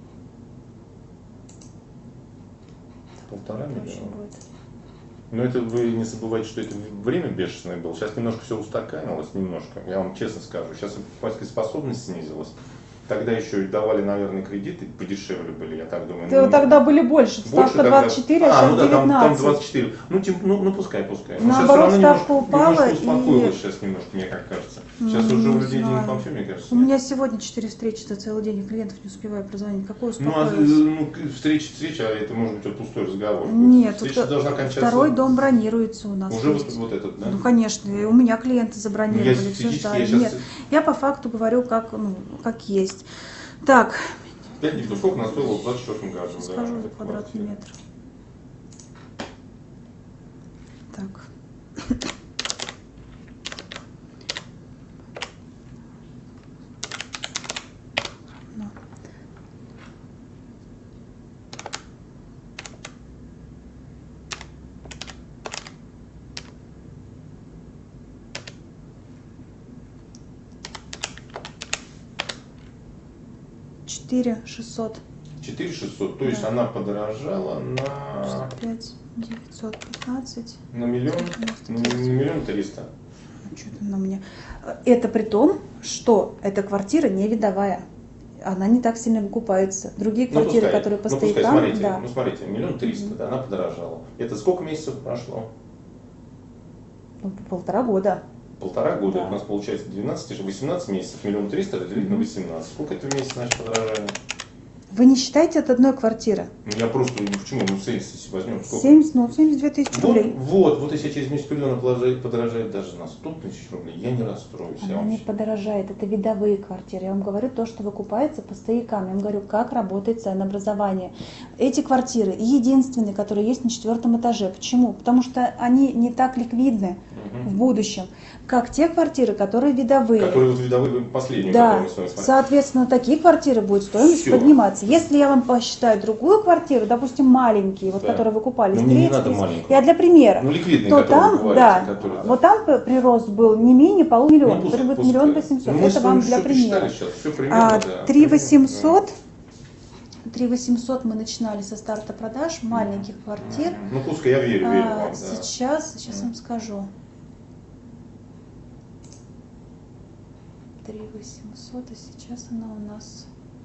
Полтора Точно миллиона. будет. Но это вы не забывайте, что это время бешеное было. Сейчас немножко все устаканилось, немножко. Я вам честно скажу. Сейчас покупательская способность снизилась. Тогда еще и давали, наверное, кредиты подешевле были, я так думаю. Да, Ну, тогда были больше. больше Ставка тогда- двадцать четыре, а, а, сейчас ну да, там, там девятнадцать. двадцать четыре. Ну, тем, ну, ну пускай, пускай. Но Наоборот, сейчас ставка немножко, упала, немножко и- успокоилась сейчас немножко, мне как кажется. Сейчас М, уже у не людей знаю. денег вообще, мне кажется. У нет. меня сегодня четыре встречи за целый день, и клиентов не успеваю прозвонить. Какой Ну, а, успокоилась? ну, к- встреча, встреча, а это может быть вот пустой разговор. Нет, встреча вот должна кончаться. второй дом бронируется у нас. Уже вот, есть. вот этот, да? Ну, конечно, и у меня клиенты забронировали, Я все физически, ждали. я сейчас- Нет, я по факту говорю, как, ну, как есть. Так, Пять дней, сколько она стоила в двадцать четвёртом году? да, скажу за эта квадратный квартира? метр. Так. Ну. четыре шестьсот четыре шестьсот, то есть Да. она подорожала на, шестьдесят пять девятьсот пятнадцать. на миллион, на миллион триста. Что-то на мне. Это при том, что эта квартира не видовая. Она не так сильно выкупается. Другие Ну, квартиры, пускай, которые по ну, пускай, стоякам, смотрите, да. ну смотрите, миллион триста, да, она подорожала. Это сколько месяцев прошло? Ну, полтора года. Полтора года, Да. это у нас получается двенадцать, восемнадцать месяцев, миллион триста разделить на Мгм. восемнадцать. Сколько это в месяц, значит, подорожание? Вы не считаете от одной квартиры? Ну, я просто, ну, почему, ну, семьдесят, если возьмем, сколько? семьдесят, ну, семьдесят две тысячи Вот, рублей. вот, вот если через месяц миллиона подорожает, подорожает даже на сто тысяч рублей, я не расстроюсь. Я Она не вообще. подорожает, это видовые квартиры. Я вам говорю то, что выкупается по стоякам. Я вам говорю, как работает ценообразование. Эти квартиры единственные, которые есть на четвертом этаже. Почему? Потому что они не так ликвидны Мгм. в будущем, как те квартиры, которые видовые. Которые вот видовые последние, Да, которые мы с вами смотрели. соответственно, такие квартиры будет стоимость Всё. подниматься. Если я вам посчитаю другую квартиру, допустим, маленькие, вот Да. которые выкупались, Но мне не третий, надо третий, маленькую. я для примера, Ну, ликвидные, то которые вы там, говорите, да, которые, да. вот там п- прирост был не менее полумиллиона, Ну, теперь пускай- будет миллион пускай. восемьсот. Ну, мы Это с вами вам для всё посчитали примера. сейчас, всё примерно, А да, три примерно, восемьсот, три восемьсот мы начинали со старта продаж маленьких квартир. Ну, пускай, я верю, верю А, вам, да. сейчас, сейчас вам скажу. три восемьсот, а сейчас она у нас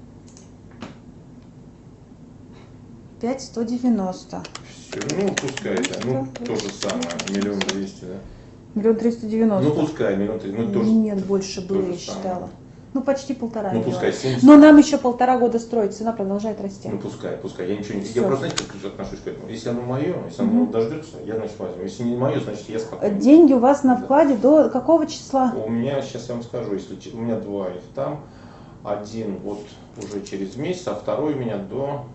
пять сто девяносто. Все, ну, пускай, да, ну, то же самое, миллион двести, да. Миллион триста девяносто. Ну, пускай, миллион триста, ну, тоже. Нет, больше было, то я же самое. считала. Ну, почти полтора Ну, миллиона. пускай, семьдесят. Но нам еще полтора года строить, цена продолжает расти. Ну, пускай, пускай, я ничего не... Всё. Я просто, знаете, как же отношусь к этому? Если оно мое, если оно Мгм. дождется, я, значит, возьму. Если не мое, значит, я спокойно. Деньги у вас на Да. вкладе до какого числа? У меня, сейчас я вам скажу, если че- у меня два их там, один вот уже через месяц, а второй у меня до,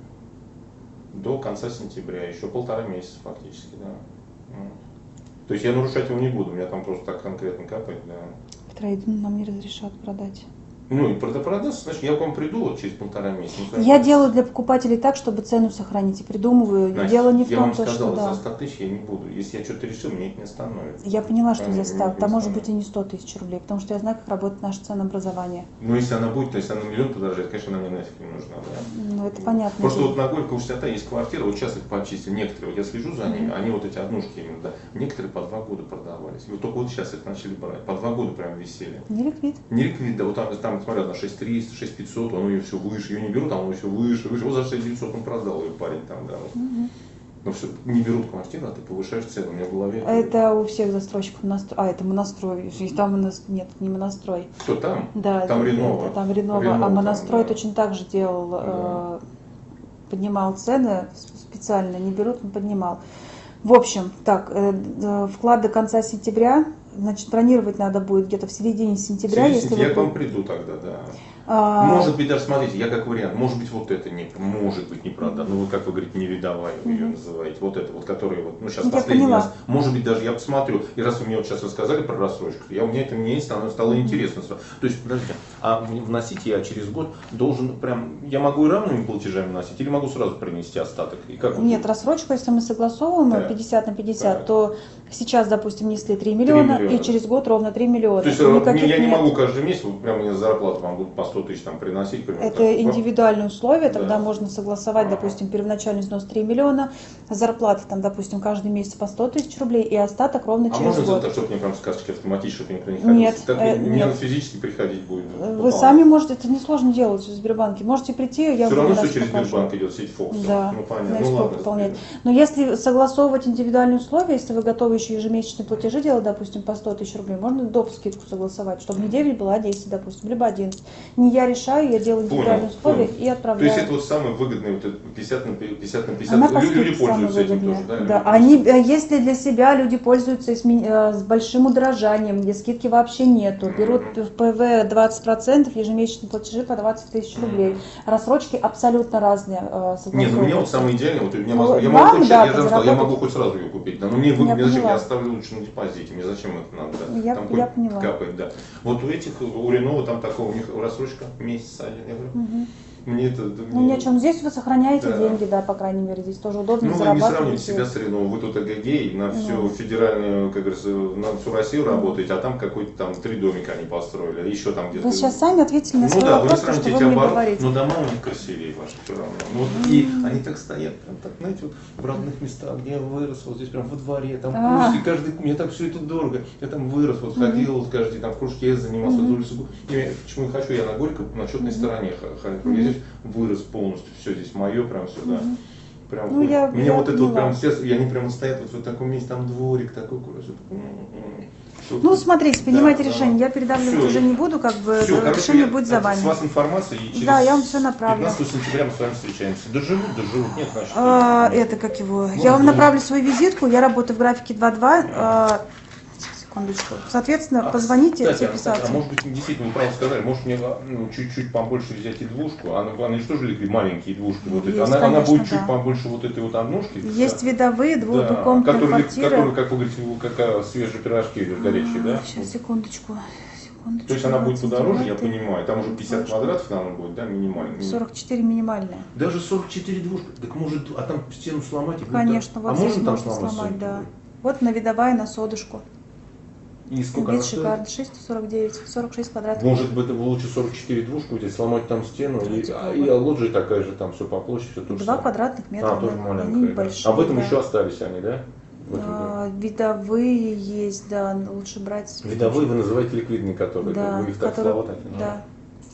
до конца сентября, еще полтора месяца фактически, да. Вот. То есть я нарушать его не буду, у меня там просто так конкретно капает, да. Трейдинг нам не разрешат продать. Ну и прода- продастся, значит, я к вам приду вот через полтора месяца. ну, Я как- делаю для покупателей так, чтобы цену сохранить и придумываю. Значит, Дело не в я том, вам то, сказал, что да. за сто тысяч я не буду. Если я что-то решил, мне это не остановится. Я поняла, что Понятно, застав. не Там может перестану. быть и не сто тысяч рублей, потому что я знаю, как работает наше ценообразование. Но если она будет, то если она миллион подорожает, конечно, она мне нафиг не нужна, да. Ну, это понятно. Просто вот на Горького шестьдесят есть квартира, вот сейчас их почистили, некоторые, вот я слежу за ними, они вот эти однушки именно, да, некоторые по два года продавались. И вот только вот сейчас их начали брать, по два года прям висели. Не ликвид. Не ликвид, да, вот там, там смотрят на шесть триста, шесть пятьсот, он ее все выше, ее не берут, а он все выше, выше, вот за шесть девятьсот он продал ее парень там, да. Вот. Мгм. Но все, не берут квартиру, а ты повышаешь цену, у меня в голове. Это у всех застройщиков монастрой. А, это монастрой. И там монас- нет, не монастрой. Кто там? Да, Там это- Ренова. это там Ренова. Ренова А там, монастрой да. точно так же делал, Да. э, поднимал цены специально, не берут, он поднимал. В общем, так, э, э, вклад до конца сентября, значит, бронировать надо будет где-то в середине сентября, Если если я вы... к вам приду тогда, да. А, Может быть, даже смотрите, я как вариант, может быть, вот это не, может быть, не продам, ну, вот как вы говорите, не видовая, вы ее Мгм. называете, вот это вот, которая вот, ну, сейчас Я последний поняла. раз, может быть, даже я посмотрю, и раз вы мне вот сейчас рассказали про рассрочку, я, у меня это мне стало, стало Мгм. интересно. То есть, подождите, а мне вносить я через год должен прям, я могу и равными платежами вносить, или могу сразу принести остаток? И как вот- Нет, рассрочку, если мы согласовываем Да. пятьдесят на пятьдесят, Так. то сейчас, допустим, внесли три миллиона, миллиона. и через год ровно три миллиона. То есть И э, никаких я не нет. могу каждый месяц, вот прям мне зарплату вам будут по сто тысяч там приносить. Примерно, Это так. индивидуальные условия, тогда Да. можно согласовать, Ага. допустим, первоначальный взнос три миллиона, зарплата там, допустим, каждый месяц по сто тысяч рублей и остаток ровно А через можно год. сделать так, чтобы мне прям сказочки автоматически, чтобы никто не ходил? Нет, Так э, мне нет. надо физически приходить будет. Вы пополнять. сами можете, это несложно делать в Сбербанке. Можете прийти, я Все вам равно раз все через покажу. Сбербанк идет, сеть Фокс. Да, Ну понятно. знаешь, Ну сколько ладно. пополнять. Но если согласовывать индивидуальные условия, если вы готовы еще ежемесячные платежи делать, допустим, по сто тысяч рублей, можно доп. Скидку согласовать, чтобы не девять была, а десять, допустим, либо одиннадцать. Не я решаю, я делаю индивидуальные Понял, условия понял. и То отправляю. есть это вот самый выгодный, вот этот пятьдесят на пятьдесят на пятьдесят. Она по Люди, люди скидке самая пользуются этим выгодная. тоже, да? Да, Люди они, э, если для себя люди пользуются с, ми- э, с большим удорожанием, где скидки вообще нету, берут в ПВ двадцать процентов, ежемесячные платежи по двадцать тысяч рублей. Рассрочки абсолютно разные э, Нет, ну у меня вот согласовываются. самое идеальное, вот у меня Ну, возможно- я вам, могу хоть, да, я же вам сказал, я заработать. могу хоть сразу ее купить, да, но мне Я выгодно, зачем поняла. я оставлю лучше на депозите, мне зачем это надо, да? Я- там я хоть поняла. капает, да. Вот у этих, у Ренова там такого, у них рассрочка месяц один, я говорю, Мгм. мне это... да, Ну мне- ни о чем. Здесь вы сохраняете Да. деньги, да, по крайней мере, здесь тоже удобно Ну, вы не зарабатывать. сравнивайте себя с Рено, вы тут эгегей, на всю Ну. федеральную, как говорится, на всю Россию работаете, а там какой-то там три домика они построили, еще там где-то... Вы сейчас сами ответили на Ну свой да, вы не вопрос, то, сравните что эти вы мне обороты, говорите. но дома у них красивее ваши все равно. Ну, вот, и они так стоят, прям так, знаете, вот в родных местах, где я вырос, вот здесь прям во дворе, там А. курсы, каждый, мне так все это дорого, я там вырос, вот ходил, вот каждый там в кружке занимался, Мгм. вот улицу. И почему я хочу, я на Горьком, на четной стороне ходил, я здесь вырос полностью, все здесь мое, прям сюда. Мгм. прям, Ну, я- мне я вот это вот поняла. прям сейчас, и они прямо стоят вот в таком месте, там дворик такой, короче. Ну, смотрите, принимайте Да, решение. да. Я передавливать Всё. уже не буду, как бы Всё, короче, решение я- будет за это вами. С вас информация, и через Да, я вам всё направлю. пятнадцатого сентября мы с вами встречаемся. Доживут, доживут, нет, значит. А, нет. это как его? Ну, Я вам ну. направлю свою визитку. Я работаю в графике два-два. А, секундочку. Соответственно, А, позвоните, кстати, а, записаться. а может быть, действительно, вы правильно сказали, может мне ну, чуть-чуть побольше взять и двушку, она, они же тоже любят маленькие двушки, вот эти. Есть, Она, она конечно, будет чуть да. побольше вот этой вот однушки. Есть да. видовые дву- Да, двухкомнатные которые, квартиры. которые, как вы говорите, как свежие пирожки горячие, да? Сейчас, секундочку. секундочку. То есть она будет подороже, я двадцать девятый. понимаю, там уже пятьдесят квадратов, наверное, будет, да, минимально. сорок четыре минимальная. Даже сорок четыре двушка, так может, а там стену сломать? И будет Конечно, так? вот а здесь можно там можно сломать? сломать, стенку? да. Вот на видовая, на содушку. И сколько Вид она стоит? шикарный. шесть сорок девять, сорок шесть квадратов. Может быть, лучше сорок четыре двушку взять, сломать там стену, и, а, и лоджия такая же, там все по площади, все то же Два самое. квадратных метра. А, тоже да, маленькая. они да. большие, А в этом да. еще остались они, да? В этом доме? А, видовые есть, да, лучше брать. Видовые вы называете ликвидные, которые, Да, вы их так которые- слова так и да. называете.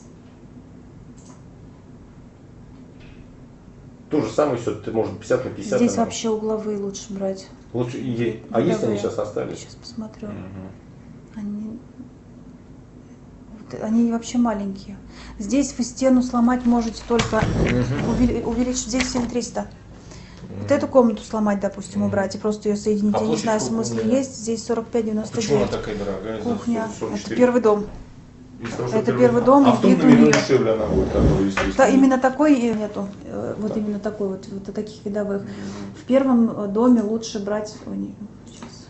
То же самое все, ты может пятьдесят на пятьдесят. Здесь наверное. вообще угловые лучше брать. Лучше, и- а есть они Видовые. сейчас остались? Сейчас посмотрю. Мгм. Они... вот они вообще маленькие. Здесь вы стену сломать можете только увели- увеличить здесь семь триста. Вот эту комнату сломать, допустим, Мгм. убрать и просто ее соединить. А Я не площадь знаю, сколько у смысл нее? есть. Здесь сорок пять девяносто Почему она девять. такая дорогая? За Кухня. сорок Это четыре? первый дом. Из-за того, что это первый дом, А в том вид у номеру нее. дешевле она будет, который, естественно. Да, именно такой и нету. Э, Вот Да. именно такой вот, вот таких видовых. В первом э, доме лучше брать. Ой, не, сейчас.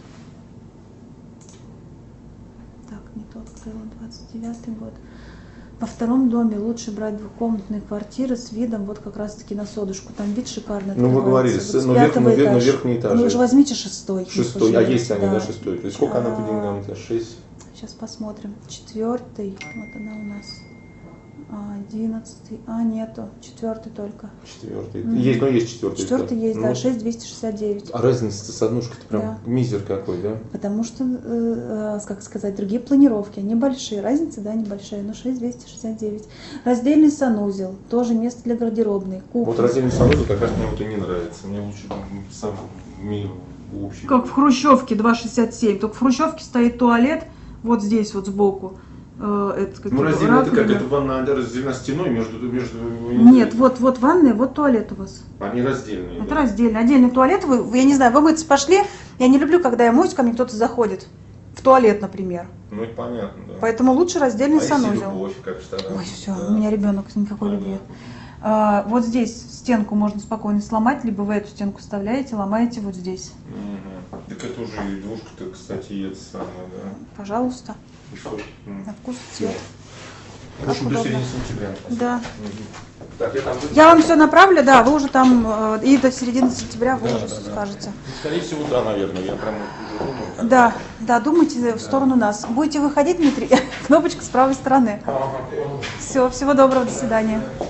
Так, не тот, кто его, двадцать девятый год. Во втором доме лучше брать двухкомнатные квартиры с видом вот как раз таки на содушку. Там вид шикарный. Ну, вы открывается. говорили, Вот с- с ну, верх- пятого ну, вер- ну, этажа. верхний этаж. Ну, вы же возьмите шестой. не Шестой, а пожалеете, есть они, да, да. шестой. То есть сколько она по А, деньгам-то? Шесть? Сейчас посмотрим. Четвертый. Вот она у нас. А, Одиннадцатый. А, нету. Четвертый только. Четвертый. Мгм. Есть, ну есть четвертый. Четвертый есть, да, Ну, шесть двести шестьдесят девять. А разница с однушкой-то прям Да. мизер какой, да? Потому что, э, э, как сказать, другие планировки, они большие. Разница, да, небольшая, но шесть двести шестьдесят девять. Раздельный санузел, тоже место для гардеробной, кухня. Вот раздельный санузел как раз мне вот и не нравится. Мне лучше м, сам мир общий. Как в Хрущевке два шестьдесят семь, только в Хрущевке стоит туалет вот здесь вот сбоку. Э, Это как Ну, его, раздельно это как? раковина. Это ванна разделена стеной между... между... Нет, вот, вот ванная, вот туалет у вас. Они раздельные. Это да? раздельно. Отдельный туалет, вы, вы, я не знаю, вы мыться пошли. Я не люблю, когда я моюсь, ко мне кто-то заходит. В туалет, например. Ну, это понятно, да. Поэтому лучше раздельный а если санузел. любовь, как в Штатах? Ой, все, Да. у меня ребенок никакой Понятно. любви. А, вот здесь стенку можно спокойно сломать, либо вы эту стенку вставляете, ломаете вот здесь. Мгм. Так это уже и двушка-то, кстати, и это самое, да. Пожалуйста, И что? М. на вкус и цвет. В общем, до удобно. середины сентября. Да. Мгм. Так, я там... Я вам все направлю, да, вы уже там, э, и до середины сентября вы Да, уже да, да. скажете. Ну, скорее всего, да, наверное. Я прям уже думаю. Да, да, думайте в сторону нас. Будете выходить, Дмитрий, кнопочка с правой стороны. Ага. Все, всего доброго, до свидания.